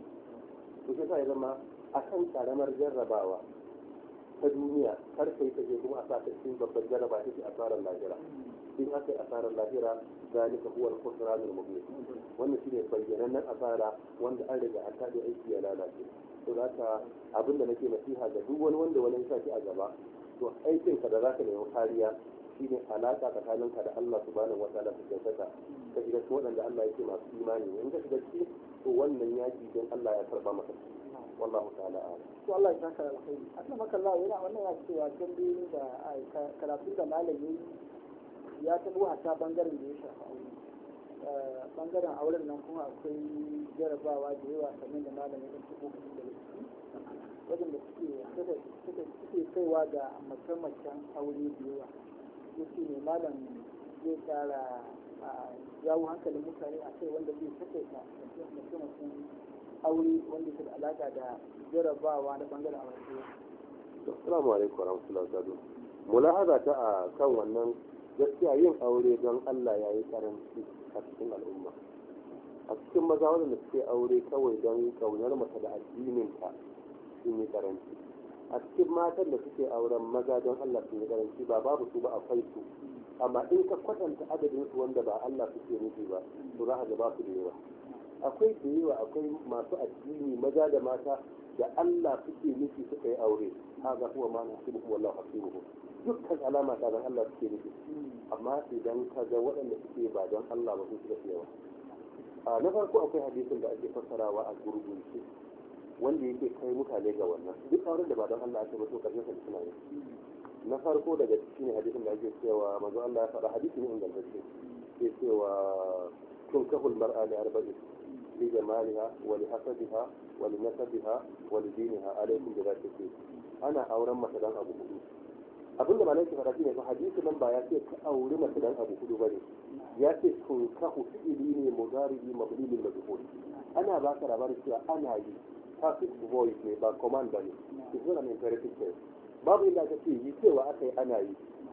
to sai ya zama akan karamar jarrabawa ta duniya kar kai ka je kuma a sa cikin babbar jarraba take asarar lahira in aka yi asarar lahira zalika huwa al-khusran al-mubin wannan shine bayyanannen asara wanda an riga an tabi aiki ya lalace to zaka abin da nake nasiha ga duk wani wanda ya saki a gaba to aikin ka da zaka nemi kariya shine alaka tsakaninka da Allah subhanahu wataala ta kyautata ka shiga cikin waɗanda Allah yake masu imani in ka shiga ciki to wannan yaki don Allah ya karba maka wallahu ta'ala a'lam to Allah ya saka alkhairi akan maka Allah yana wannan ya cewa tambayoyi da karatu da malami ya tabo a ta bangaren da ya shafa aure bangaren auren nan kuma akwai jarabawa da yawa kamar da malamin ɗin tabo da waɗanda suke kaiwa ga mace-macen aure da yawa yake ne malam zai kara jawo hankalin mutane a kai wanda zai takaita mace-macen aure wanda ke da alaƙa da jarabawa na bangaren aure. Assalamu alaikum warahmatullahi wabarakatuh. Mulahaza ta a kan wannan gaskiya yin aure don Allah ya yi karanci a cikin al'umma. A cikin maza wanda suke aure kawai don kaunar mace da addininta sun yi karanci. A cikin matan da suke auren maza don Allah sun yi karanci ba babu su ba akwai su. Amma in ka kwatanta adadin su wanda ba Allah suke nufi ba to za ka ga ba su da yawa. Akwai da yawa akwai masu addini maza da mata da Allah suke nufi suka yi aure haza huwa ma nasibu wallahu hasibuhu dukkan alama ta dan Allah suke nufi amma idan ka ga waɗanda suke ba don Allah ba su suka fi yawa na farko akwai hadisin da ake fassarawa a gurgunce wanda yake kai mutane ga wannan duk auren da ba don Allah ake ba to karshen sa suna yi na farko daga cikin hadisin da ake cewa manzo Allah ya faɗa hadisi ne ingantacce sai cewa tunkahul mar'a li arba'in لجمالها ولحسبها ولنسبها ولدينها عليكم بذات الدين أنا أورم مثلا أبو هدو abin da malai ke fara shine fa hadisi nan ba ya ce ka aure mace dan abu hudu bane ya ce kun kahu fi'ili ne mudaribi mabni lil majhul ana ba ka labarin cewa ana yi passive voice ne ba command bane it's not an imperative case babu inda aka ce yi cewa aka yi ana yi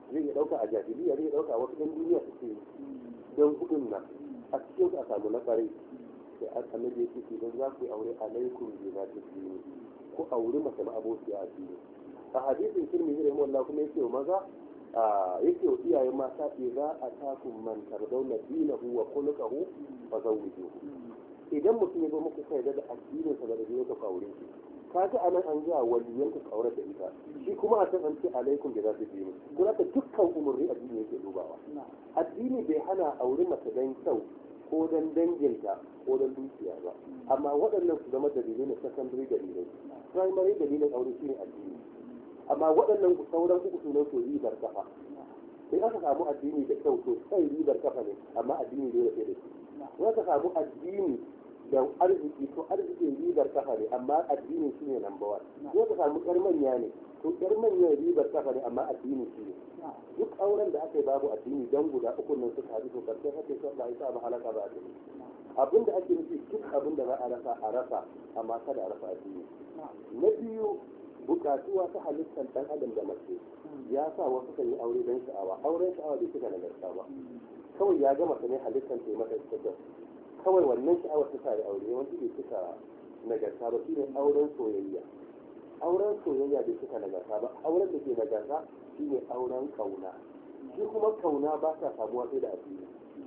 zai iya ɗauka a jahiliya, zai iya ɗauka wasu ɗan duniya suke yi don kuɗin nan a cikin a samu na ƙarai. sai annabi yake ce don za ku yi aure alaikum bi za ta dini, ko aure mace ma abociya a dini. a hadisin Tirmidhi rahimahullah kuma yake wa maza yake wa iyayen mata idza atakum man tardawna dinahu wa khuluquhu fa zawwijuhu. idan mutum ya zo muku sai da addinin sa da dabi'arsa ka aure shi. kaga anan an ga waliyan ka aure da ita, shi kuma a san an ce alaikum bi zati dini. kuma ta dukkan umurni addini yake dubawa. addini bai hana aure mace dan kyau ko dan danginta ko dan dukiya ba, amma waɗannan su zama dalilai na secondary dalilai. primary dalilin aure shine addini, amma waɗannan sauran uku sunan su ribar kafa. sai aka samu addini da kyau to sai ribar kafa ne, amma addini dole sai da shi. in aka samu addini da arziki to arzikin ribar kafa ne, amma addini shine number one. in aka samu ƴar manya ne to ƴar manyan ribar kafa ne, amma addini shine. duk auren da aka yi babu addini dan guda uku nan suka haɗu to karshen ake son ba isa ba halaka ba addini. abin da ake nufi duk abin da za a rasa amma kada a rasa addini. na biyu bukatuwa ta halittar dan adam da mace ya sa wasu kan yi aure don sha'awa. auren sha'awa bai cika nagarta ba, kawai ya gama ne halittar ta mata ita, kawai wannan sha'awar ta sa ya aure, yawanci bai cika nagarta ba. shine auren soyayya. auren soyayya bai cika nagarta ba. auren da ke nagarta shine auren kauna. shi kuma kauna ba ta samuwa sai da addini.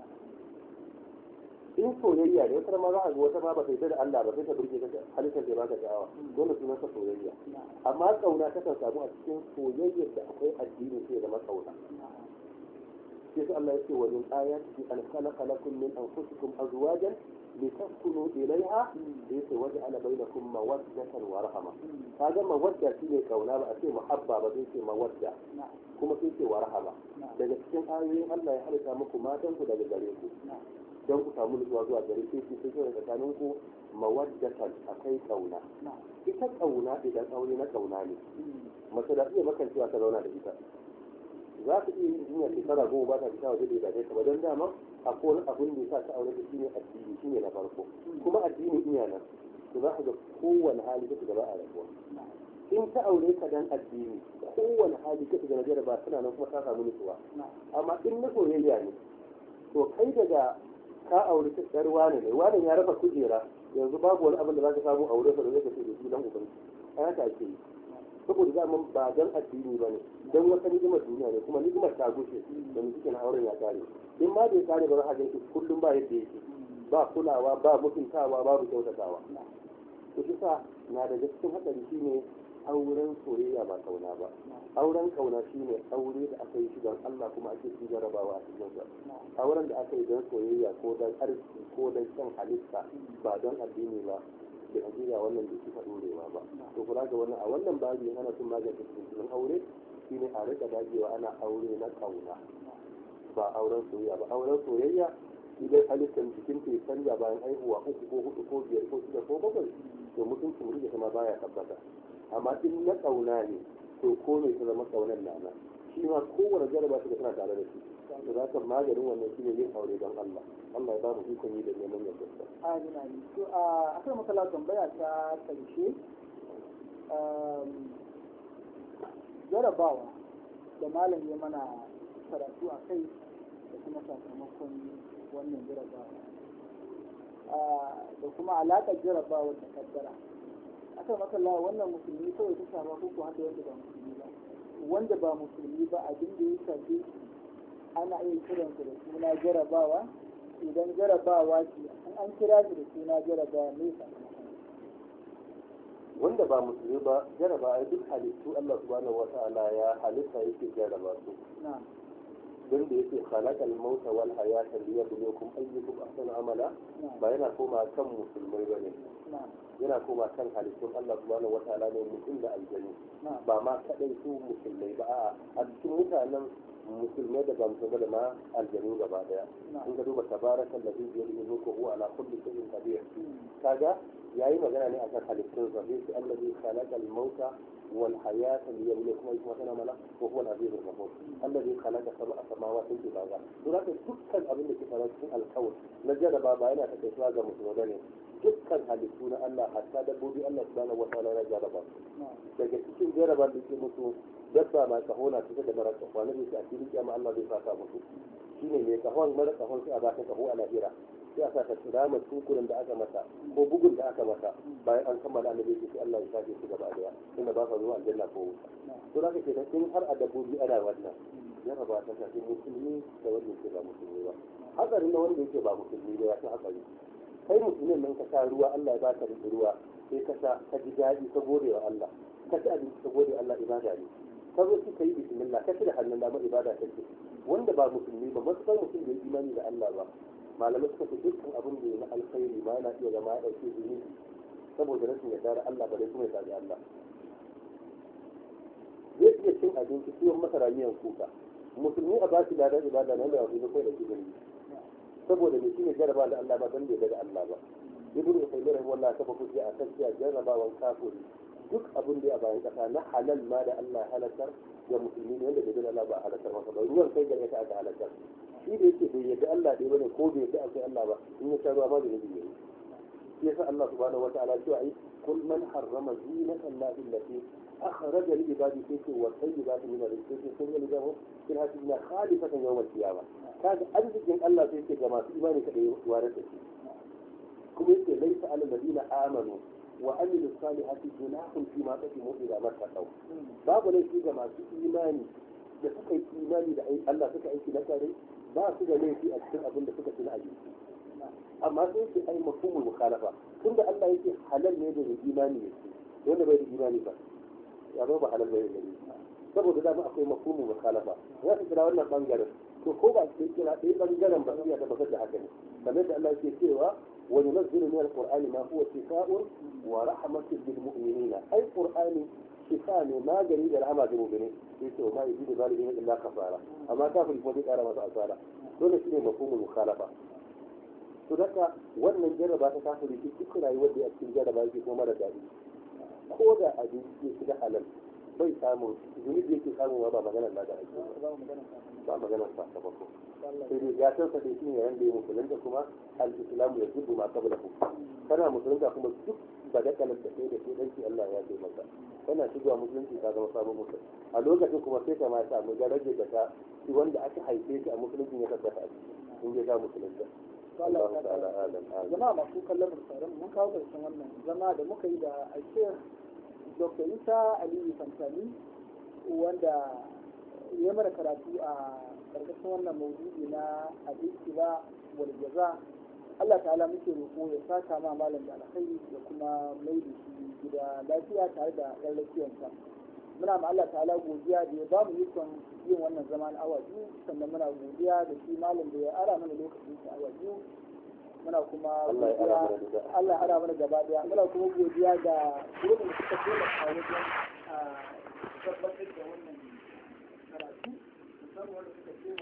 in soyayya ne wata ma za a ga wata ma ba ta yi da Allah ba sai ta burge ta halittar da ba ta sha'awa, dole sunan sa soyayya. amma kauna ta kan samu a cikin soyayyar da akwai addini sai da makauna. sai su Allah yake wa min ayati an khalaqa lakum min anfusikum azwajan litaskunu ilayha sai waja'ala bainakum mawaddatan wa rahma. kaga mawadda shine kauna, ba a ce muhabba ba sai ce mawadda, kuma sai ce wa rahma. daga cikin ayoyin Allah ya halitta muku matan ku daga gare ku don ku samu nutsuwa zuwa gare ku, sai sai tsakanin ku mawaddatan akai kauna. ita kauna idan aure na kauna ne, mace da iya makancewa ta zauna da ita. za ka iya yin jinya shekara 10 ba ta fita waje da dace ka ba, don dama akwai wani abin da ya sa ta aure da shine addini, shine na farko. kuma addini iya nan to za ka ga kowane hali kake da ba a rabuwa. in ta aure ka dan addini kowane hali kake da najera ba tana nan kuma ta samu nutsuwa. amma in na soyayya ne to kai daga ka aure ta yar wani ya rasa kujera, yanzu babu wani abin da za ka samu aure sa da zai kace da shi dan ubangi. ai haka ake yi, saboda zaman ba dan addini bane, dan wata ni'imar duniya ne, kuma ni'imar ta gushe da mutum na auren ya kare. in ma bai kare ba za a ganki kullum ba yadda yake, ba kulawa, ba mutuntawa, babu kyautatawa. to shi sa na daga cikin hatsari shine auren soyayya ba kauna ba. auren kauna shine aure da aka yi shi don Allah kuma ake ci jarabawa a cikin sa. auren da aka yi don soyayya ko don arziki ko don kyan halitta ba don addini ba, da hakika wannan bai cika dorewa ba. to kula ga wannan a wannan babi ana son magance cikin aure shine a rika dagewa ana aure na kauna ba auren soyayya ba. auren soyayya idan halittar jikin ta canja bayan haihuwa 3 ko 4 ko 5 ko 6 ko 7 to mutuncin murje kuma baya tabbata. amma in na kauna ne to ko mai ta zama kaunar nana, shi ma kowane jaraba shi da tana tare da shi. to za ka maganin wannan shi ne yin aure don Allah. Allah ya ba mu ikon yi da neman yadda sa. amin amin. to a kan makala tambaya ta karshe, jarabawa da malam ya mana karatu a kai da kuma sakamakon wannan jarabawa da kuma alaƙar jarabawa da kaddara. aka makalla wannan musulmi kawai ta sama ko haka wanda ba musulmi ba. wanda ba musulmi ba abin da ya shafi ana iya kiransa da suna jarabawa. idan jarabawa ce an kira shi da suna jarabawa ne sakamakon. wanda ba musulmi ba jarabawa duk halittu Allah subhanahu wa ta'ala ya halitta yake jaraba su. don da yake khalaqal mauta wal hayata liyabluwakum ayyukum ahsanu amala, ba yana koma kan musulmai bane, yana koma kan halittun Allah subhanahu wataala ne, mutum da aljani. ba ma kadai su musulmai ba a cikin mutanen musulmai da ba musulmai da ma aljanu gaba daya. in ka duba tabarakal ladhi bi yadihi mulku huwa ala kulli shay'in qadir, kaga yayi magana ne akan halittun sa, sai allazi khalaqal mauta والحياة ليبلوكم أيكم أحسن عملا وهو العزيز الغفور الذي خلق 7 سماوات طباقا. ولكن dukkan abin da ke faruwa cikin alkawar na jaraba ba yana tafiya ga musulmai ne. dukkan halittu na Allah hatta dabbobi Allah subhanahu wa ta'ala ya jaraba. daga cikin jarabar da ke musu dabba ma kaho na kusa da mara kaho na bisa a cikin kiyama Allah zai saka musu shine mai kahon mara kahon sai a ba ta kaho a lahira sai a sa ta tsirama tunkurin da aka mata ko bugun da aka mata bayan an kammala annabi sai Allah ya sake su gaba daya inda ba sa zuwa aljanna ko wuta to zaka ce da in har a dabbobi ana wannan jarraba ta shafi musulmi da wanda yake ba musulmi ba hatsarin na wanda yake ba musulmi ba ya fi hatsari kai musulmin nan ka sha ruwa Allah ya ba ka ruwa sai ka sha ka ji daɗi ka gode wa Allah ka ci abinci ka gode Allah ibada ne ka zo ka yi bismillah ka ci da hannun dama ibada ta ce wanda ba musulmi ba matuƙar mutum da ya imani da Allah ba malamai suka ce dukkan abin da ya na alkhairi ma yana iya zama ya ɗauke zunubi saboda rashin yarda da Allah ba dai kuma ya sabi Allah zai iya cin abinci tuwon masara miyan kuka musulmi a ba shi da ibada na da wani kai da kibiri saboda me shine jaraba da Allah ba dan bai da Allah ba ibnu Taymiyyah rahimahullah ta baku a tafsir jarabawan kafiri duk abin da ya bayan kasa na halal ma da Allah halakar ga musulmi ne wanda bai da Allah ba halakar masa ba ruwan kai gare ta aka halakar shi da yake bai yadda Allah dai bane ko bai yadda akwai Allah ba in ya sha ruwa ma da nabi ne shi yasa Allah subhanahu wataala cewa ai kul man harrama zinata Allah allati akhraja li ibadi fi wa tayyibati min rizqihi kullu lahu fil hasina khalifatan yawm al-qiyamah kaga arzikin Allah sai yake ga masu imani kada ya ware da shi kuma yake laisa alal ladina amanu wa amilu salihati junahun fi ma qaddimu ila ma taqaw babu laifi ga masu imani da suka yi imani da Allah suka aiki na kare ba su da laifi a cikin abin da suka tuna abinci amma sai yake ai mafhumul mukhalafa tunda Allah yake halal ne da imani ne wanda bai da imani ba ya ba halal bai da saboda da akwai mafhumul mukhalafa za ka kira wannan bangaren to ko ba sai kira ɗaya bangaren ba iya tabbatar da haka ne kamar da Allah yake cewa وننزل من القرآن ما هو شفاء ورحمة للمؤمنين أي قرآن شفاء ما جريد العمى بالمؤمنين يسوع ما يزيد ذلك إلا كفارة أما كافر الفضيل على ما تأثار دون شيء مفهوم المخالفة فذلك wannan jarraba ta kafiri shi duk rayuwar da a cikin jarraba yake kuma mara daɗi ko da abinci ya shiga halal bai samu zunubi yake samu ba maganar lada ake ba maganar sakamako sai dai gatar sa dai shine yayin da ya musulunta kuma al-islamu ya zubu ma qabla ku kana musulunta kuma duk badakalar da kai da ke danki Allah ya ce maka kana shigowa musulunci ka zama sabon mutum a lokacin kuma sai ka ma samu darajar da ta shi wanda aka haife shi a musulunci ya tabbata a ciki in ya ga musulunta Allah ta'ala alam jama'a masu kallon musaran mun kawo karshen wannan zama da muka yi da Sheikh Dr. Isa Aliyu Fantani wanda ya mara karatu a ƙarƙashin wannan maudu'i na al-ittiba wal jaza Allah ta'ala muke roƙo ya saka ma malam da alkhairi da kuma mai da shi gida lafiya tare da ɗan lafiyarsa muna ma Allah ta'ala godiya da ya ba mu ikon yin wannan zaman awa biyu sannan muna godiya da shi malam da ya ara mana lokacin sa awa biyu muna kuma godiya Allah ya ara mana gaba daya muna kuma godiya ga gurbin da suka taimaka wajen tabbatar da wannan karatu musamman wanda suka